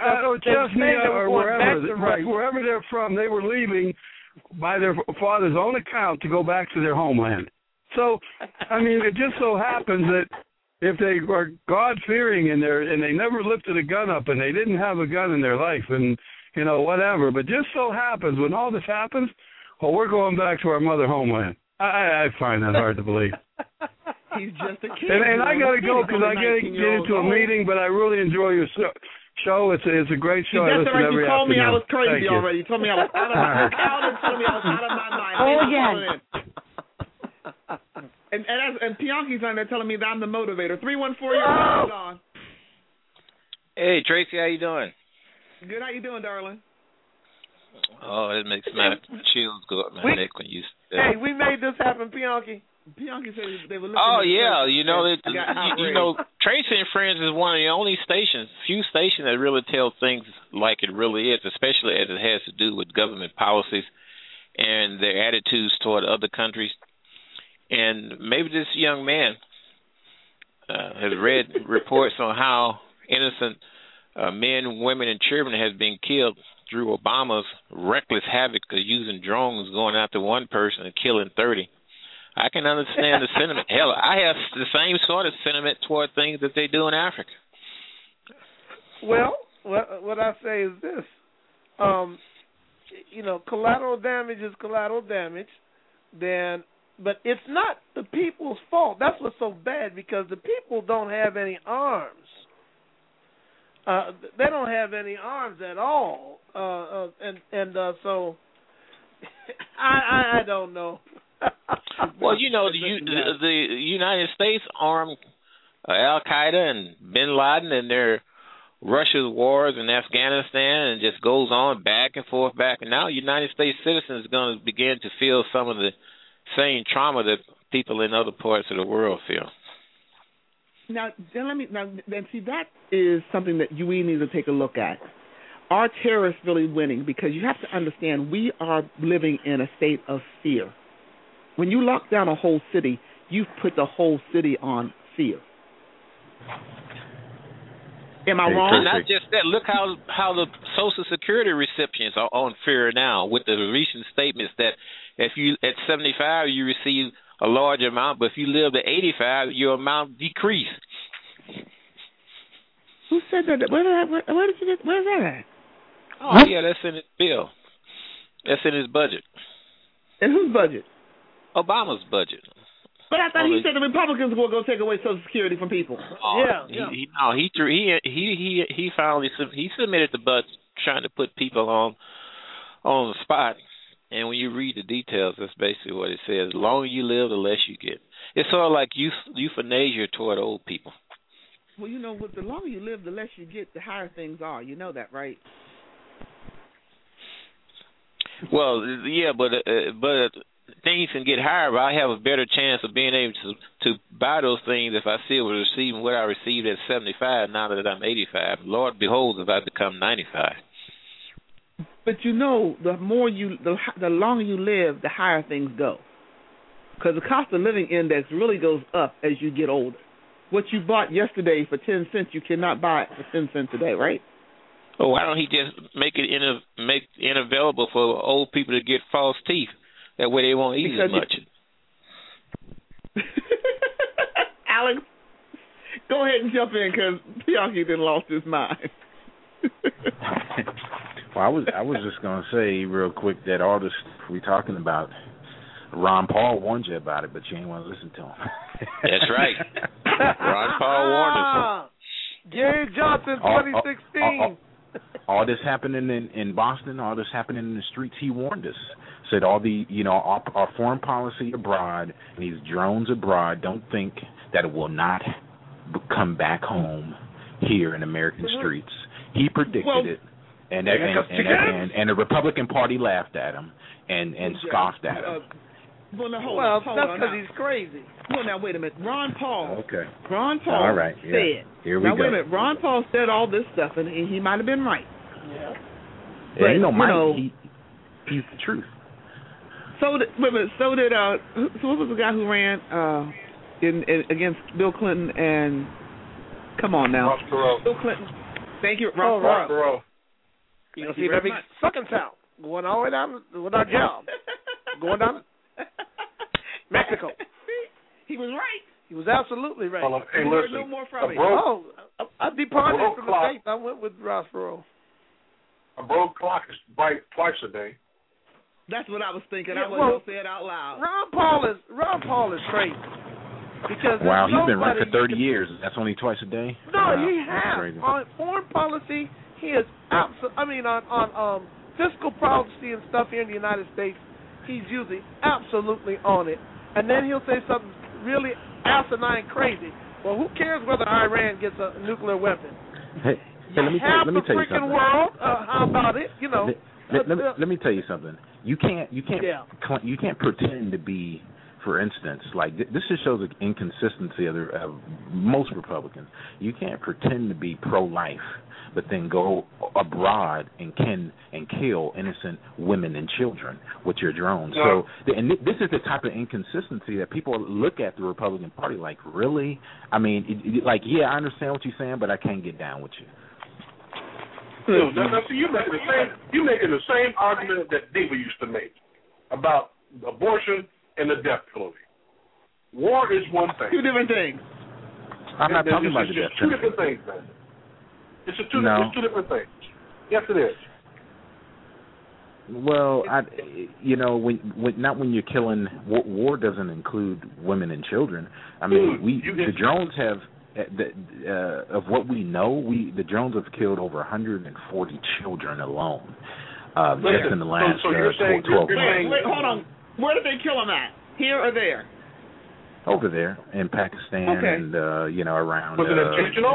Wherever they're from, they were leaving by their father's own account to go back to their homeland. So, I mean, it just so happens that if they are God-fearing and they never lifted a gun up and they didn't have a gun in their life and, you know, whatever, but just so happens when all this happens, we're going back to our mother homeland. I find that hard to believe. He's just a kid. And I got to go because I got to get into a meeting, but I really enjoy your show. It's a great show. That's I listen every you told afternoon. me I was crazy already. You told me I was out of my mind. Told me I was out of my mind. And Pianki's on there telling me that I'm the motivator. 314, you're on. Hey, Tracy, how you doing? Good. How you doing, darling? Oh, it makes my chills go up my neck when you. Hey, we made this happen, Pianki. Pianki said they were listening. Oh yeah, you know, Tracy and Friends is one of the only few stations that really tell things like it really is, especially as it has to do with government policies and their attitudes toward other countries. And maybe this young man has read reports on how innocent men, women, and children has been killed through Obama's reckless havoc of using drones going after one person and killing 30. I can understand the sentiment. Hell, I have the same sort of sentiment toward things that they do in Africa. Well, what I say is this. You know, collateral damage is collateral damage. But it's not the people's fault. That's what's so bad, because the people don't have any arms. They don't have any arms at all. So I don't know. Well, you know, the United States armed Al-Qaeda and Bin Laden and their Russia's wars in Afghanistan, and just goes on back and forth. And now United States citizens are going to begin to feel some of the same trauma that people in other parts of the world feel. Now, see, that is something that we need to take a look at. Are terrorists really winning? Because you have to understand, we are living in a state of fear. When you lock down a whole city, you've put the whole city on fear. Am I wrong? Not just that. Look how the Social Security recipients are on fear now, with the recent statements that if you at 75 you receive a large amount, but if you live to 85, your amount decreased. Who said that? Where's that at? Oh, yeah, that's in his bill. That's in his budget. In whose budget? Obama's budget. But I thought he said the Republicans were going to take away Social Security from people. Oh, yeah. He finally submitted the budget trying to put people on the spot. And when you read the details, that's basically what it says. The longer you live, the less you get. It's sort of like euthanasia toward old people. Well, you know, the longer you live, the less you get, the higher things are. You know that, right? Well, yeah, but things can get higher, but I have a better chance of being able to buy those things if I still was receiving what I received at 75 now that I'm 85. Lord behold, if I become 95. But you know, the longer you live, the higher things go. because the cost of living index really goes up as you get older. What you bought yesterday for 10 cents, you cannot buy it for 10 cents today, right? Oh, why don't he just make it unavailable for old people to get false teeth? That way they won't eat as much. Alex, go ahead and jump in because Bianchi done lost his mind. Well, I was just gonna say real quick that all this we're talking about, Ron Paul warned you about it, but you ain't want to listen to him. That's right. Ron Paul warned us. Gary Johnson, 2016. All this happening in Boston, all this happening in the streets, he warned us. Said all the, our foreign policy abroad and these drones abroad, don't think that it will not come back home here in American streets. He predicted it, and the Republican Party laughed at him and scoffed at him. Well, that's because he's crazy. Well, now, wait a minute. Ron Paul. Okay. Ron Paul all right. said. Here we go. Now, wait a minute. Ron Paul said all this stuff, and he might have been right. Yeah. But, he's the truth. So did what was the guy who ran against Bill Clinton and come on now, Ross Perot. Bill Clinton. Thank you, Ross Perot. You know, see that big sucking sound going all the way down with our job, going down Mexico. He was right. He was absolutely right. Hey, listen. No more from I departed from the States. I went with Ross Perot. A broke clock is right twice a day. That's what I was thinking. I wasn't going to say it out loud. Ron Paul is crazy. Because he's been right for 30 years. That's only twice a day? No, he has. On foreign policy, he is on fiscal policy and stuff here in the United States, he's usually absolutely on it. And then he'll say something really asinine crazy. Well, who cares whether Iran gets a nuclear weapon? Hey, let me tell you something. World, how about it? Let me tell you something. You can't pretend to be, for instance, like this just shows the inconsistency of most Republicans. You can't pretend to be pro-life, but then go abroad and kill innocent women and children with your drones. No. So, and this is the type of inconsistency that people look at the Republican Party like, really? I mean, I understand what you're saying, but I can't get down with you. Now, see, you're making the same argument that Diva used to make about abortion and the death penalty. War is one thing. Two different things. I'm not talking about the death penalty. It's two different things, man. It's two different things. Yes, it is. Well, when you're killing, war doesn't include women and children. I mean, the drones have. Of what we know, the drones have killed over 140 children alone just in the last 12 months. Wait, hold on. Where did they kill them at? Here or there? Over there in Pakistan and around. Was it intentional?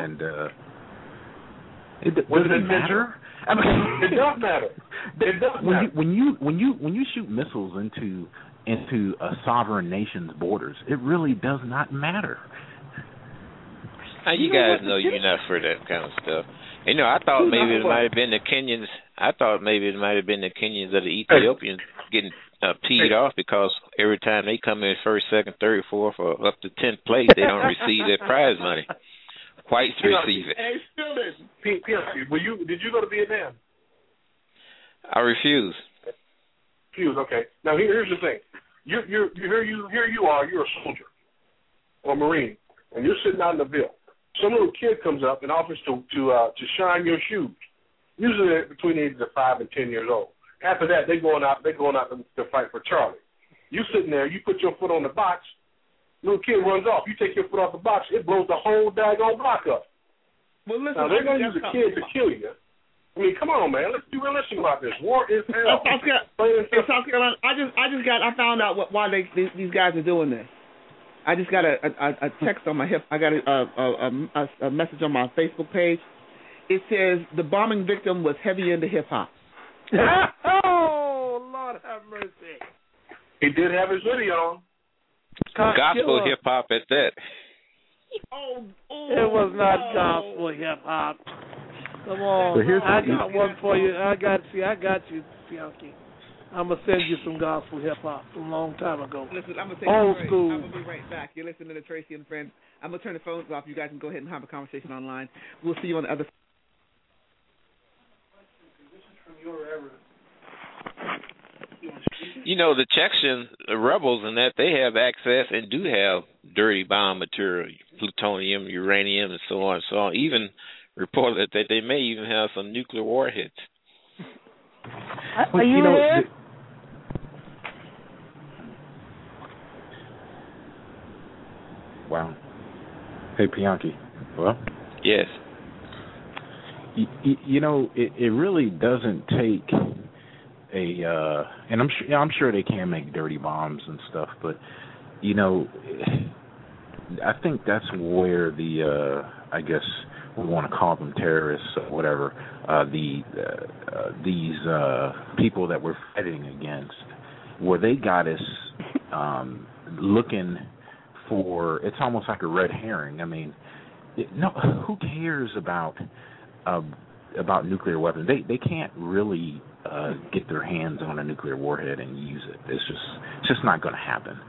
It doesn't matter. I mean, it does matter. It does matter. When you shoot missiles into a sovereign nation's borders, it really does not matter. You guys know you're not for that kind of stuff. I thought maybe it might have been the Kenyans. I thought maybe it might have been the Kenyans or the Ethiopians getting peed off because every time they come in first, second, third, fourth, or up to 10th place, they don't receive their prize money. Whites receive it. Hey, still didn't. Did you go to Vietnam? I refuse. Okay. Now here's the thing. Here you are. You're a soldier or a Marine, and you're sitting out in the Ville. Some little kid comes up and offers to shine your shoes. Usually they're between the ages of 5 and 10 years old. After that, they're going out to fight for Charlie. You sitting there, you put your foot on the box. Little kid runs off. You take your foot off the box, it blows the whole daggone block up. Well, listen, now they're going to use a kid to kill you. I mean, come on, man. Let's be realistic about this. War is hell. In South Carolina, I found out why these guys are doing this. I just got a text on my hip. I got a message on my Facebook page. It says the bombing victim was heavy into hip hop. Oh, Lord have mercy. He did have his hoodie on. Gospel hip hop at that. It was not gospel hip hop. Come on, I got one for you. I got you, Bianchi. I'm gonna send you some gospel hip hop from a long time ago. Listen, I'm gonna take old school. I'm gonna be right back. You're listening to Tracy and Friends. I'm gonna turn the phones off. You guys can go ahead and have a conversation online. We'll see you on the other. This is from your era. You know, the Chechen rebels and that they have access and do have dirty bomb material, plutonium, uranium, and so on and so on. Even reported that they may even have some nuclear warheads. Are you there? Wow. Hey, Bianchi. Well? Yes. You know, it really doesn't take and I'm sure they can make dirty bombs and stuff, but you know, I think that's where the I guess we want to call them terrorists or whatever, these people that we're fighting against, where they got us looking for, it's almost like a red herring. I mean, no, who cares about nuclear weapons? They can't really get their hands on a nuclear warhead and use it. It's just not going to happen.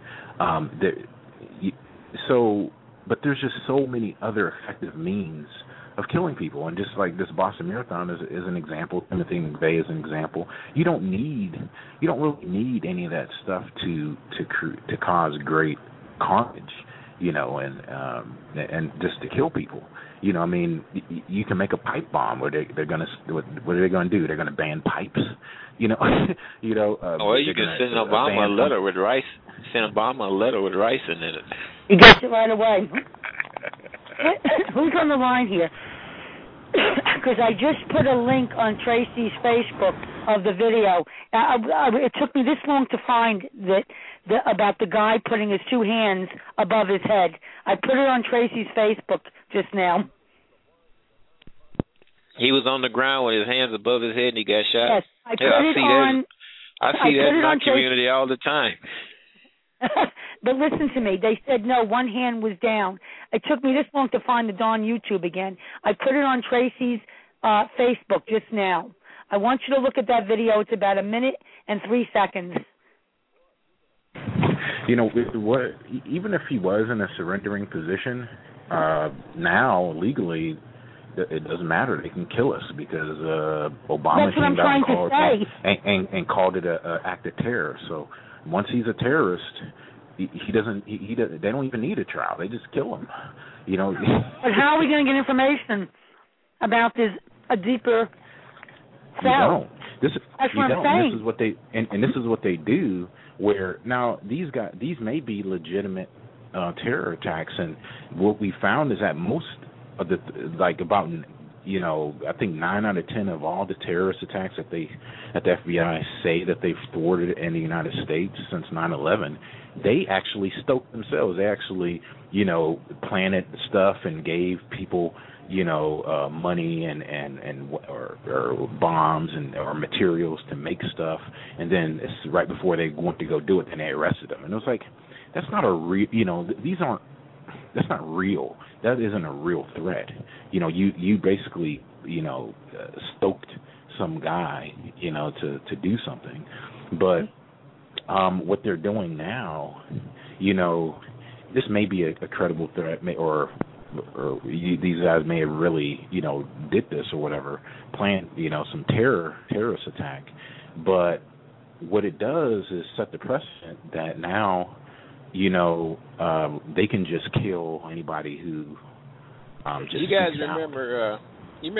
But there's just so many other effective means of killing people, and just like this Boston Marathon is an example. Timothy McVeigh is an example. You don't really need any of that stuff to cause great carnage, you know, and just to kill people. You know, I mean, you can make a pipe bomb where they're gonna, what are they gonna do? They're gonna ban pipes, you know, you know. Or you can send Obama a letter with rice. Send Obama a letter with rice in it. He gets it right away. Who's on the line here? Because I just put a link on Tracy's Facebook of the video. It took me this long to find about the guy putting his two hands above his head. I put it on Tracy's Facebook just now. He was on the ground with his hands above his head and he got shot. Yes, I see that in my community all the time. But listen to me. They said no, one hand was down. It took me this long to find the darn YouTube again. I put it on Tracy's Facebook just now. I want you to look at that video. It's about 1 minute and 3 seconds. You know, even if he was in a surrendering position, now legally it doesn't matter. They can kill us because Obama came out and called it an act of terror. So once he's a terrorist, he doesn't. They don't even need a trial. They just kill him. You know. But how are we going to get information about this a deeper cell? You don't. That's what I'm saying. This is what they and this is what they do. Where now these may be legitimate terror attacks, and what we found is that most of the I think 9 out of 10 of all the terrorist attacks that the FBI say that they've thwarted in the United States since 9/11, they actually stoked themselves. They actually, planted stuff and gave people, money or bombs or materials to make stuff, and then it's right before they went to go do it, and they arrested them. And it was like, that's not a real, that's not real. That isn't a real threat. You basically, stoked some guy, to do something. But what they're doing now, this may be a credible threat, or these guys may have really, did this or whatever, planned, some terrorist attack. But what it does is set the precedent that now, they can just kill anybody who just. You guys remember? You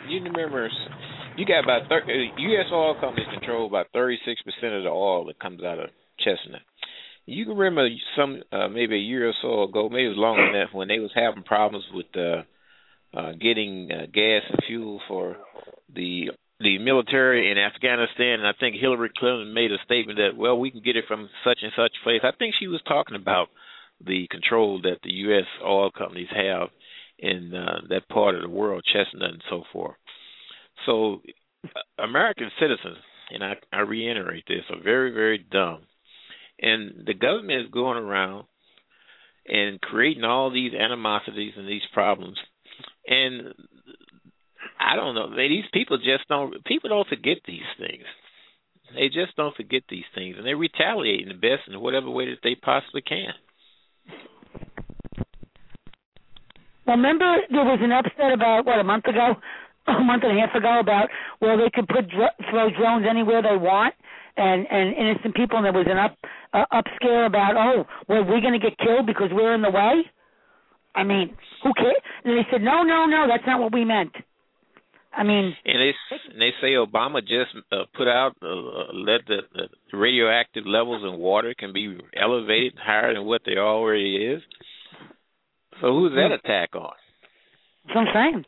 got about U.S. oil companies control about 36% of the oil that comes out of Chestnut. You can remember maybe a year or so ago, maybe it was longer than that, when they was having problems with getting gas and fuel for the military in Afghanistan, and I think Hillary Clinton made a statement that, well, we can get it from such and such place. I think she was talking about the control that the U.S. oil companies have in that part of the world, Chestnut and so forth. So American citizens, and I reiterate this, are very, very dumb. And the government is going around and creating all these animosities and these problems. And I don't know. These people don't forget these things. They just don't forget these things, and they retaliate in the best in whatever way that they possibly can. Well, remember there was an upset about, a month and a half ago, about where they could throw drones anywhere they want, and innocent people, and there was an upscare about, we're going to get killed because we're in the way? I mean, who cares? And they said, no, that's not what we meant. I mean, and they say Obama just put out let the radioactive levels in water can be elevated higher than what they already is. So who's that attack on? That's what I'm saying.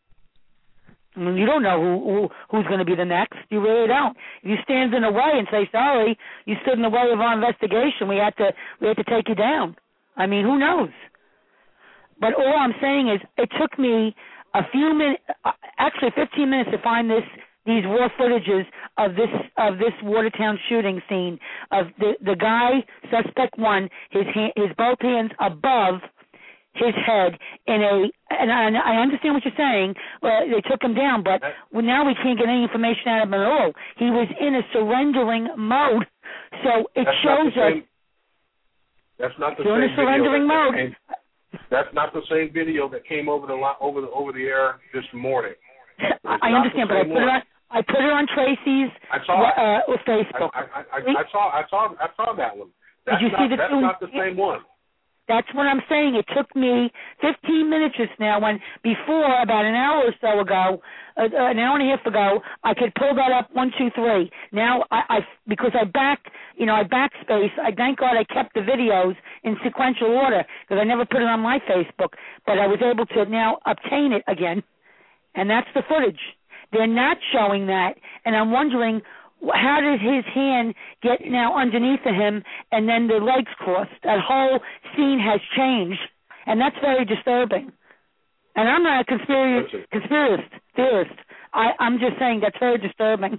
I mean, you don't know who's going to be the next. You really don't. If you stand in the way and say sorry, you stood in the way of our investigation. We had to take you down. I mean, who knows? But all I'm saying is, it took me a few minutes, actually 15 minutes, to find these raw footages of this Watertown shooting scene of the guy, suspect one, his both hands above his head and I understand what you're saying. They took him down, but now we can't get any information out of him at all. He was in a surrendering mode, so it shows us. That's not the same. In a surrendering mode. That's not the same video that came over the air this morning. I understand, but I put it on Tracy's Facebook. I saw that one. That's not the same one. That's what I'm saying. It took me 15 minutes just now, when before, about an hour or so ago, an hour and a half ago, I could pull that up 1, 2, 3. Now, because I backspace, thank God I kept the videos in sequential order, because I never put it on my Facebook, but I was able to now obtain it again, and that's the footage. They're not showing that, and I'm wondering, how did his hand get now underneath of him and then the legs crossed? That whole scene has changed, and that's very disturbing. And I'm not a conspiracist theorist. I'm just saying that's very disturbing.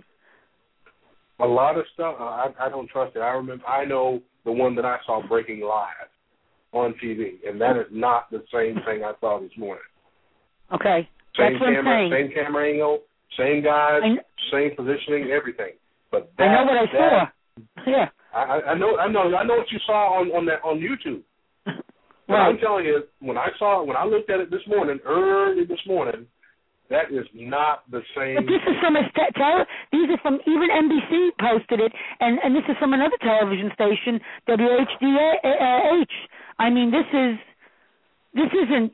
A lot of stuff, I don't trust it. I know the one that I saw breaking live on TV, and that is not the same thing I saw this morning. Okay, that's what I'm saying. Same camera angle, same guys, same positioning, everything. But I know what I saw. Yeah. I know what you saw on YouTube. But I'm telling you, when I looked at it early this morning, that is not the same. But this is from these are from, even NBC posted it, and this is from another television station, WHDH. I mean, this is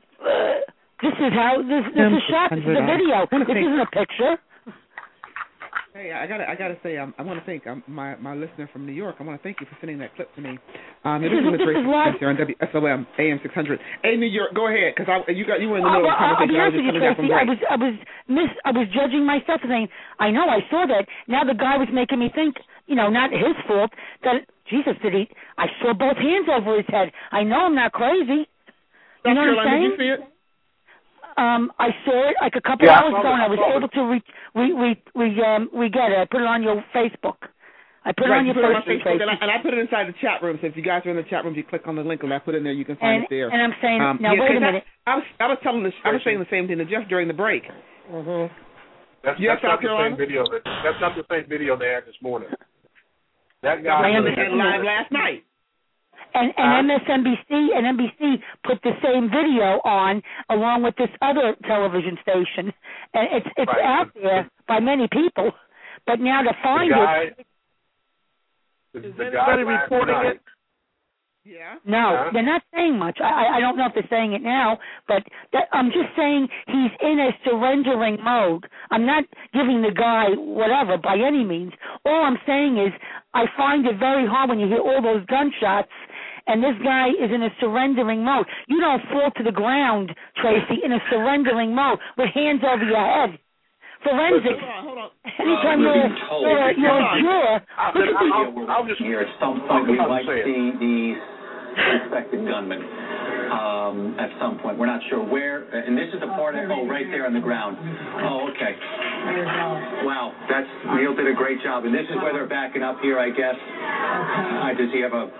shot. This is a video. This isn't a picture. Hey, I gotta say, I want to thank my listener from New York. I want to thank you for sending that clip to me. This is live here on WSOM AM 600. Hey, New York, go ahead, because you were in the middle of the conversation. I'll be honest with you, Tracy. I was judging myself, saying, I know I saw that. Now the guy was making me think, not his fault. That Jesus, I saw both hands over his head. I know I'm not crazy. You know what I'm saying? Did you see it? I saw it like a couple hours ago, and I was able to get it. I put it on your Facebook. I put it on your Facebook, and I put it inside the chat room. So if you guys are in the chat room, you click on the link, and I put it in there. You can find it there. And I'm saying, now wait a minute. I was saying the same thing to Jeff during the break. Mm-hmm. That's not the same video. That's not the same video they had this morning. That guy had live last night. And MSNBC and NBC put the same video on along with this other television station, and it's out there by many people. But now to find it, is anybody reporting it? Yeah. No, they're not saying much. I don't know if they're saying it now, but I'm just saying he's in a surrendering mode. I'm not giving the guy whatever by any means. All I'm saying is I find it very hard when you hear all those gunshots and this guy is in a surrendering mode. You don't fall to the ground, Tracy, in a surrendering mode with hands over your head. Forensics. Hold on. Anytime you're a juror, I'll just here at some point we might see the suspected gunman at some point. We're not sure where. And this is the part right there on the ground. Oh, okay. Wow, Neil did a great job. And this is where they're backing up here, I guess. Does he have a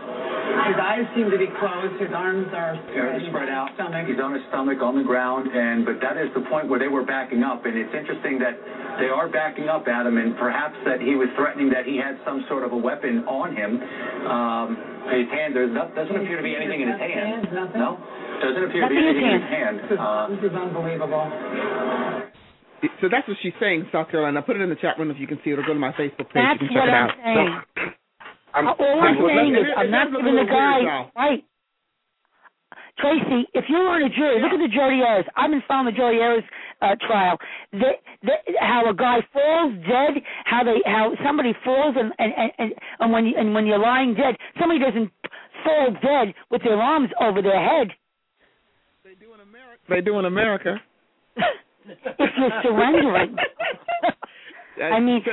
His eyes seem to be closed. His arms are spread out. Stomach. He's on his stomach on the ground, but that is the point where they were backing up. And it's interesting that they are backing up, Adam, and perhaps that he was threatening that he had some sort of a weapon on him. His hand, doesn't appear to be anything in his hand. Nothing? No? Doesn't appear to be anything in his hand. This is unbelievable. So that's what she's saying, South Carolina. I put it in the chat room if you can see it, or go to my Facebook page. That's you can check what it I'm out. saying. So, all I'm saying is I'm not giving the guy right. Tracy, if you were in a jury, look at the Jodi Arias. I've been following the Jodi Arias trial. How a guy falls dead, how somebody falls and when you're lying dead, somebody doesn't fall dead with their arms over their head. They do in America. If you're surrendering. I mean,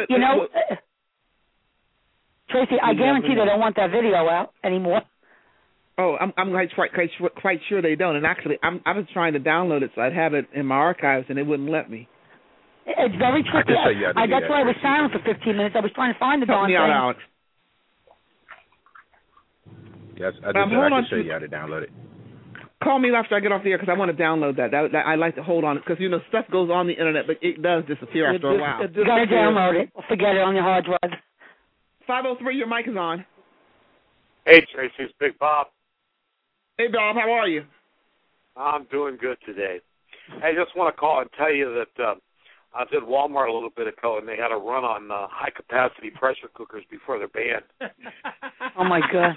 Tracy, I guarantee they don't want that video out anymore. Oh, I'm quite sure they don't. And actually, I was trying to download it so I'd have it in my archives, and it wouldn't let me. It's very tricky. That's why I was silent for 15 minutes. I was trying to find the darn thing. Help me out, Alex. Yes, I can show you how to download it. Call me after I get off the air because I want to download that. I like to hold on it because, stuff goes on the internet, but it does disappear after a while. You got to download it or forget it on your hard drive. 503, your mic is on. Hey, Tracy, it's Big Bob. Hey, Bob, how are you? I'm doing good today. I just want to call and tell you that I was at Walmart a little bit ago, and they had a run on high-capacity pressure cookers before they're banned. Oh, my God.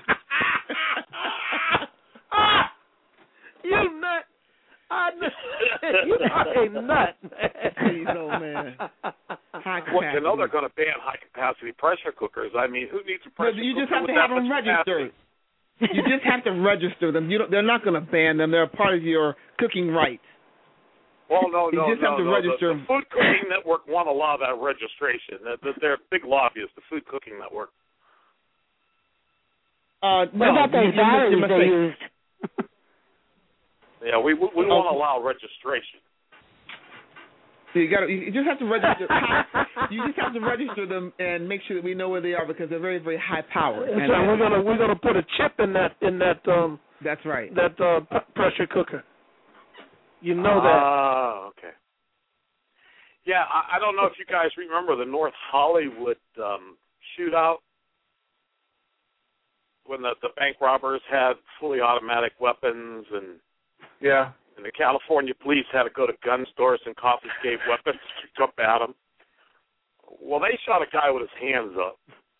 You nut. You are a nut. Please, old man. Well, they're going to ban high-capacity pressure cookers. I mean, who needs a pressure cooker? You just have to have them registered. You just have to register them. They're not going to ban them. They're part of your cooking rights. Well, no. You just have to register. The Food Cooking Network won't allow that registration. They're big lobbyists, the Food Cooking Network. What about those batteries they used? Yeah, we won't allow registration. You just have to register. You just have to register them and make sure that we know where they are because they're very, very high powered. And we're gonna put a chip in that. That's right. That pressure cooker. You know that. Oh, okay. Yeah, I don't know if you guys remember the North Hollywood shootout when the bank robbers had fully automatic weapons and. Yeah. And the California police had to go to gun stores and confiscate weapons to jump at them. Well, they shot a guy with his hands up.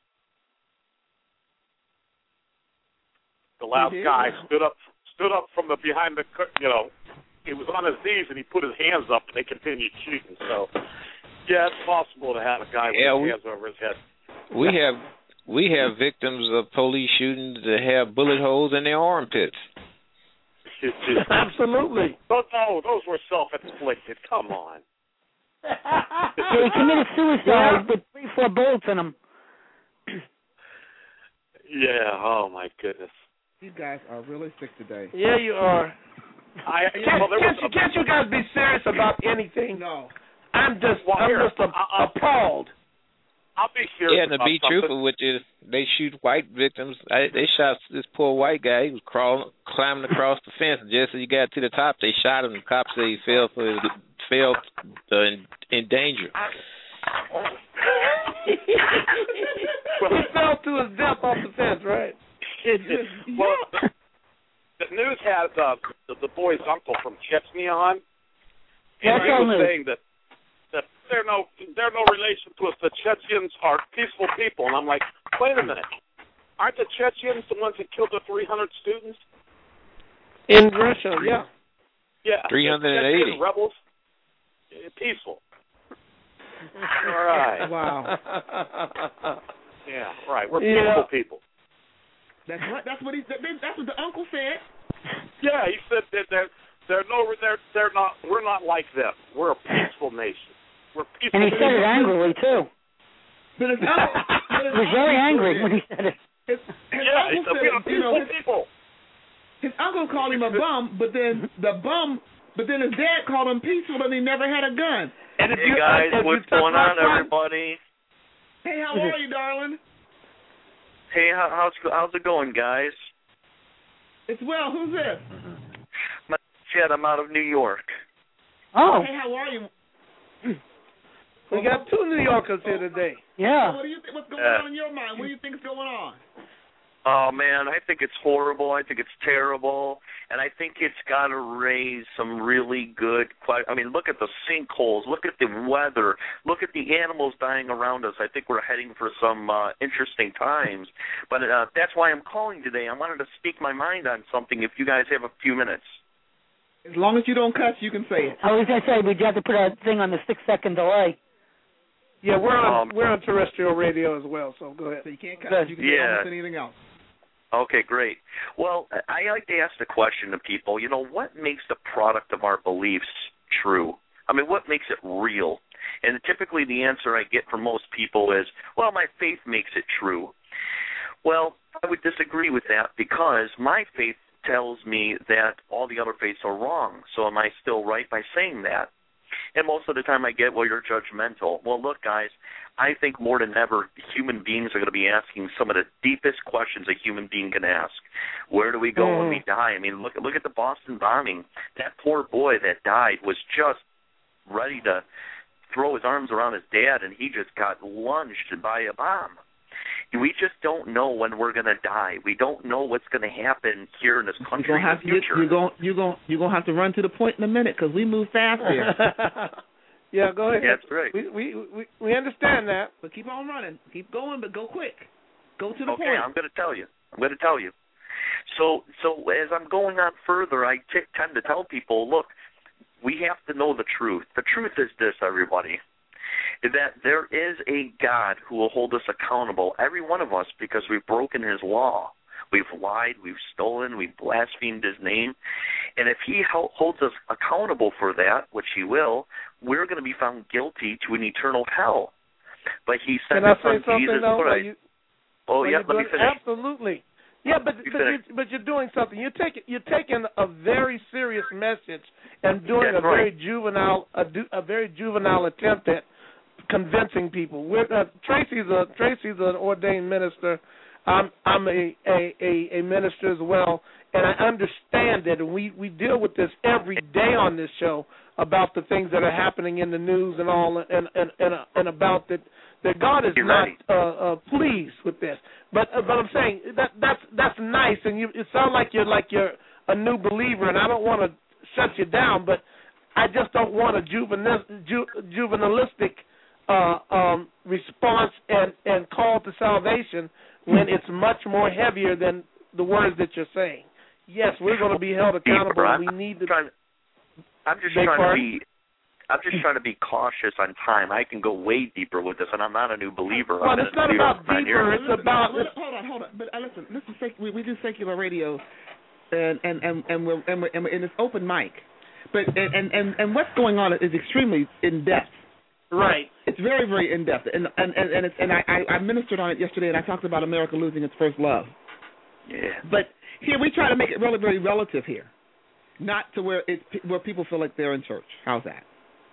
The last guy stood up from behind the, he was on his knees and he put his hands up and they continued shooting. So, yeah, it's possible to have a guy with his hands over his head. We have victims of police shootings that have bullet holes in their armpits. Absolutely. Those were self-inflicted. Come on. He committed suicide with 3-4 bullets in him. Yeah. Oh my goodness. You guys are really sick today. Yeah, you are. Can't you guys be serious about anything? No. I'm just appalled. I'll be serious. Yeah, and to be truthful with you, they shoot white victims. They shot this poor white guy. He was climbing across the fence, and just as he got to the top, they shot him. The cops said he fell in danger. He fell to his death off the fence, right? Well, the news had the boy's uncle from Chechnya on, and he was saying that they're no relation to us. The Chechens are peaceful people, and I'm like, wait a minute, aren't the Chechens the ones that killed the 300 students in Russia? Yeah. Yeah. 380 rebels. Peaceful. All right. Wow. Yeah. Right. We're peaceful people. That's right. That's what the uncle said. Yeah, he said that we're not like them. We're a peaceful nation. We're peaceful. And he said it angrily too. But his uncle, he was very angry when he said it. He said we are peaceful people. His uncle called him a bum, but then his dad called him peaceful, and he never had a gun. And hey guys, what's going on, everybody? Hey, how are you, darling? Hey, how's it going, guys? It's Will. Who's this? My Chet, I'm out of New York. Oh. Hey, how are you? We got two New Yorkers here today. Yeah. So what do you think? What's going on in your mind? What do you think is going on? Oh, man, I think it's horrible. I think it's terrible. And I think it's got to raise some really good questions. I mean, look at the sinkholes. Look at the weather. Look at the animals dying around us. I think we're heading for some interesting times. But that's why I'm calling today. I wanted to speak my mind on something if you guys have a few minutes. As long as you don't cuss, you can say it. I was going to say, we'd have to put a thing on the 6-second delay. Yeah, we're on terrestrial radio as well, so go ahead. So you can't cut. You can say almost anything else. Okay, great. Well, I like to ask the question to people, you know, what makes the product of our beliefs true? I mean, what makes it real? And typically the answer I get from most people is, well, my faith makes it true. Well, I would disagree with that because my faith tells me that all the other faiths are wrong. So am I still right by saying that? And most of the time I get, well, you're judgmental. Well, look, guys, I think more than ever, human beings are going to be asking some of the deepest questions a human being can ask. Where do we go when we die? I mean, look at the Boston bombing. That poor boy that died was just ready to throw his arms around his dad, and he just got lunged by a bomb. We just don't know when we're going to die. We don't know what's going to happen here in this country in the future. You're going to have to run to the point in a minute because we move fast here. Yeah, go ahead. That's right. We understand that. But keep on running. Keep going, but go quick. Go to the point. Okay, I'm going to tell you. So as I'm going on further, I tend to tell people, look, we have to know the truth. The truth is this, everybody, that there is a God who will hold us accountable, every one of us, because we've broken his law. We've lied, we've stolen, we've blasphemed his name. And if he holds us accountable for that, which he will, we're going to be found guilty to an eternal hell. But he sent his son Jesus Christ. Let me finish. Absolutely. Yeah, but you're doing something. You're taking a very serious message and doing a very juvenile attempt at convincing people. Tracy's an ordained minister. I'm a minister as well, and I understand it. And we deal with this every day on this show about the things that are happening in the news and all, and about that God is not pleased with this. But I'm saying that's nice, and it sounds like you're a new believer, and I don't want to shut you down, but I just don't want a juvenilistic response and call to salvation when it's much more heavier than the words that you're saying. Yes, we're going to be held accountable. We need to. I'm just trying to be cautious on time. I can go way deeper with this, and I'm not a new believer. Well, it's not about deeper. It's about. Hold on. But listen. We do secular radio, and we're in this open mic. But and what's going on is extremely in depth. Right. It's very, very in depth, and I ministered on it yesterday, and I talked about America losing its first love. Yeah. But here we try to make it really, very relative here, not to where people feel like they're in church. How's that?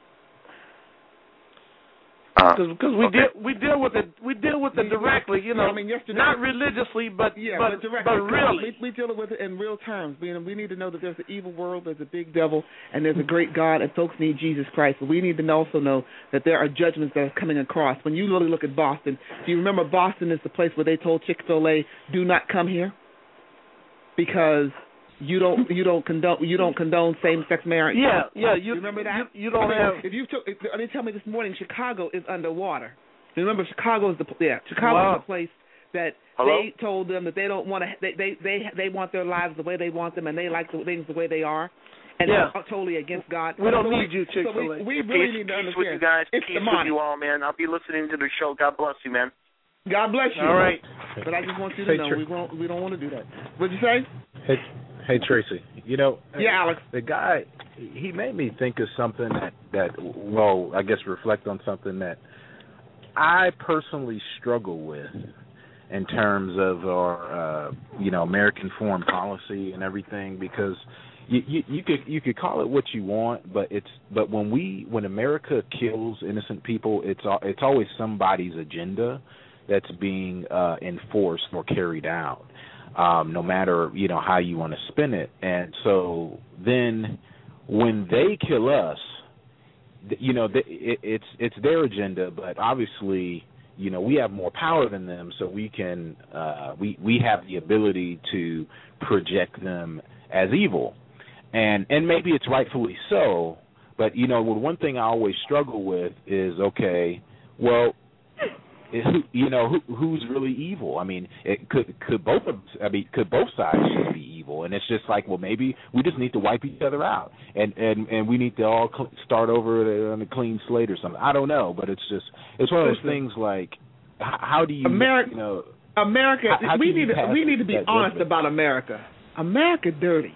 Because we deal with it directly, you know. I mean, not religiously, but directly. But really, we deal with it in real terms. We need to know that there's an evil world, there's a big devil, and there's a great God, and folks need Jesus Christ. But we need to also know that there are judgments that are coming across. When you really look at Boston, do you remember Boston is the place where they told Chick-fil-A, "Do not come here," because you don't condone same-sex marriage. Yeah. You remember that? You don't have. They tell me this morning Chicago is underwater. Remember, Chicago is the place that they told them that they don't want to. They want their lives the way they want them, and they like the things the way they are, and they're totally against God. We don't need you, Chick-fil-A. So we really need to understand. Peace with you guys. Peace with you all, man. I'll be listening to the show. God bless you, man. God bless you. All right. But I just want you to know we don't want to do that. What'd you say? Hey Tracy, yeah, Alex. The guy, he made me think of something I guess reflect on something that I personally struggle with in terms of our, American foreign policy and everything, because you could call it what you want, but when America kills innocent people, it's always somebody's agenda that's being enforced or carried out. no matter, how you want to spin it. And so then when they kill us, it's their agenda, but obviously, we have more power than them, so we can we have the ability to project them as evil, and maybe it's rightfully so. But one thing I always struggle with is, okay, well, who's really evil? I mean, could both sides just be evil? And it's just like, well, maybe we just need to wipe each other out, and we need to all start over on a clean slate or something. I don't know, but it's one of those things like, how do you America? We need to be honest judgment? about America. America dirty.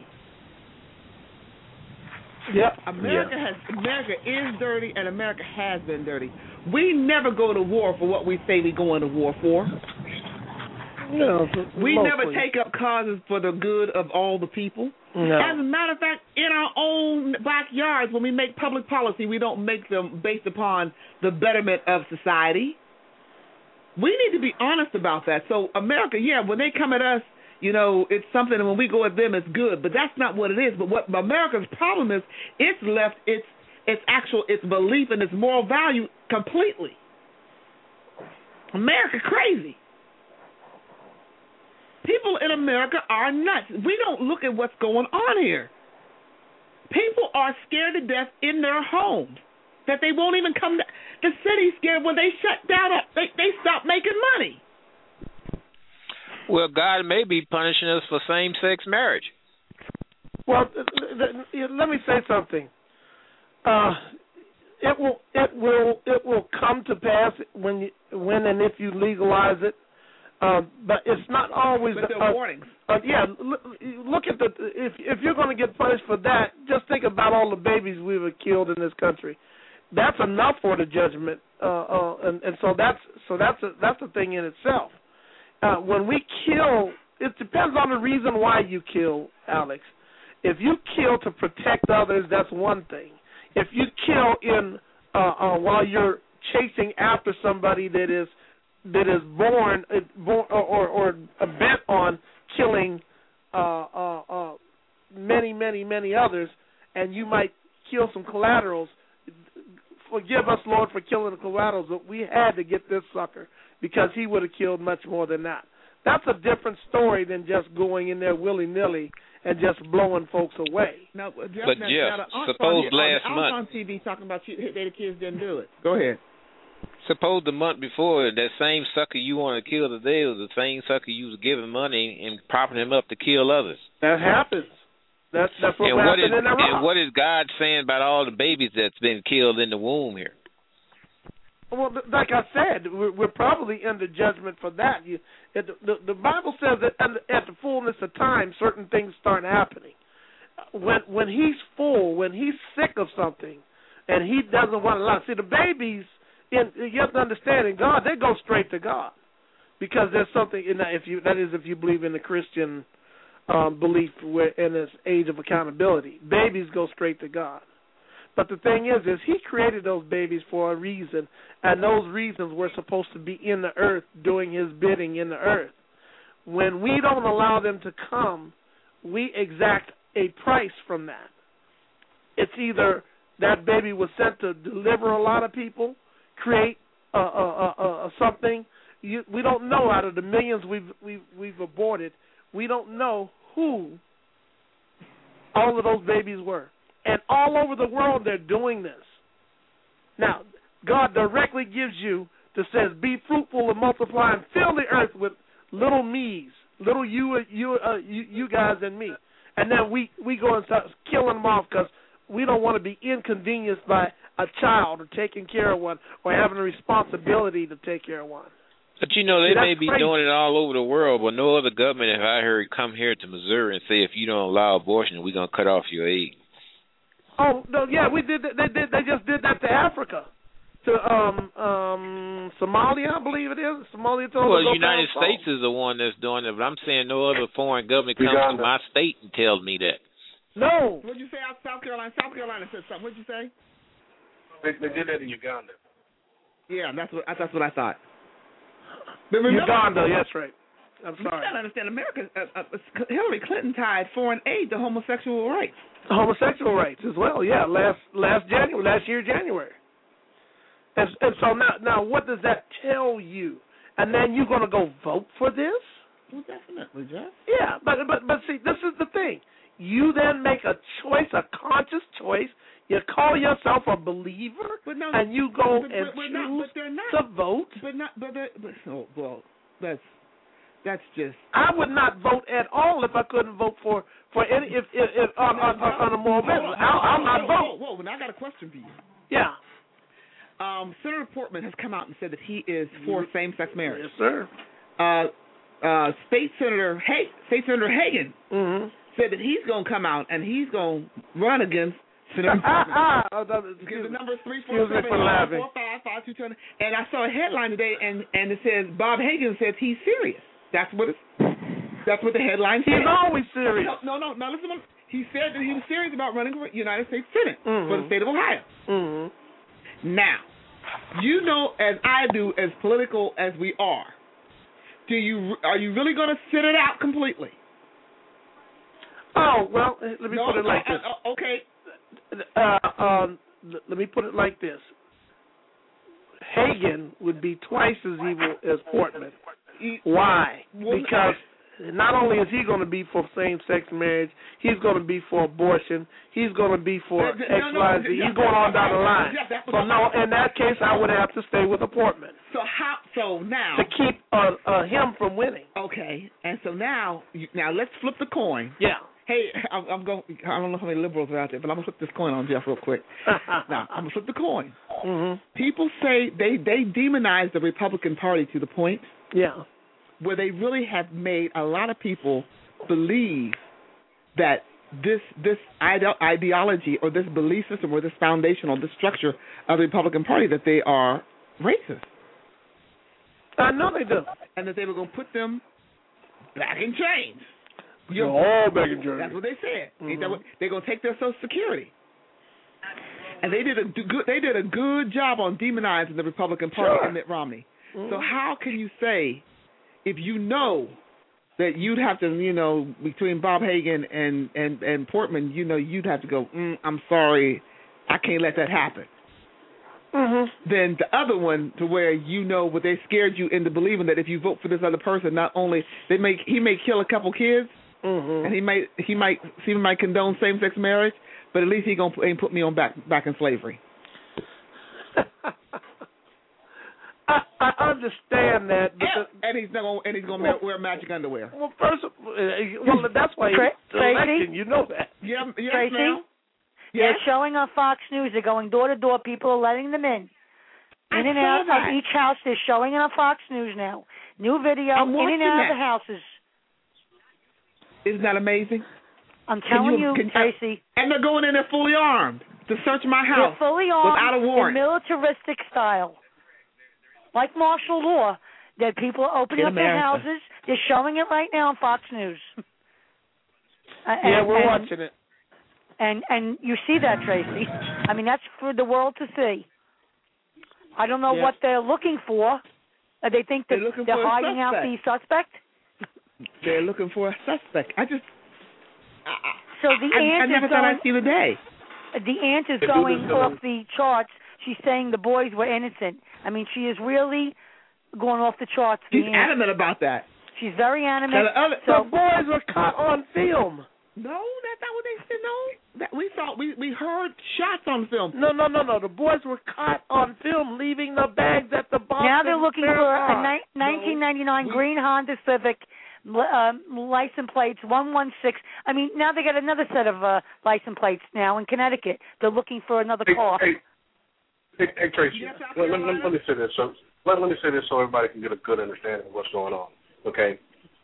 Yeah, America is dirty, and America has been dirty. We never go to war for what we say we go into war for. No, we never take up causes for the good of all the people. No. As a matter of fact, in our own backyards, when we make public policy, we don't make them based upon the betterment of society. We need to be honest about that. So America, when they come at us, it's something, and when we go at them, it's good. But that's not what it is. But what America's problem is, it's left its belief and its moral value completely. America crazy. People in America are nuts. We don't look at what's going on here. People are scared to death in their homes that they won't even come to the city's scared when they shut down. They stop making money. Well, God may be punishing us for same-sex marriage. Well, let me say something. It will come to pass when and if you legalize it. But it's not always. But there are warnings. Look at if you're going to get punished for that, just think about all the babies we've killed in this country. That's enough for the judgment, and so that's a thing in itself. When we kill, it depends on the reason why you kill, Alex. If you kill to protect others, that's one thing. If you kill while you're chasing after somebody that is born or bent on killing many others, and you might kill some collaterals. Forgive us, Lord, for killing the collaterals, but we had to get this sucker because he would have killed much more than that. That's a different story than just going in there willy-nilly and just blowing folks away. No, but Jeff, suppose last month on TV talking about the kids didn't do it. Go ahead. Suppose the month before, that same sucker you want to kill today was the same sucker you was giving money and propping him up to kill others. That happens. That's what happened in Iraq. And what is God saying about all the babies that's been killed in the womb here? Well, like I said, we're probably under judgment for that. The Bible says that at the fullness of time, certain things start happening. When he's full, when he's sick of something, and he doesn't want to allow. See, the babies, you have to understand, in God, they go straight to God because there's something in that. If you believe in the Christian belief in this age of accountability, babies go straight to God. But the thing is he created those babies for a reason, and those reasons were supposed to be in the earth doing his bidding in the earth. When we don't allow them to come, we exact a price from that. It's either that baby was sent to deliver a lot of people, create something. We don't know out of the millions we've aborted. We don't know who all of those babies were. And all over the world, they're doing this. Now, God directly gives you, says, be fruitful and multiply and fill the earth with little me's, little you guys and me. And then we go and start killing them off because we don't want to be inconvenienced by a child or taking care of one or having a responsibility to take care of one. But, they may be doing it all over the world, but no other government have I heard come here to Missouri and say, if you don't allow abortion, we're going to cut off your aid. Oh, no, yeah, we did. They just did that to Africa, to Somalia, I believe it is. Somalia told the United States is the one that's doing it, but I'm saying no other foreign government comes to my state and tells me that. No. What'd you say out South Carolina? South Carolina said something. What'd you say? They did that in Uganda. Yeah, that's what I thought. But remember, Uganda, yes, right. I'm You sorry. gotta understand, America. Hillary Clinton tied foreign aid to homosexual rights. Homosexual rights as well. Yeah, last year January. And so now, what does that tell you? And then you're gonna go vote for this? Well, definitely, Jeff. Yeah, but see, this is the thing. You then make a choice, a conscious choice. You call yourself a believer, and you go choose to vote. That's just. I would not vote at all if I couldn't vote for any if on a moral basis. I'll not vote. Whoa! Now I got a question for you. Yeah. Senator Portman has come out and said that he is for same-sex marriage. Yes, sir. State Senator Hagan said that he's going to come out and he's going to run against Senator Portman. The number is 347-455-2220. And I saw a headline today, and it says Bob Hagan says he's serious. That's what the headline says. He's always serious. No. Listen. He said that he was serious about running for United States Senate for the state of Ohio. Now, you know, as I do, as political as we are, are you really going to sit it out completely? Oh, well, let me put it like this. Okay. Let me put it like this. Hagan would be twice as evil as Portman. Why? Because not only is he going to be for same-sex marriage, he's going to be for abortion, he's going to be for X, Y, Z. He's going on down the line. So no, in that case, I would have to stay with a Portman. So now to keep him from winning. Okay, and so now let's flip the coin. Yeah. Hey, I'm going. I don't know how many liberals are out there, but I'm gonna flip this coin on Jeff real quick. Now I'm gonna flip the coin. People say they demonize the Republican Party to the point, where they really have made a lot of people believe that this ideology or this belief system or this foundation or this structure of the Republican Party, that they are racist. I know they do, and that they were gonna put them back in chains. You're all back in chains. That's what they said. They're gonna take their Social Security, and they did a good job on demonizing the Republican Party and Mitt Romney. So how can you say, if you know that you'd have to, between Bob Hagan and Portman, you'd have to go, I'm sorry, I can't let that happen. Then the other one, to where what they scared you into believing that if you vote for this other person, not only he may kill a couple kids, and he might condone same-sex marriage, but at least he ain't put me on back in slavery. I understand that, and he's gonna wear magic underwear. Well, that's why he's elected. You know that. Tracy? They're showing on Fox News. They're going door to door. People are letting them in and out of each house. They're showing it on Fox News now. New video, in and out of the houses. Isn't that amazing? I'm telling you, Tracy. And they're going in there fully armed to search my house. They're fully armed without a warrant. In militaristic style. Like martial law, that people are opening up their houses. They're showing it right now on Fox News. We're watching it. And you see that, Tracy. I mean, that's for the world to see. I don't know what they're looking for. They think that they're hiding out the suspect? They're looking for a suspect. I never thought I'd see the day. The aunt is going off the charts. She's saying the boys were innocent. I mean, she is really going off the charts. She's adamant about that. She's very adamant. The boys were caught on film. No, that's not what they said. No, we heard shots on film. No. The boys were caught on film leaving the bags at the bottom. Now they're looking for a 1999 green Honda Civic, license plates 116. I mean, now they got another set of license plates now in Connecticut. They're looking for another car. Hey Tracy, let me say this. So let me say this so everybody can get a good understanding of what's going on. Okay,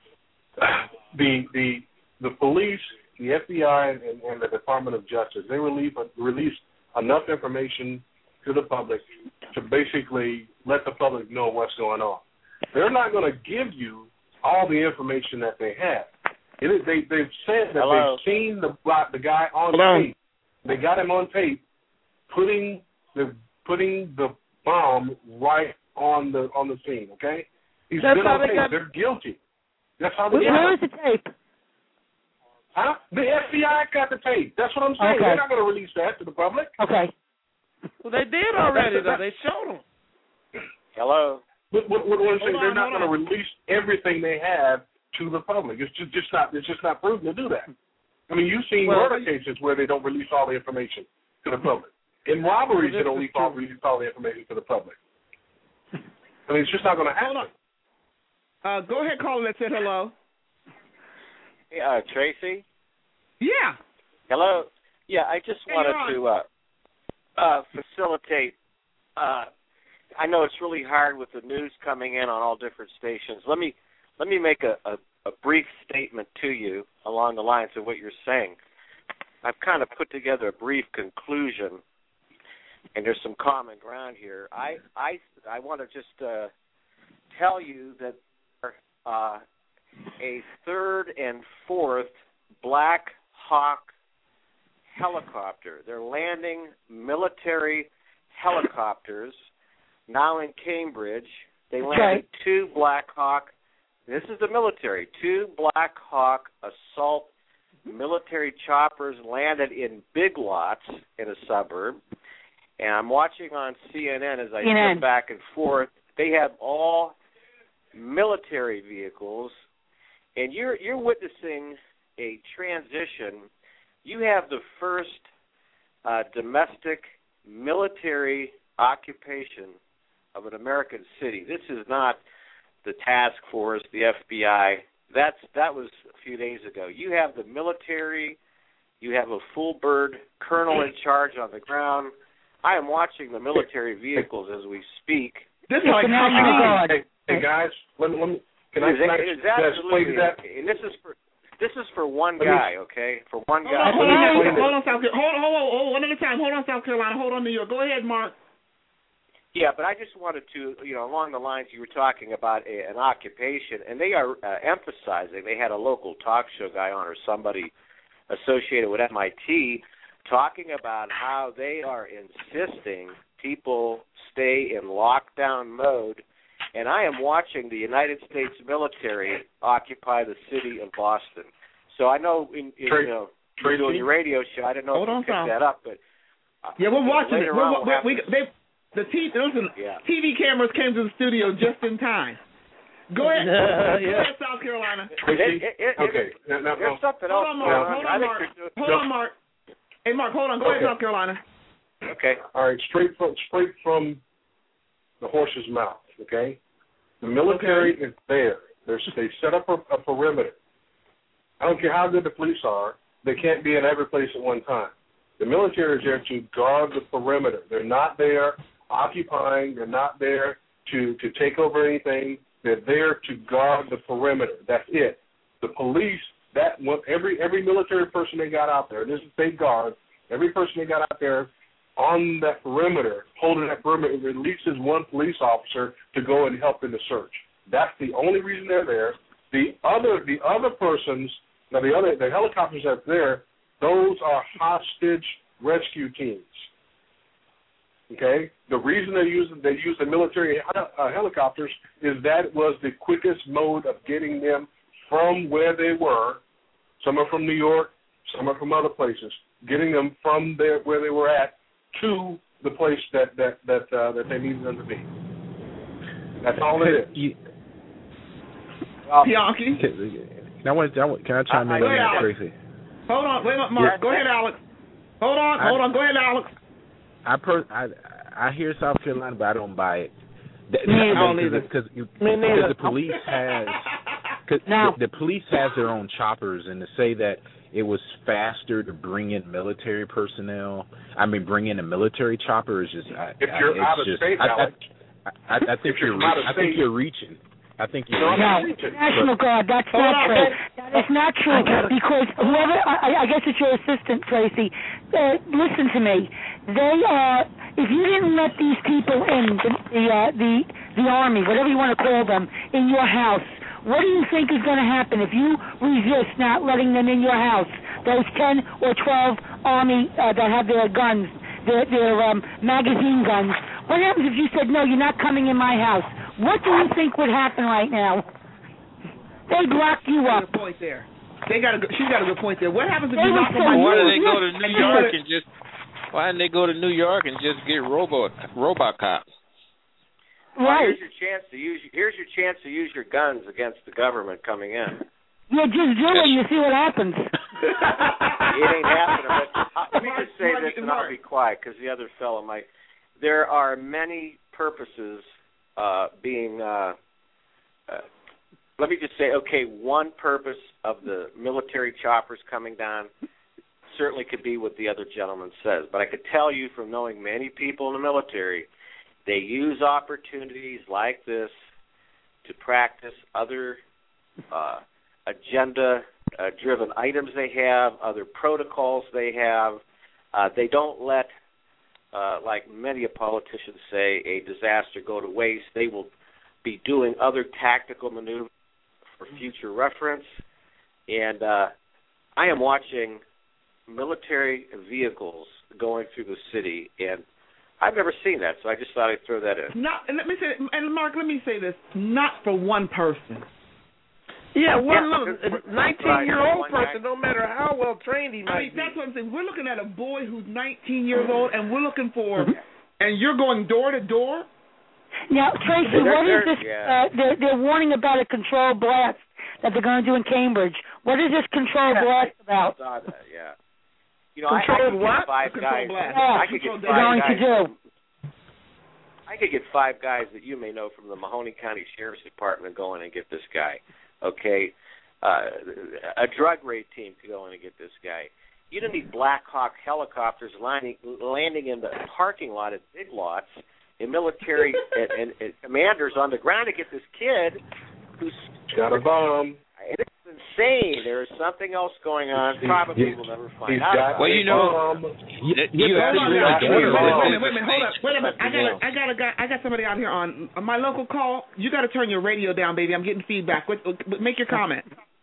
the police, the FBI, and the Department of Justice, they released enough information to the public to basically let the public know what's going on. They're not going to give you all the information that they have. They've said that they've seen the guy on tape. They got him on tape putting the bomb right on the scene. Okay, he's been on tape. They're guilty. That's how they Where is the tape? Huh? The FBI got the tape. That's what I'm saying. Okay. They're not going to release that to the public. Okay. Well, they did already, though. They showed them. Hello? What I'm saying, they're not going to release everything they have to the public. It's just not proven to do that. I mean, you've seen murder cases where they don't release all the information to the public. In robberies, they don't release all the information to the public. I mean, it's just not going to happen. Go ahead, caller. That said hello. Hey, Tracy? Yeah. Hello? Yeah, I just wanted to facilitate. I know it's really hard with the news coming in on all different stations. Let me make a brief statement to you along the lines of what you're saying. I've kind of put together a brief conclusion, and there's some common ground here. I want to just tell you that a third and fourth Black Hawk helicopter. They're landing military helicopters now in Cambridge. They landed two Black Hawk. This is the military. Two Black Hawk assault military choppers landed in Big Lots in a suburb. And I'm watching on CNN as I flip back and forth. They have all military vehicles, and you're witnessing a transition. You have the first domestic military occupation of an American city. This is not the task force, the FBI. That was a few days ago. You have the military. You have a full bird colonel in charge on the ground. I am watching the military vehicles as we speak. This is like Hey guys, let me. Can I explain that? And this is for one guy, okay? For one guy. Hold on, South Carolina. Hold one at a time. Hold on, South Carolina. Hold on, New York. Go ahead, Mark. Yeah, but I just wanted to, along the lines you were talking about an occupation, and they are emphasizing. They had a local talk show guy on, or somebody associated with MIT, talking about how they are insisting people stay in lockdown mode. And I am watching the United States military occupy the city of Boston. So I know you're doing your radio show. I didn't know if you picked that up, but yeah, we're watching it. The TV cameras came to the studio just in time. Go ahead, go ahead, South Carolina. Okay. There's something else. Hold on, Mark. Hey, Mark, hold on. Go ahead, South Carolina. Okay. All right, straight from the horse's mouth. Okay, the military is there. They set up a perimeter. I don't care how good the police are; they can't be in every place at one time. The military is there to guard the perimeter. They're not there occupying. They're not there to take over anything. They're there to guard the perimeter. That's it. The police, every military person they got out there, this is state guard. Every person they got out there on that perimeter, holding that perimeter, releases one police officer to go and help in the search. That's the only reason they're there. The other persons, the helicopters that are there, those are hostage rescue teams. Okay, the reason they use the military helicopters is that was the quickest mode of getting them from where they were. Some are from New York, some are from other places. Getting them from where they were at to the place that they needed them to be. That's all it is. Bianchi? Can I chime in on that, Tracy? Hold on, wait a minute, Mark. Go ahead, Alex. Hold on. Go ahead, Alex. I hear South Carolina, but I don't buy it. Because the police has the police has their own choppers, and to say that it was faster to bring in military personnel. Bring in a military chopper is just. If you're out of state, Alex. I think you're reaching. I think you're reaching. National Guard. That's not true. That is not true because whoever. I guess it's your assistant, Tracy. Listen to me. They are. If you didn't let these people in, the army, whatever you want to call them, in your house, what do you think is going to happen if you resist not letting them in your house? Those 10 or 12 army that have their guns, their magazine guns. What happens if you said, no, you're not coming in my house? What do you think would happen right now? They blocked you up. Good point there. She's got a good point there. What happens if you knock on my Why door? did they go to New York and just? Why didn't they go to New York and just get RoboCop? Right. Here's your chance to use your guns against the government coming in. Yeah, just do it and you see what happens. It ain't happening. But let me just say this, and I'll be quiet because the other fellow might. There are many purposes being. Let me just say, okay, one purpose of the military choppers coming down certainly could be what the other gentleman says. But I could tell you from knowing many people in the military, they use opportunities like this to practice other agenda-driven items they have, other protocols they have. They don't let, like many politicians say, a disaster go to waste. They will be doing other tactical maneuvers for future reference. And I am watching military vehicles going through the city, and I've never seen that, so I just thought I'd throw that in. Mark, let me say this, not for one person. Yeah, one little 19-year-old person, no matter how well trained he might be. That's what I'm saying. We're looking at a boy who's 19 years old, and we're looking for, and you're going door to door? Now, Tracy, what is this? They're warning about a controlled blast that they're going to do in Cambridge. What is this controlled blast about? I saw that, yeah. You know, I could get 5 guys. I could get 5 guys. I could get 5 guys that you may know from the Mahoney County Sheriff's Department going and get this guy. Okay, a drug raid team could go in and get this guy. You don't need Black Hawk helicopters landing in the parking lot at Big Lots, and military and commanders on the ground to get this kid who's got a bomb. It's insane. There is something else going on. Probably we'll never find out. Well, you know, wait a minute, hold up. Wait a minute. I got somebody out here on my local call. You got to turn your radio down, baby. I'm getting feedback. Make your comment.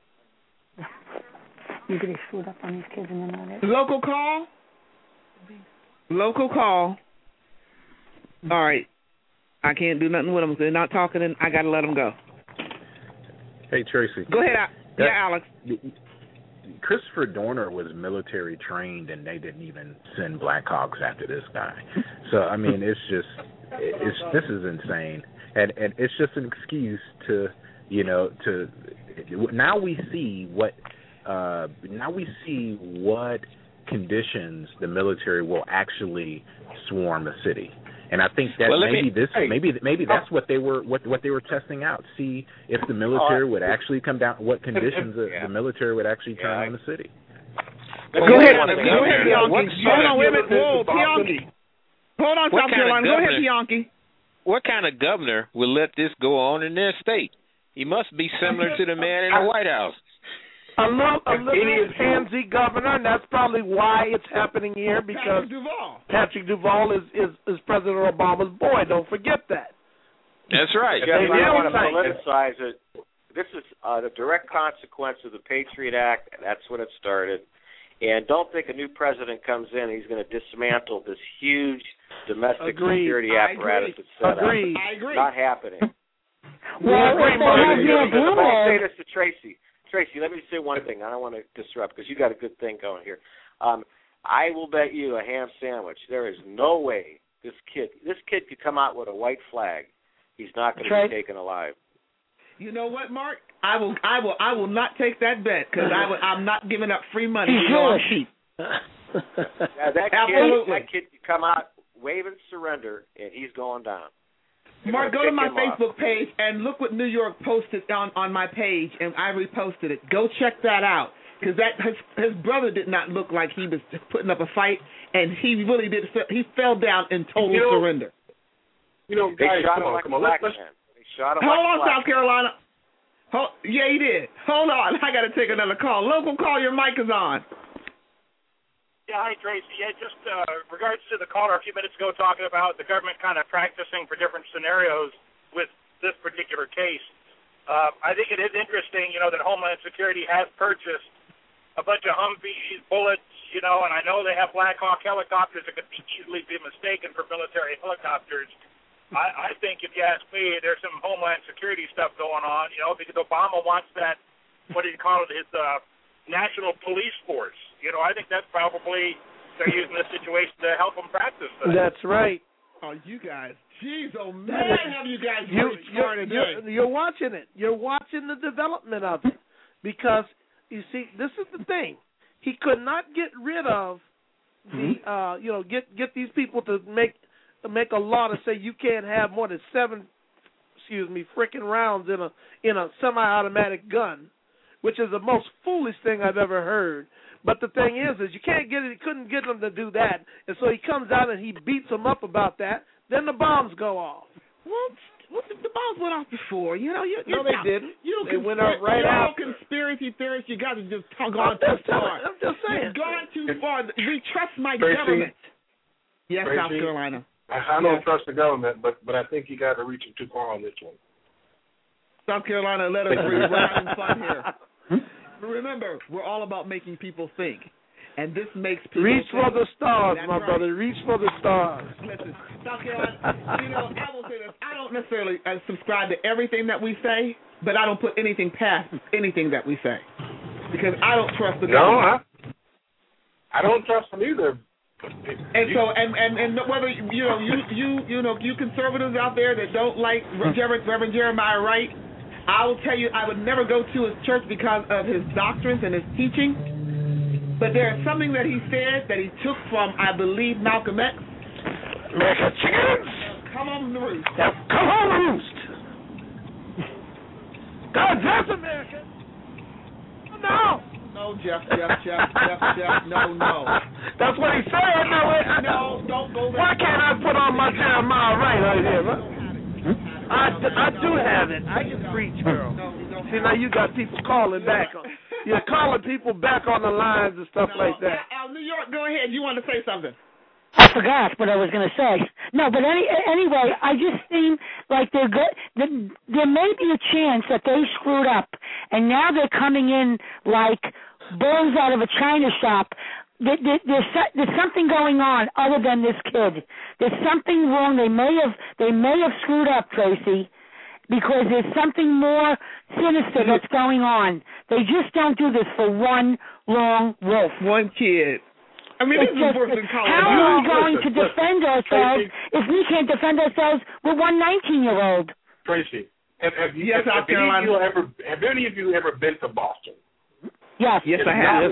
You're getting screwed up on these kids and then all that. Local call. Local call. All right. I can't do nothing with them. They're not talking, and I got to let them go. Hey, Tracy. Go ahead. Alex. Christopher Dorner was military trained, and they didn't even send Blackhawks after this guy. So, I mean, this is insane, and it's just an excuse to, now we see what conditions the military will actually swarm a city. And I think that maybe that's what they were testing out. See if the military would actually come down. What conditions the military would actually turn on the city. Go ahead, Bianchi. Hold on, wait a minute. Whoa, Bianchi. Hold on, South Carolina. Go ahead, Bianchi. What kind of governor will let this go on in their state? He must be similar to the man in the White House. A little handsy governor, and that's probably why it's happening here, because Patrick Duvall is President Obama's boy. Don't forget that. That's right. I don't want to politicize it. This is a direct consequence of the Patriot Act. That's when it started. And don't think a new president comes in, he's going to dismantle this huge domestic security apparatus that's set up. I agree. Not happening. Well, I'll say this to Tracy. Tracy, let me say one thing. I don't want to disrupt because you got a good thing going here. I will bet you a ham sandwich. There is no way this kid could come out with a white flag. He's not going to be taken alive. You know what, Mark? I will not take that bet because I'm not giving up free money. That kid could come out, wave and surrender, and he's going down. Mark, go to my Facebook page and look what New York posted on my page, and I reposted it. Go check that out, because his brother did not look like he was putting up a fight, and he really did. He fell down in total surrender. Guys, come on. Let's Hold on, South Carolina. Yeah, he did. Hold on. I got to take another call. Local call, your mic is on. Yeah, hi, Tracy. Yeah, just regards to the caller a few minutes ago talking about the government kind of practicing for different scenarios with this particular case. I think it is interesting, that Homeland Security has purchased a bunch of Humvees, bullets, and I know they have Black Hawk helicopters that could easily be mistaken for military helicopters. I think if you ask me, there's some Homeland Security stuff going on, because Obama wants that, what do you call it, his national police force. I think that's probably, they're using this situation to help them practice that. That's right. Oh, you guys. Jeez, oh, man, have you guys you're watching it. You're watching the development of it. Because, you see, this is the thing. He could not get rid of the, get these people to make a law to say you can't have more than 7 freaking rounds in a semi-automatic gun, which is the most foolish thing I've ever heard. But the thing is you can't get it. He couldn't get them to do that, and so he comes out and he beats them up about that. Then the bombs go off. Well, the bombs went off before. No, they didn't. They went off right after. Conspiracy theorists, you got to just gone too far. I'm just saying. You've gone too far. We trust my Tracy, government. Yes, Tracy, South Carolina. I don't trust the government, but I think you got to reach too far on this one. South Carolina, let us read. We're having fun here. Remember, we're all about making people think. And this makes people reach for the stars, my right. brother. Reach for the stars. Listen, South Carolina, I will say this. I don't necessarily subscribe to everything that we say, but I don't put anything past anything that we say. Because I don't trust the government. No, I don't trust them either. And so, and whether, you conservatives out there that don't like Reverend Jeremiah Wright, I will tell you, I would never go to his church because of his doctrines and his teaching. But there is something that he said that he took from, I believe, Malcolm X. American chickens! Come on the roost. Come on the roost! God bless America! No! No, Jeff, no. That's what he said. No, don't go there. Why can't I put on my Jeremiah right here, huh? I do have it. I can preach, girl. See, now you got people calling back. You're calling people back on the lines and stuff like that. New York, go ahead. You want to say something? I forgot what I was going to say. No, but anyway, I just seem like they're good. There may be a chance that they screwed up, and now they're coming in like bulls out of a china shop. There's something going on other than this kid. There's something wrong. They may have screwed up, Tracy, because there's something more sinister that's going on. They just don't do this for one long wolf. One kid. I mean, this is worse than college. How are we going to defend ourselves if we can't defend ourselves with one 19-year-old? Tracy, have any of you ever been to Boston? Yes. Yes, I have.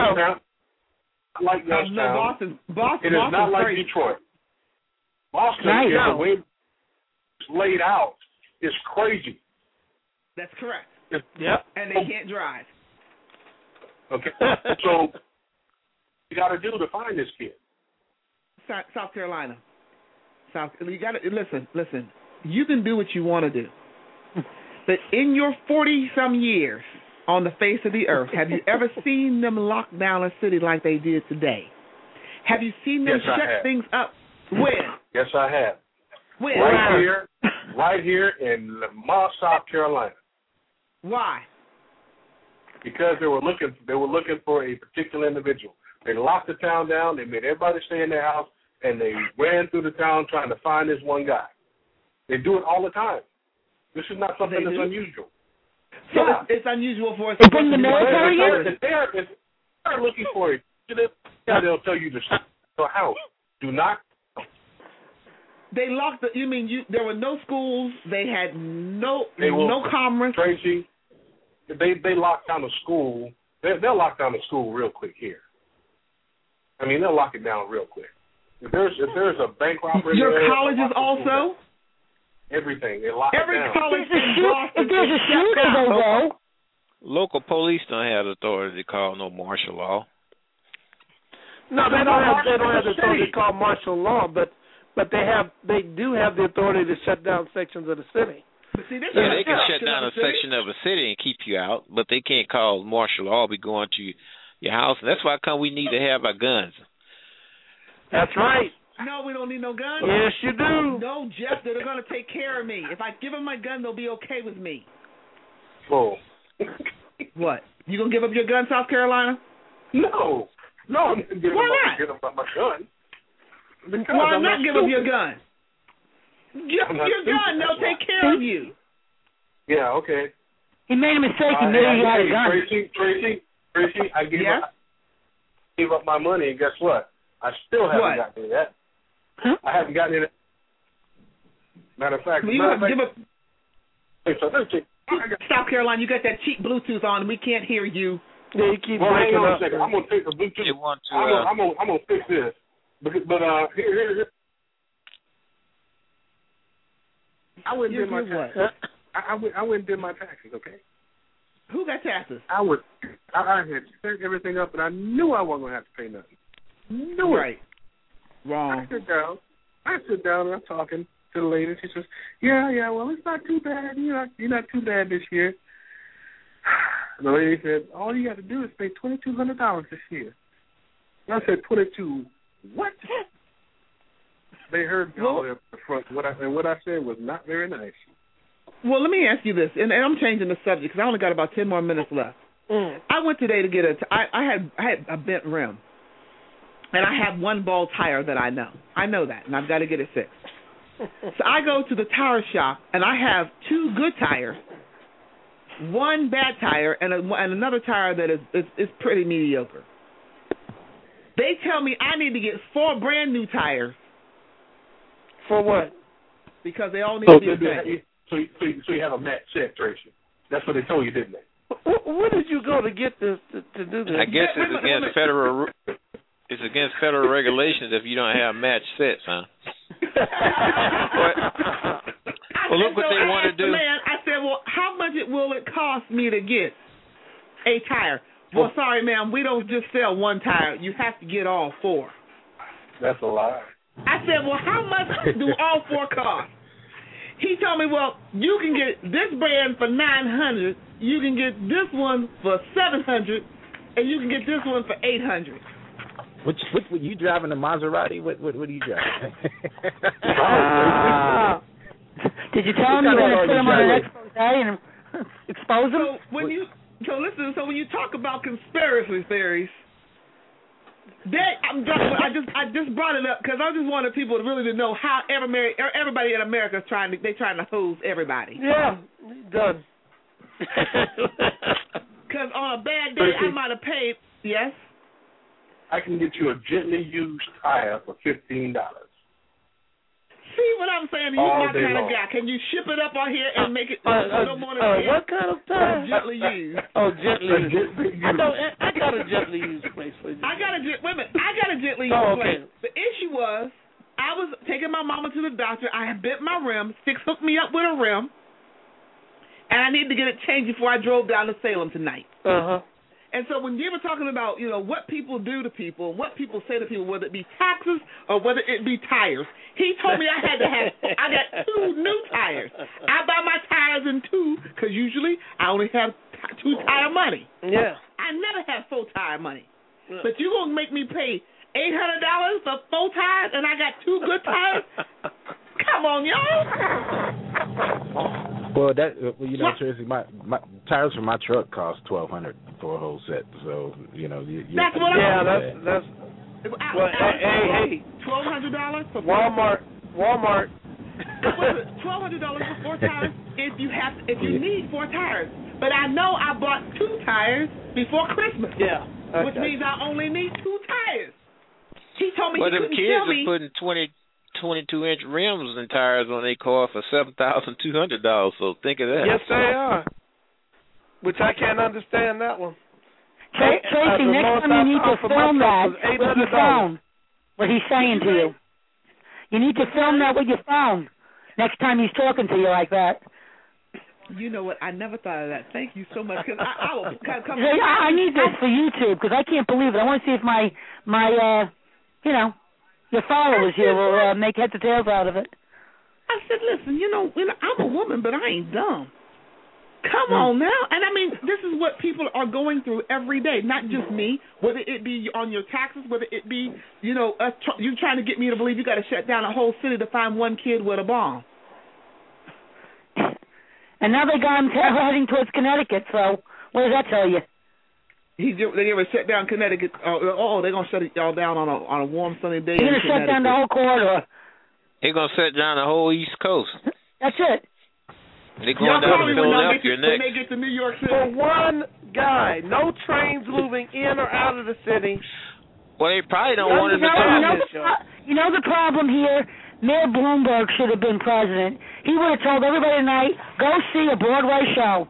Like Youngstown. Boston. It is not like Detroit. Boston is the way it's laid out. It's crazy. That's correct. Yep. And they can't drive. Okay. So you got to do to find this kid? South Carolina. You got to listen. You can do what you want to do, but in your 40-some years on the face of the earth, have you ever seen them lock down a city like they did today? Have you seen them shut things up? When? Yes, I have. When? Right here in Lamar, South Carolina. Why? Because they were looking for a particular individual. They locked the town down. They made everybody stay in their house, and they ran through the town trying to find this one guy. They do it all the time. This is not something that's unusual. So it's unusual for us to bring the military in? If they're looking for a fugitive, they'll tell you to stay in your house. Do not. They locked there were no schools. They had no commerce. Tracy, they locked down a school. They'll lock down a school real quick here. I mean, they'll lock it down real quick. If there's a bank robbery, your colleges also. Everything they lock every it down. College if there's a shooter, they'll go. Local police don't have the authority to call no martial law. No, they don't have the authority to call martial law, but they do have the authority to shut down sections of the city. But see, they can shut down a section of a city and keep you out, but they can't call martial law. Be going to your house, and that's why we need to have our guns. That's right. No, we don't need no guns. Yes, you do. No, Jeff, they're going to take care of me. If I give them my gun, they'll be okay with me. Oh. What? You going to give up your gun, South Carolina? No. I'm not going to give up my gun. Why not give up your gun? You're done. They'll take care of you. Yeah, okay. He made a mistake. He knew he had a gun. Tracy, I gave up my money, and guess what? I still haven't gotten any of that. Huh? I haven't gotten any of that. Matter of fact, South Carolina, you got that cheap Bluetooth on, and we can't hear you. Yeah, you keep hang on a second. I'm gonna take the Bluetooth. I'm gonna fix this. But here. I went and did my taxes. I went and did my taxes. Okay. Who got taxes? I had set everything up, and I knew I wasn't gonna have to pay nothing. Knew it. Wrong. I sit down and I'm talking to the lady. She says, "Yeah, well, it's not too bad. You're not too bad this year." The lady said, "All you got to do is pay $2,200 this year." And I said, "22 what?" They heard me all up the front. What I said was not very nice. Well, let me ask you this, and I'm changing the subject because I only got about 10 more minutes left. I went today to get I had a bent rim, and I have one bald tire that I know. I know that, and I've got to get it fixed. So I go to the tire shop, and I have 2 good tires, 1 bad tire, and another tire that is pretty mediocre. They tell me I need to get 4 brand new tires. For what? Because they all need to be the same. So you have a match set, Tracy. That's what they told you, didn't they? Where did you go to get this to do this? I guess it's against federal. It's against federal regulations if you don't have match sets, huh? Well, look what they want to do. I said, well, how much will it cost me to get a tire? Well, sorry, ma'am, we don't just sell 1 tire. You have to get all 4. That's a lie. I said, well, how much do all 4 cost? He told me, well, you can get this brand for $900, you can get this one for $700, and you can get this one for $800. Which you driving a Maserati? What are you driving? Did you tell him you're going to put him on an expose and expose him? So when you talk about conspiracy theories, I just brought it up because I just wanted people to really know how everybody in America is trying to hose everybody. Yeah, done. Because on a bad day, I might have paid. Yes. I can get you a gently used tire for $15. See what I'm saying? You're my kind of guy. Can you ship it up on here and make it no more than what kind of tire? Gently used. Oh, gently used. I got a gently used place for you. I got a gently used place. The issue was I was taking my mama to the doctor. I had bent my rim. Six hooked me up with a rim, and I needed to get it changed before I drove down to Salem tonight. And so when you were talking about, what people do to people, what people say to people, whether it be taxes or whether it be tires, he told me I got 2 new tires. I buy my tires in 2 because usually I only have 2 tire money. Yeah. I never have 4 tire money. But you going to make me pay $800 for 4 tires and I got 2 good tires? Come on, y'all. Well, Tracy, my tires for my truck cost $1,200 for a whole set. So that's what that's. Well, hey, $1,200 for Walmart. $1,200 for 4 tires if you need 4 tires. But I know I bought 2 tires before Christmas. Yeah. Okay. Which means I only need 2 tires. He told me he couldn't tell me. But them kids are putting 22-inch rims and tires on their car for $7,200. So think of that. Yes, they are. Which I can't understand that one. Tracy, next time you need to film that with your phone. What he's saying to you. You need to film that with your phone. Next time he's talking to you like that. You know what? I never thought of that. Thank you so much. Cause I will come. I need this for YouTube because I can't believe it. I want to see if my your followers here will make heads or tails out of it. I said, listen, I'm a woman, but I ain't dumb. Come on now. And I mean, this is what people are going through every day, not just me, whether it be on your taxes, whether it be, you trying to get me to believe you got to shut down a whole city to find one kid with a bomb. And now they got him heading towards Connecticut, so what does that tell you? They ever shut down Connecticut. They're going to shut it all down on a warm, sunny day. They're going to shut down the whole corridor. They're gonna shut down the whole East Coast. That's it. They're going down to Philadelphia next. When they get to New York City. For one guy, no trains moving in or out of the city. Well, they probably don't want him to talk. You know the problem here? Mayor Bloomberg should have been president. He would have told everybody tonight, go see a Broadway show.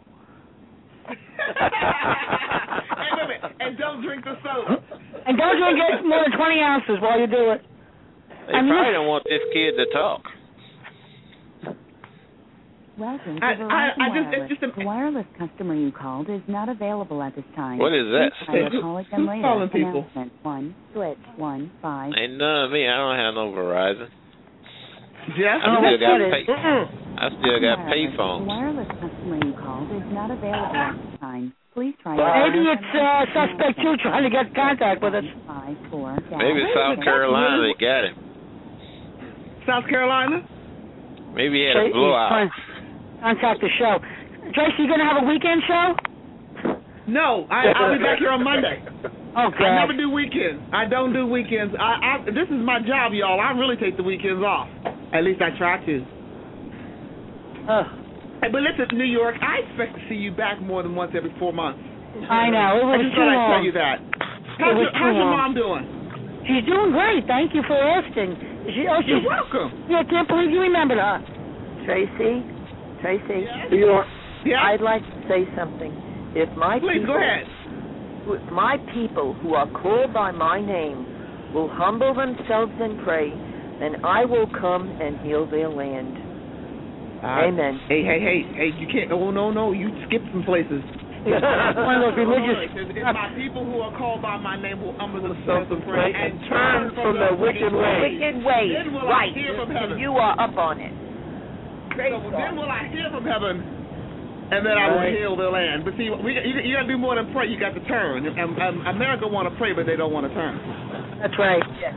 And don't drink the soda. And don't drink it more than 20 ounces while you do it. They probably don't want this kid to talk. Welcome to Verizon Wireless. The wireless customer you called is not available at this time. What is that? Who's calling people? 1 switch 1 5. Ain't none of me. I don't have no Verizon. Jeff? I still got pay phones. The wireless customer you called is not available at this time. Please try. Maybe it's suspect 2 trying to get contact with us. 5 4. Maybe South Carolina they got him. South Carolina? Maybe he had a blowout. Contact the show. Tracy, you gonna have a weekend show? No, I'll be back here on Monday. Oh, God. I never do weekends. I don't do weekends. This is my job, y'all. I really take the weekends off. At least I try to. But listen, New York, I expect to see you back more than once every 4 months. I know. It was I just too thought I'd long. tell you that. How's your mom doing? She's doing great. Thank you for asking. You're welcome. I can't believe you remembered her. Tracy, yeah. I'd like to say something. If my Please, people, go ahead. My people who are called by my name will humble themselves and pray, then I will come and heal their land. Amen. Hey, you can't. Oh, no, you skipped some places. One of those religious. If my people who are called by my name will humble themselves and pray and turn from their wicked ways. Then will right. I hear from heaven. And you are up on it. Then will I hear from heaven, and then I will heal their land. But see, you got to do more than pray. You got to turn. America want to pray, but they don't want to turn. That's right. Yes.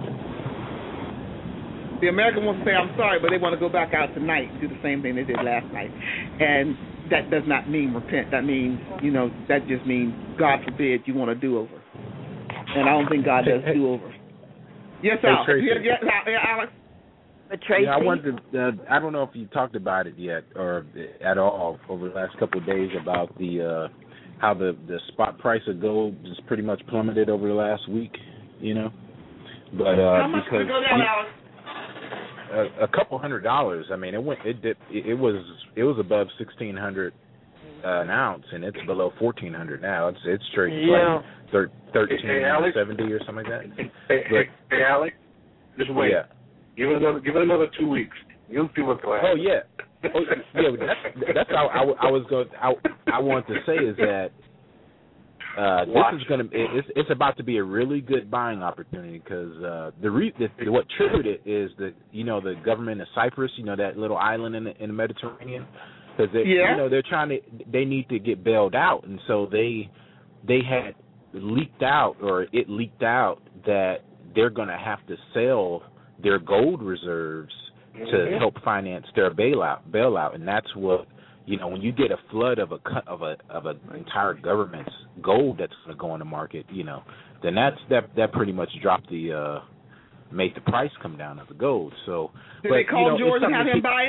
The American wants to say, I'm sorry, but they want to go back out tonight and do the same thing they did last night. And that does not mean repent. That means, that just means, God forbid, you want a do-over. And I don't think God does do-over. Yes, Alex. Alex. But Tracy, I wanted to, I don't know if you talked about it yet or at all over the last couple of days about the how the spot price of gold just pretty much plummeted over the last week, But how much did it go down, Alex? A couple $100. I mean, it dipped. It was above 1,600 an ounce, and it's below 1,400 now. It's trading like 1370 or something like that. Hey, Alex, just wait. Yeah. Give it another 2 weeks. You'll see what's going to happen. That's how I was going. I want to say is that this is going to. It's about to be a really good buying opportunity because what triggered it is the government of Cyprus, that little island in the Mediterranean, because they're trying to. They need to get bailed out, and so they had leaked out that they're going to have to sell their gold reserves to help finance their bailout, and that's what when you get a flood of an entire government's gold that's going to go on the market, then that pretty much dropped made the price come down of the gold. So did they call George and have him buy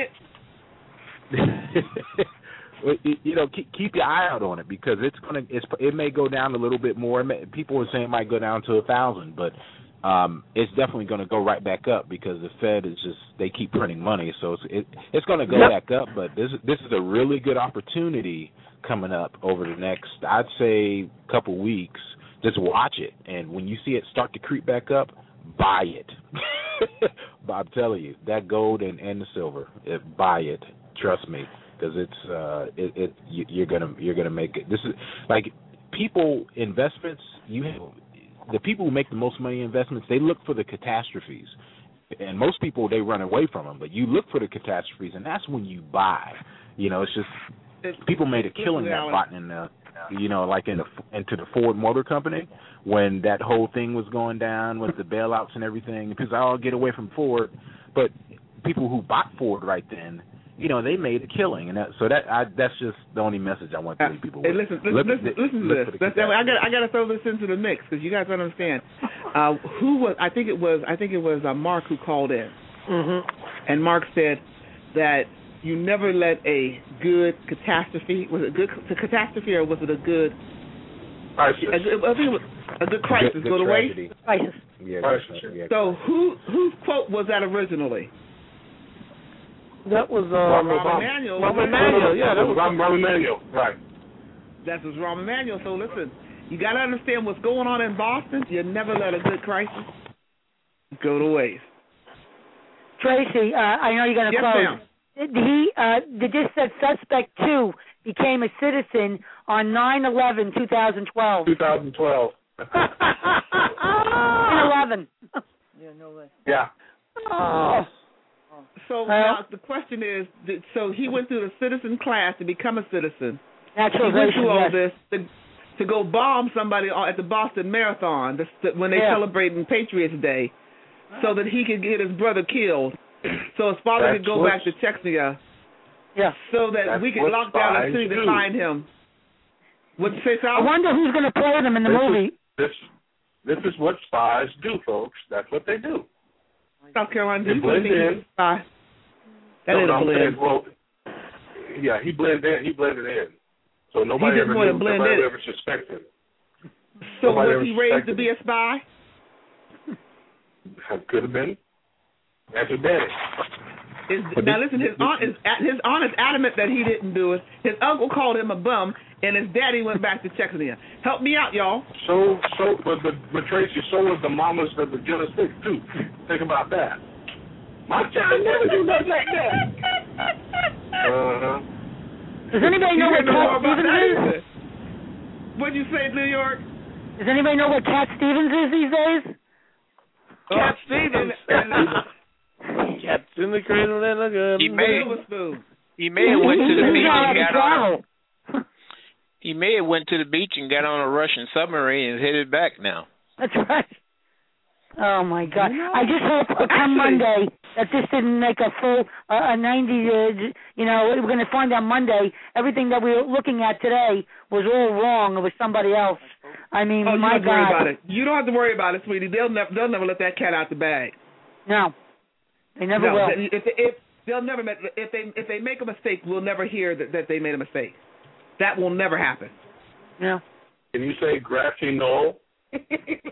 it? Keep your eye out on it because it may go down a little bit more. People are saying it might go down to 1,000, but it's definitely going to go right back up because the Fed is they keep printing money, so it's going to go back up. But this is a really good opportunity coming up over the next, I'd say, couple weeks. Just watch it, and when you see it start to creep back up, buy it. But I'm telling you, that gold and the silver, buy it. Trust me, because you're gonna make it. This is like investments. The people who make the most money in investments, they look for the catastrophes. And most people, they run away from them. But you look for the catastrophes, and that's when you buy. It's just people made a killing that bought in into the Ford Motor Company when that whole thing was going down with the bailouts and everything. Because I'll get away from Ford. But people who bought Ford right then, they made a killing, and that's just the only message I want to leave people with. Hey, listen to this. I got to throw this into the mix because you guys don't understand. I think it was Mark who called in, and Mark said that you never let a good catastrophe. Was it a good catastrophe or was it a good crisis? I think it was a good crisis go to waste. Crisis. Yeah. So whose quote was that originally? That was Rahm Emanuel. Rahm Emanuel. Yeah, that was Rahm Emanuel. Right. That was Rahm Emanuel. So listen, you got to understand what's going on in Boston. You never let a good crisis go to waste. Tracy, I know you're going to close. This said suspect 2 became a citizen on 9/11/2012. 2012. 9/11. Yeah, no way. Yeah. Oh. So now the question is, so he went through the citizen class to become a citizen. He went through all this to go bomb somebody at the Boston Marathon when they celebrating Patriots Day, so that he could get his brother killed, so his father could go back to Chechnya. Yeah. So that we could lock down the city to find him. What'd you say, Sal? I wonder who's going to play them in the movie. This is what spies do, folks. That's what they do. South Carolina, they blend in. That is a blend. Well, yeah, he blended in. So nobody ever suspected him. So was he raised to be a spy? Could have been. That's a daddy. Now listen, his aunt is adamant that he didn't do it. His uncle called him a bum, and his daddy went back to Chechnya. Help me out, y'all. But Tracy, so was the mamas of the Genesis too. Think about that. My child never do nothing like that. Does anybody know what Cat Stevens is? What'd you say, New York? Does anybody know what Cat Stevens is these days? Cat Stevens. Cats in the cradle and the gun. He may have went to the beach and got on. He may have went to the beach and got on a Russian submarine and headed back now. That's right. Oh my God! I just hope come Monday that this didn't make a full 90. We're going to find on Monday everything that we were looking at today was all wrong. It was somebody else. I mean, my God! Worry about it. You don't have to worry about it, sweetie. They'll never let that cat out the bag. No, they never will. If they make a mistake, we'll never hear that they made a mistake. That will never happen. No. Can you say grassy knoll? Can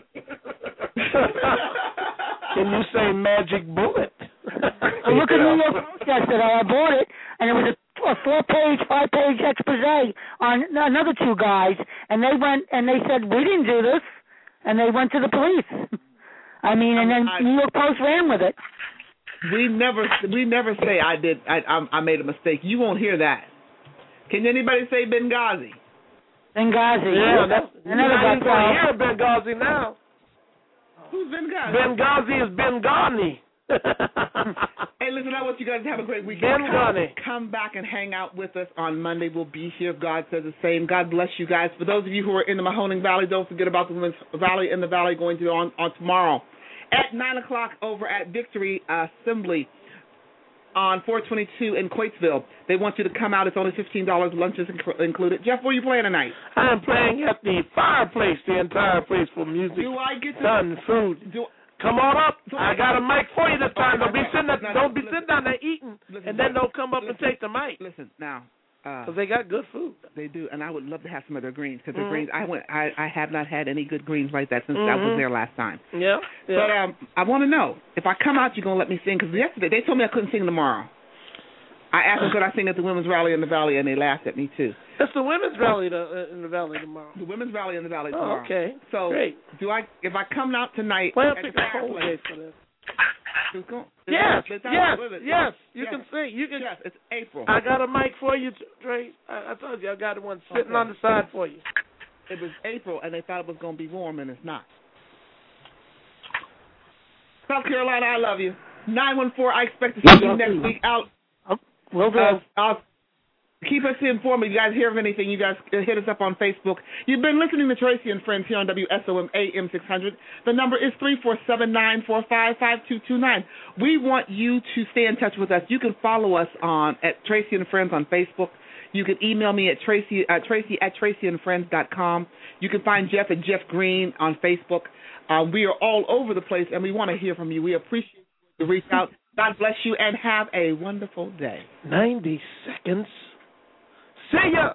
you say magic bullet? So look at New York Post yesterday. I bought it, and it was a 5-page expose on another 2 guys, and they went and they said we didn't do this, and they went to the police. I mean, and then New York Post ran with it. We never say I made a mistake. You won't hear that. Can anybody say Benghazi? Benghazi. Yeah, that's another guy. Hear Benghazi now. Who's Benghazi? Benghazi is Bengani. Hey, listen, I want you guys to have a great weekend. Come back and hang out with us on Monday. We'll be here if God says the same. God bless you guys. For those of you who are in the Mahoning Valley, don't forget about the Women's Valley in the Valley going to on tomorrow at 9 o'clock over at Victory Assembly on 422 in Coatesville. They want you to come out. It's only $15. Lunches included. Jeff, where are you playing tonight? I'm playing at the fireplace, the entire place for music. Do I get to done food? Come on up. I got a mic for you this time. Don't be sitting down there eating, and then don't come up and take the mic. Listen now, because they got good food. They do, and I would love to have some of their greens because their greens. I have not had any good greens like that since I was there last time. Yeah. But I want to know if I come out, you're gonna let me sing? Because yesterday they told me I couldn't sing tomorrow. I asked them could I sing at the Women's Rally in the Valley, and they laughed at me too. It's the Women's Rally in the Valley tomorrow. The Women's Rally in the Valley tomorrow. Oh, okay. So great. If I come out tonight? Well, pick a whole day for this. Yes. You can sing. Yes, it's April. I got a mic for you, Trey. I told you I got one sitting on the side for you. It was April, and they thought it was going to be warm, and it's not. South Carolina, I love you. 914, I expect to see you next week out. Will do. Keep us informed. If you guys hear of anything, you guys hit us up on Facebook. You've been listening to Tracy and Friends here on WSOM AM 600. The number is 347-945-5229. We want you to stay in touch with us. You can follow us at Tracy and Friends on Facebook. You can email me at Tracy at tracyandfriends.com. You can find Jeff at Jeff Green on Facebook. We are all over the place, and we want to hear from you. We appreciate to reach out. God bless you and have a wonderful day. 90 seconds. See ya.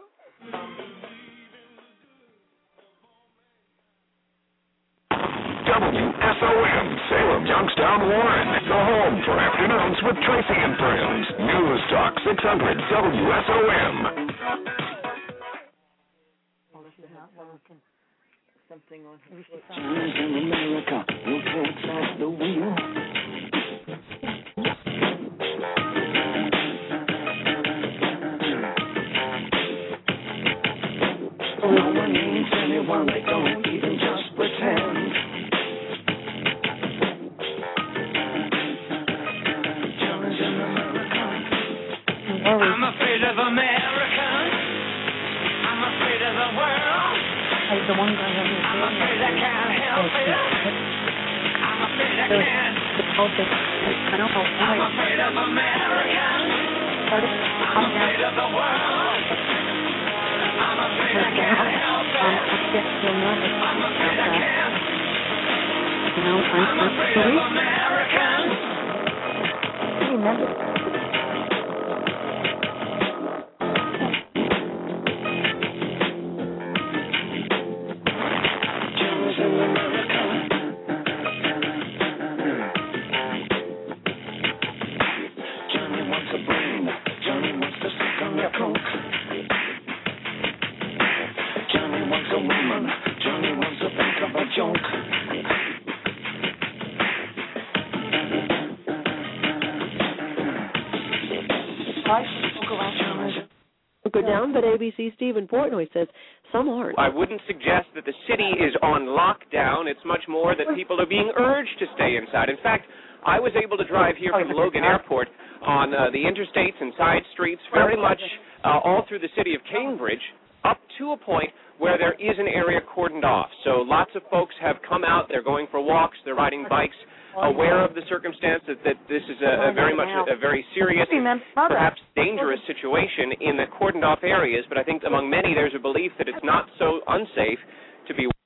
WSOM, Salem, Youngstown, Warren. The home for afternoons with Tracy and Friends. News Talk 600 WSOM. Something on his in America will take off the wheel. No one needs anyone, they don't even just pretend. I'm afraid of America. I'm afraid of the world. The one guy I'm afraid I can't help it. I'm afraid I can't. I don't know why. I'm afraid of America. I'm afraid of the world. I'm afraid I can't help it. I'm afraid I can't. I'm afraid of America. Remember. Down, but ABC Stephen Portnoy says some aren't. I wouldn't suggest that the city is on lockdown. It's much more that people are being urged to stay inside. In fact, I was able to drive here from Logan Airport on the interstates and side streets very much all through the city of Cambridge up to a point where there is an area cordoned off. So lots of folks have come out. They're going for walks. They're riding bikes, aware of the circumstance that this is a very serious, perhaps dangerous situation in the cordoned off areas. But I think among many there's a belief that it's not so unsafe to be